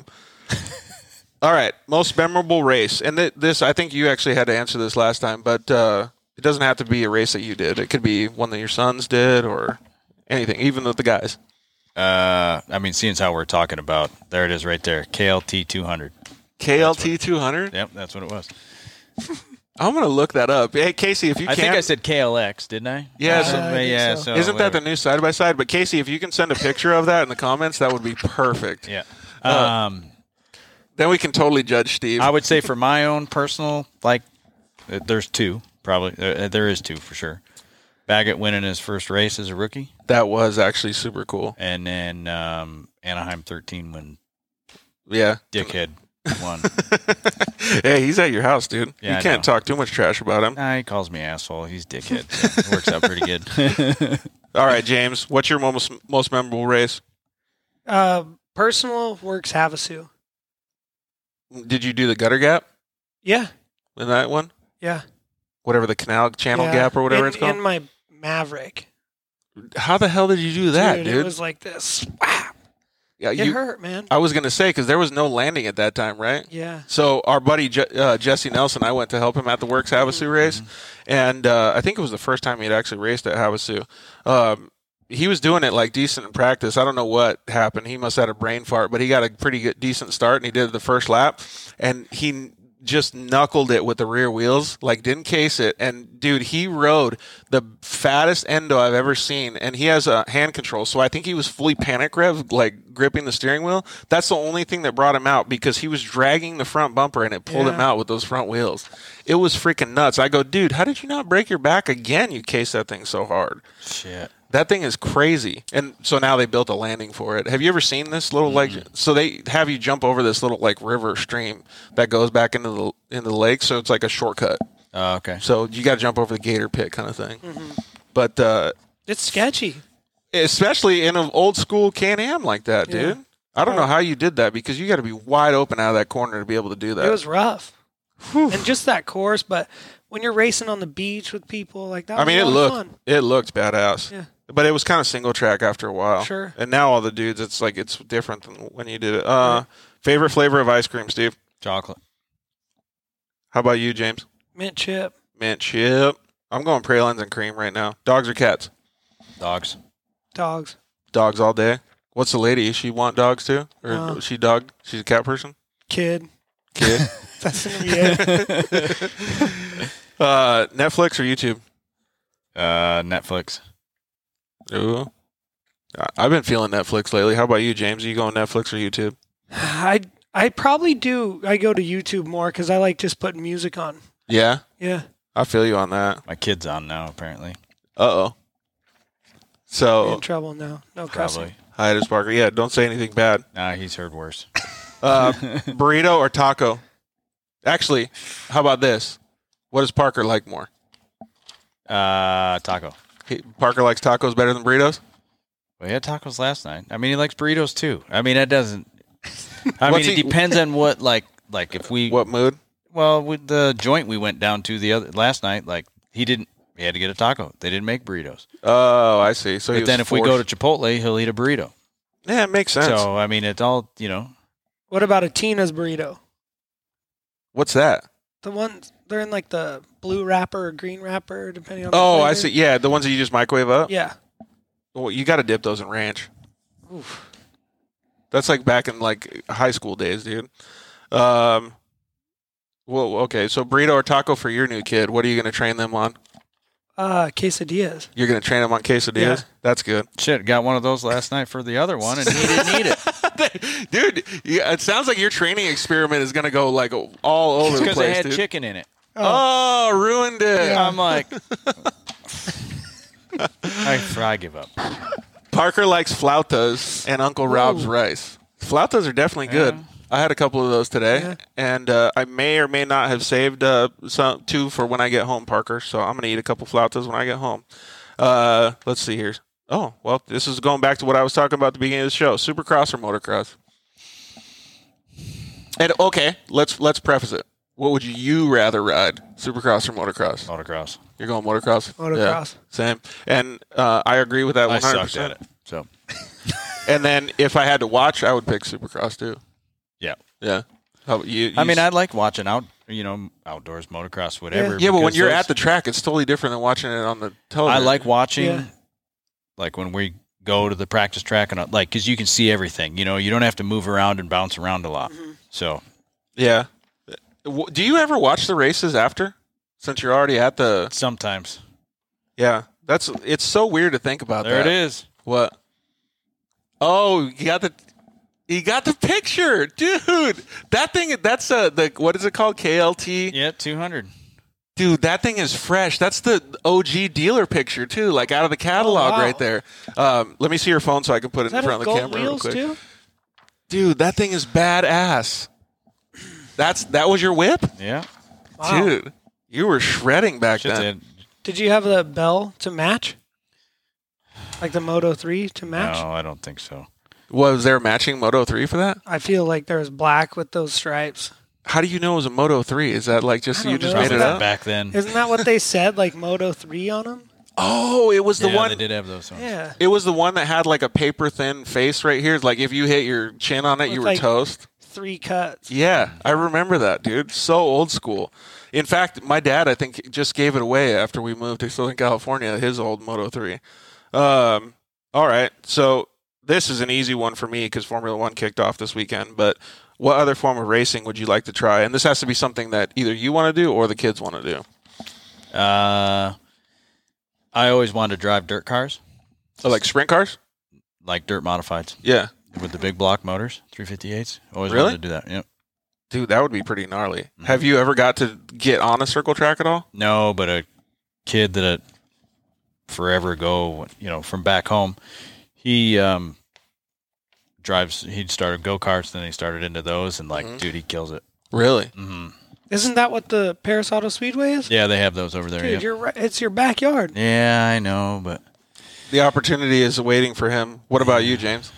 right, most memorable race, and this I think you actually had to answer this last time, but it doesn't have to be a race that you did. It could be one that your sons did or anything, even with the guys. I mean, seeing as how we're talking about, there it is right there, KLT 200. KLT 200. Yep, that's what it was. I'm gonna look that up. Hey, Casey, if you I can, think I said KLX, didn't I? Yeah, I think yeah. so. So isn't that the whatever. new side by side? But Casey, if you can send a picture of that in the comments, that would be perfect. Yeah. Then we can totally judge Steve. I would say for my own personal, like, there's two probably. There is two for sure. Baggett winning his first race as a rookie, That was actually super cool. and then Anaheim 13 when Yeah. Dickhead won. Hey, he's at your house, dude. Yeah, you I can't know. talk too much trash about him. Nah, he calls me asshole. He's Dickhead. So it works out pretty good. All right, James, what's your most memorable race? Personal works Havasu. Did you do the gutter gap Yeah. in that one? Yeah. Whatever the canal channel Yeah. gap or whatever in, it's called? In my Maverick. How the hell did you do that, dude? It was like this. Wow. Yeah, It hurt, man. I was going to say, because there was no landing at that time, right? Yeah. So our buddy Jesse Nelson, I went to help him at the Works Havasu race, and I think it was the first time he'd actually raced at Havasu. He was doing it like decent in practice. I don't know what happened. He must have had a brain fart, but he got a pretty good, decent start, and he did the first lap, and he just knuckled it with the rear wheels, like didn't case it. And dude, he rode the fattest endo I've ever seen, and he has a hand control, so I think he was fully panic rev, like gripping the steering wheel. That's the only thing that brought him out, because he was dragging the front bumper and it pulled him out with those front wheels. It was freaking nuts. I go, dude, how did you not break your back again? You cased that thing so hard. Shit. That thing is crazy. And so now they built a landing for it. Have you ever seen this little like? So they have you jump over this little like river stream that goes back into the lake. So it's like a shortcut. Oh, okay. So you got to jump over the gator pit kind of thing. But It's sketchy. especially in an old school Can-Am like that, dude. Yeah. I don't know how you did that, because you got to be wide open out of that corner to be able to do that. It was rough. And just that course, but when you're racing on the beach with people like that, I mean, was a lot of fun. it looked badass. Yeah. But it was kind of single track after a while. Sure. And now all the dudes, it's like it's different than when you did it. Favorite flavor of ice cream, Steve? Chocolate. How about you, James? Mint chip. Mint chip. I'm going pralines and cream right now. Dogs or cats? Dogs. Dogs. Dogs all day. What's the lady? Does she want dogs too? Or No. is she dog? She's a cat Kid. Kid? That's gonna be it. Netflix or YouTube? Netflix. Ooh. I've been feeling Netflix lately. How about you, James? Are you going Netflix or YouTube? I probably do. I go to YouTube more because I like just putting music on. Yeah? Yeah. I feel you on that. My kid's on now, apparently. Uh-oh. So, In trouble now. No cussing. Probably. hi, it is Parker. Yeah, don't say anything bad. Nah, he's heard worse. Burrito or taco? Actually, how about this? What does Parker like more? Taco. Parker likes tacos better than burritos? Well, he had tacos last night. I mean, he likes burritos too. I mean, that doesn't. I What's mean, he- it depends on what like if we. What mood? Well, with the joint we went down to the other last night, like he didn't. He had to get a taco. They didn't make burritos. Oh, I see. So, But then if we go to Chipotle, he'll eat a burrito. yeah, it makes sense. So I mean, it's all What about a Tina's burrito? What's that? The ones they're in like the blue wrapper or green wrapper, depending on. The Oh, flavor. I see. Yeah, the ones that you just microwave up. Yeah. Well, you got to dip those in ranch. Oof. That's like back in like high school days, dude. Well, okay. So burrito or taco for your new kid. What are you going to train them on? Quesadillas. You're going to train them on quesadillas? Yeah. That's good. shit. Got one of those last night for the other one, and he didn't eat it. Dude, it sounds like your training experiment is going to go like all over the Because place, it had dude. chicken in it. Oh, ruined it. I'm like, I give up. Parker likes flautas and Uncle Rob's rice. Flautas are definitely good. Yeah. I had a couple of those today, Yeah. and I may or may not have saved two for when I get home, Parker. So I'm going to eat a couple flautas when I get home. Let's see here. Oh, well, this is going back to what I was talking about at the beginning of the show. Supercross or motocross? And okay, let's preface it. What would you rather ride, Supercross or motocross? Motocross. You're going motocross? Motocross. Yeah, same. And I agree with that 100%. I sucked at it. So And then if I had to watch, I would pick Supercross too. yeah. Yeah. How about you? I mean, I like watching outdoors, motocross, whatever. yeah, but when because you're those- at the track, it's totally different than watching it on the I television. like watching, Yeah. like when we go to the practice track and like, because you can see everything. You don't have to move around and bounce around a lot. So Yeah. Do you ever watch the races after? Since you're already at the sometimes yeah, it's so weird to think about. there that. it is. What? Oh, you got the picture, dude. That thing. That's the what is it called? KLT. Yeah, 200. Dude, that thing is fresh. That's the OG dealer picture too, like out of the catalog wow. right there. Let me see your phone so I can put it Is in that front a of the gold camera real wheels quick. too? Dude, that thing is badass. That was your whip, Yeah. Wow. dude. You were shredding back Shit, then. Did you have the bell to match? Like the Moto 3 to match? No, I don't think so. Was there matching Moto 3 for that? I feel like there was black with those stripes. How do you know it was a Moto 3? Is that like just I you don't just know. made it Isn't up? Back then. Isn't that what they said? Like Moto 3 on them? Oh, it was the Yeah, one. they did have those ones. Yeah. It was the one that had like a paper thin face right here. Like if you hit your chin on it, you With, were like, toast. 3 cuts. Yeah, I remember that, dude. So old school. In fact, my dad, I think, just gave it away after we moved to Southern California, his old Moto 3. All right, so this is an easy one for me because Formula One kicked off this weekend, but what other form of racing would you like to try? And this has to be something that either you want to do or the kids want to do. I always wanted to drive dirt cars, So like sprint cars? like dirt modifieds Yeah. with the big block motors, 358s. Always Really? wanted to do that. Yep. Dude, that would be pretty gnarly. Have you ever got to get on a circle track at all? No, but a kid that forever ago, from back home, he drives. He started go karts, then he started into those, and dude, he kills it. Really? Mm-hmm. Isn't that what the Paris Auto Speedway is? Yeah, they have those over there. Dude, yeah. you're right. It's your backyard. Yeah, I know, but The opportunity is waiting for him. What about you, James?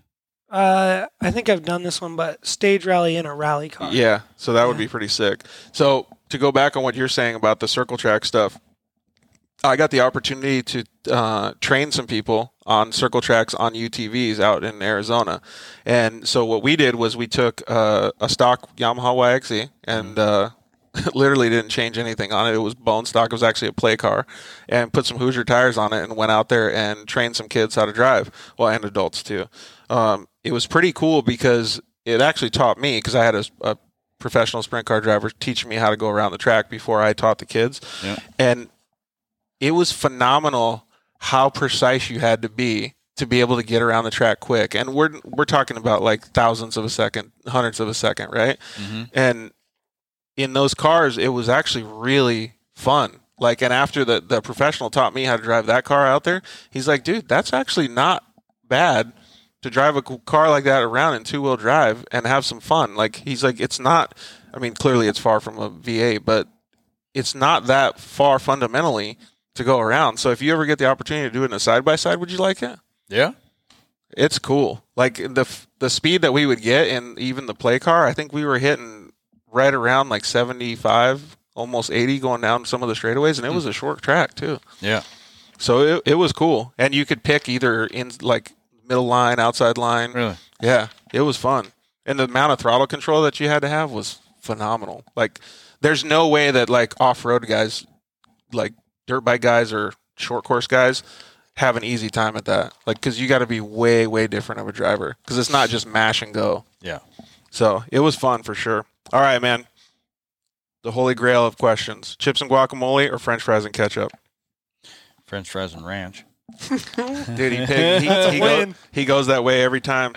I think I've done this one, but stage rally in a rally car. Yeah, so that would be pretty sick. So to go back on what you're saying about the circle track stuff, I got the opportunity to train some people on circle tracks on UTVs out in Arizona. And so what we did was we took a stock Yamaha YXE and literally didn't change anything on it. It was bone stock. It was actually a play car, and put some Hoosier tires on it and went out there and trained some kids how to drive, well, and adults too. It was pretty cool because it actually taught me, because I had a professional sprint car driver teaching me how to go around the track before I taught the kids. Yeah. And it was phenomenal how precise you had to be able to get around the track quick. And we're talking about like thousandths of a second, hundredths of a second, right? Mm-hmm. And in those cars, it was actually really fun. Like, and after the professional taught me how to drive that car out there, he's like, dude, that's actually not bad to drive a car like that around in two-wheel drive and have some fun. Like, he's like, it's not, I mean, clearly it's far from a V8, but it's not that far fundamentally to go around. So if you ever get the opportunity to do it in a side-by-side, would you like it? yeah, It's cool. Like, the speed that we would get in even the play car, I think we were hitting right around like 75 almost 80 going down some of the straightaways, and it was a short track too. Yeah. So it was cool, and you could pick either in like middle line, outside line. Really? Yeah, it was fun, and the amount of throttle control that you had to have was phenomenal. Like, there's no way that like off-road guys, like dirt bike guys or short course guys, have an easy time at that. Like, because you got to be way, way different of a driver, because it's not just mash and go. Yeah. So it was fun for sure. All right, man. The holy grail of questions: chips and guacamole or French fries and ketchup? French fries and ranch. Dude, he goes that way every time.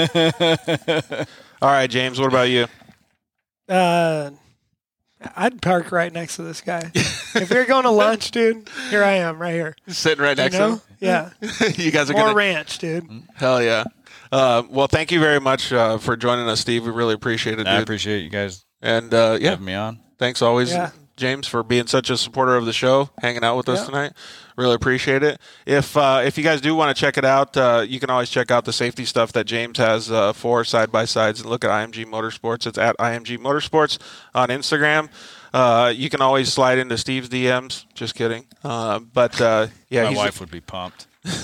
All right, James, what about you? I'd park right next to this guy. If you're going to lunch, dude, here I am, right here. Sitting right next to him? Yeah. You guys are More going to... ranch, dude. Hell yeah. Well, thank you very much for joining us, Steve. We really appreciate it, dude. I appreciate you guys and having me on. Thanks always, James, for being such a supporter of the show, hanging out with us tonight. Really appreciate it. If you guys do want to check it out, you can always check out the safety stuff that James has for side-by-sides, and look at IMG Motorsports. It's at IMG Motorsports on Instagram. You can always slide into Steve's DMs. Just kidding. Yeah, my wife would be pumped.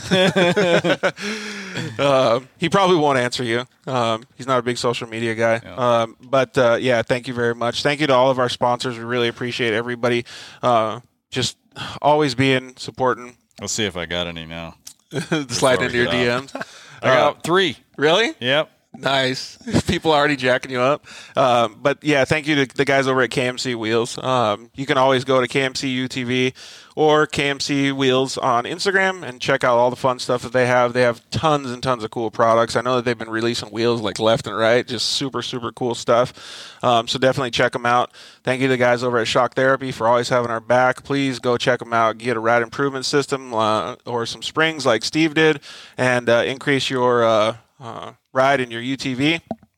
He probably won't answer you. He's not a big social media guy. Yeah. Thank you very much. Thank you to all of our sponsors. We really appreciate everybody just always being supporting. Let's see if I got any now. Slide into your DMs. I got 3. Really? Yep. Nice. People are already jacking you up. But yeah, thank you to the guys over at KMC Wheels. You can always go to KMC UTV or KMC Wheels on Instagram and check out all the fun stuff that they have. They have tons and tons of cool products. I know that they've been releasing wheels like left and right, just super, super cool stuff. So definitely check them out. Thank you to the guys over at Shock Therapy for always having our back. Please go check them out. Get a ride improvement system or some springs like Steve did, and increase your ride in your UTV.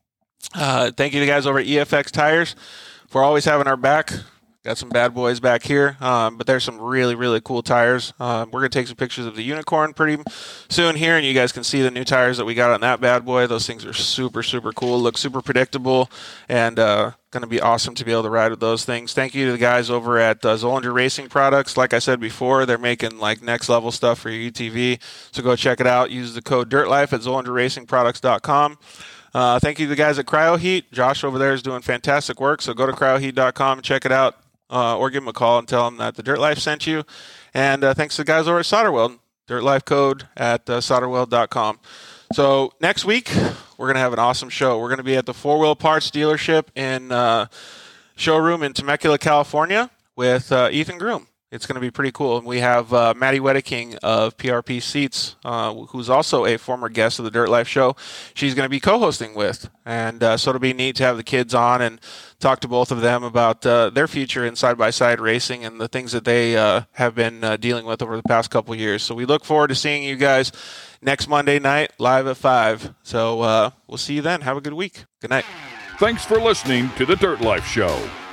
Thank you to the guys over at EFX Tires for always having our back. Got some bad boys back here, but there's some really, really cool tires. We're going to take some pictures of the Unicorn pretty soon here, and you guys can see the new tires that we got on that bad boy. Those things are super, super cool, look super predictable, and going to be awesome to be able to ride with those things. Thank you to the guys over at Zollinger Racing Products. Like I said before, they're making like next level stuff for your UTV, so go check it out. Use the code DIRTLIFE at ZollingerRacingProducts.com. Thank you to the guys at CryoHeat. Josh over there is doing fantastic work, so go to cryoheat.com and check it out. Or give them a call and tell them that the Dirt Life sent you. And thanks to the guys over at Solderweld. Dirt Life code at solderweld.com. So next week, we're going to have an awesome show. We're going to be at the 4-Wheel Parts dealership in showroom in Temecula, California with Ethan Groom. It's going to be pretty cool. And we have Maddie Wedeking of PRP Seats, who's also a former guest of the Dirt Life show. She's going to be co-hosting with. And so it'll be neat to have the kids on and talk to both of them about their future in side-by-side racing and the things that they have been dealing with over the past couple of years. So we look forward to seeing you guys next Monday night live at 5. So we'll see you then. Have a good week. Good night. Thanks for listening to The Dirt Life Show.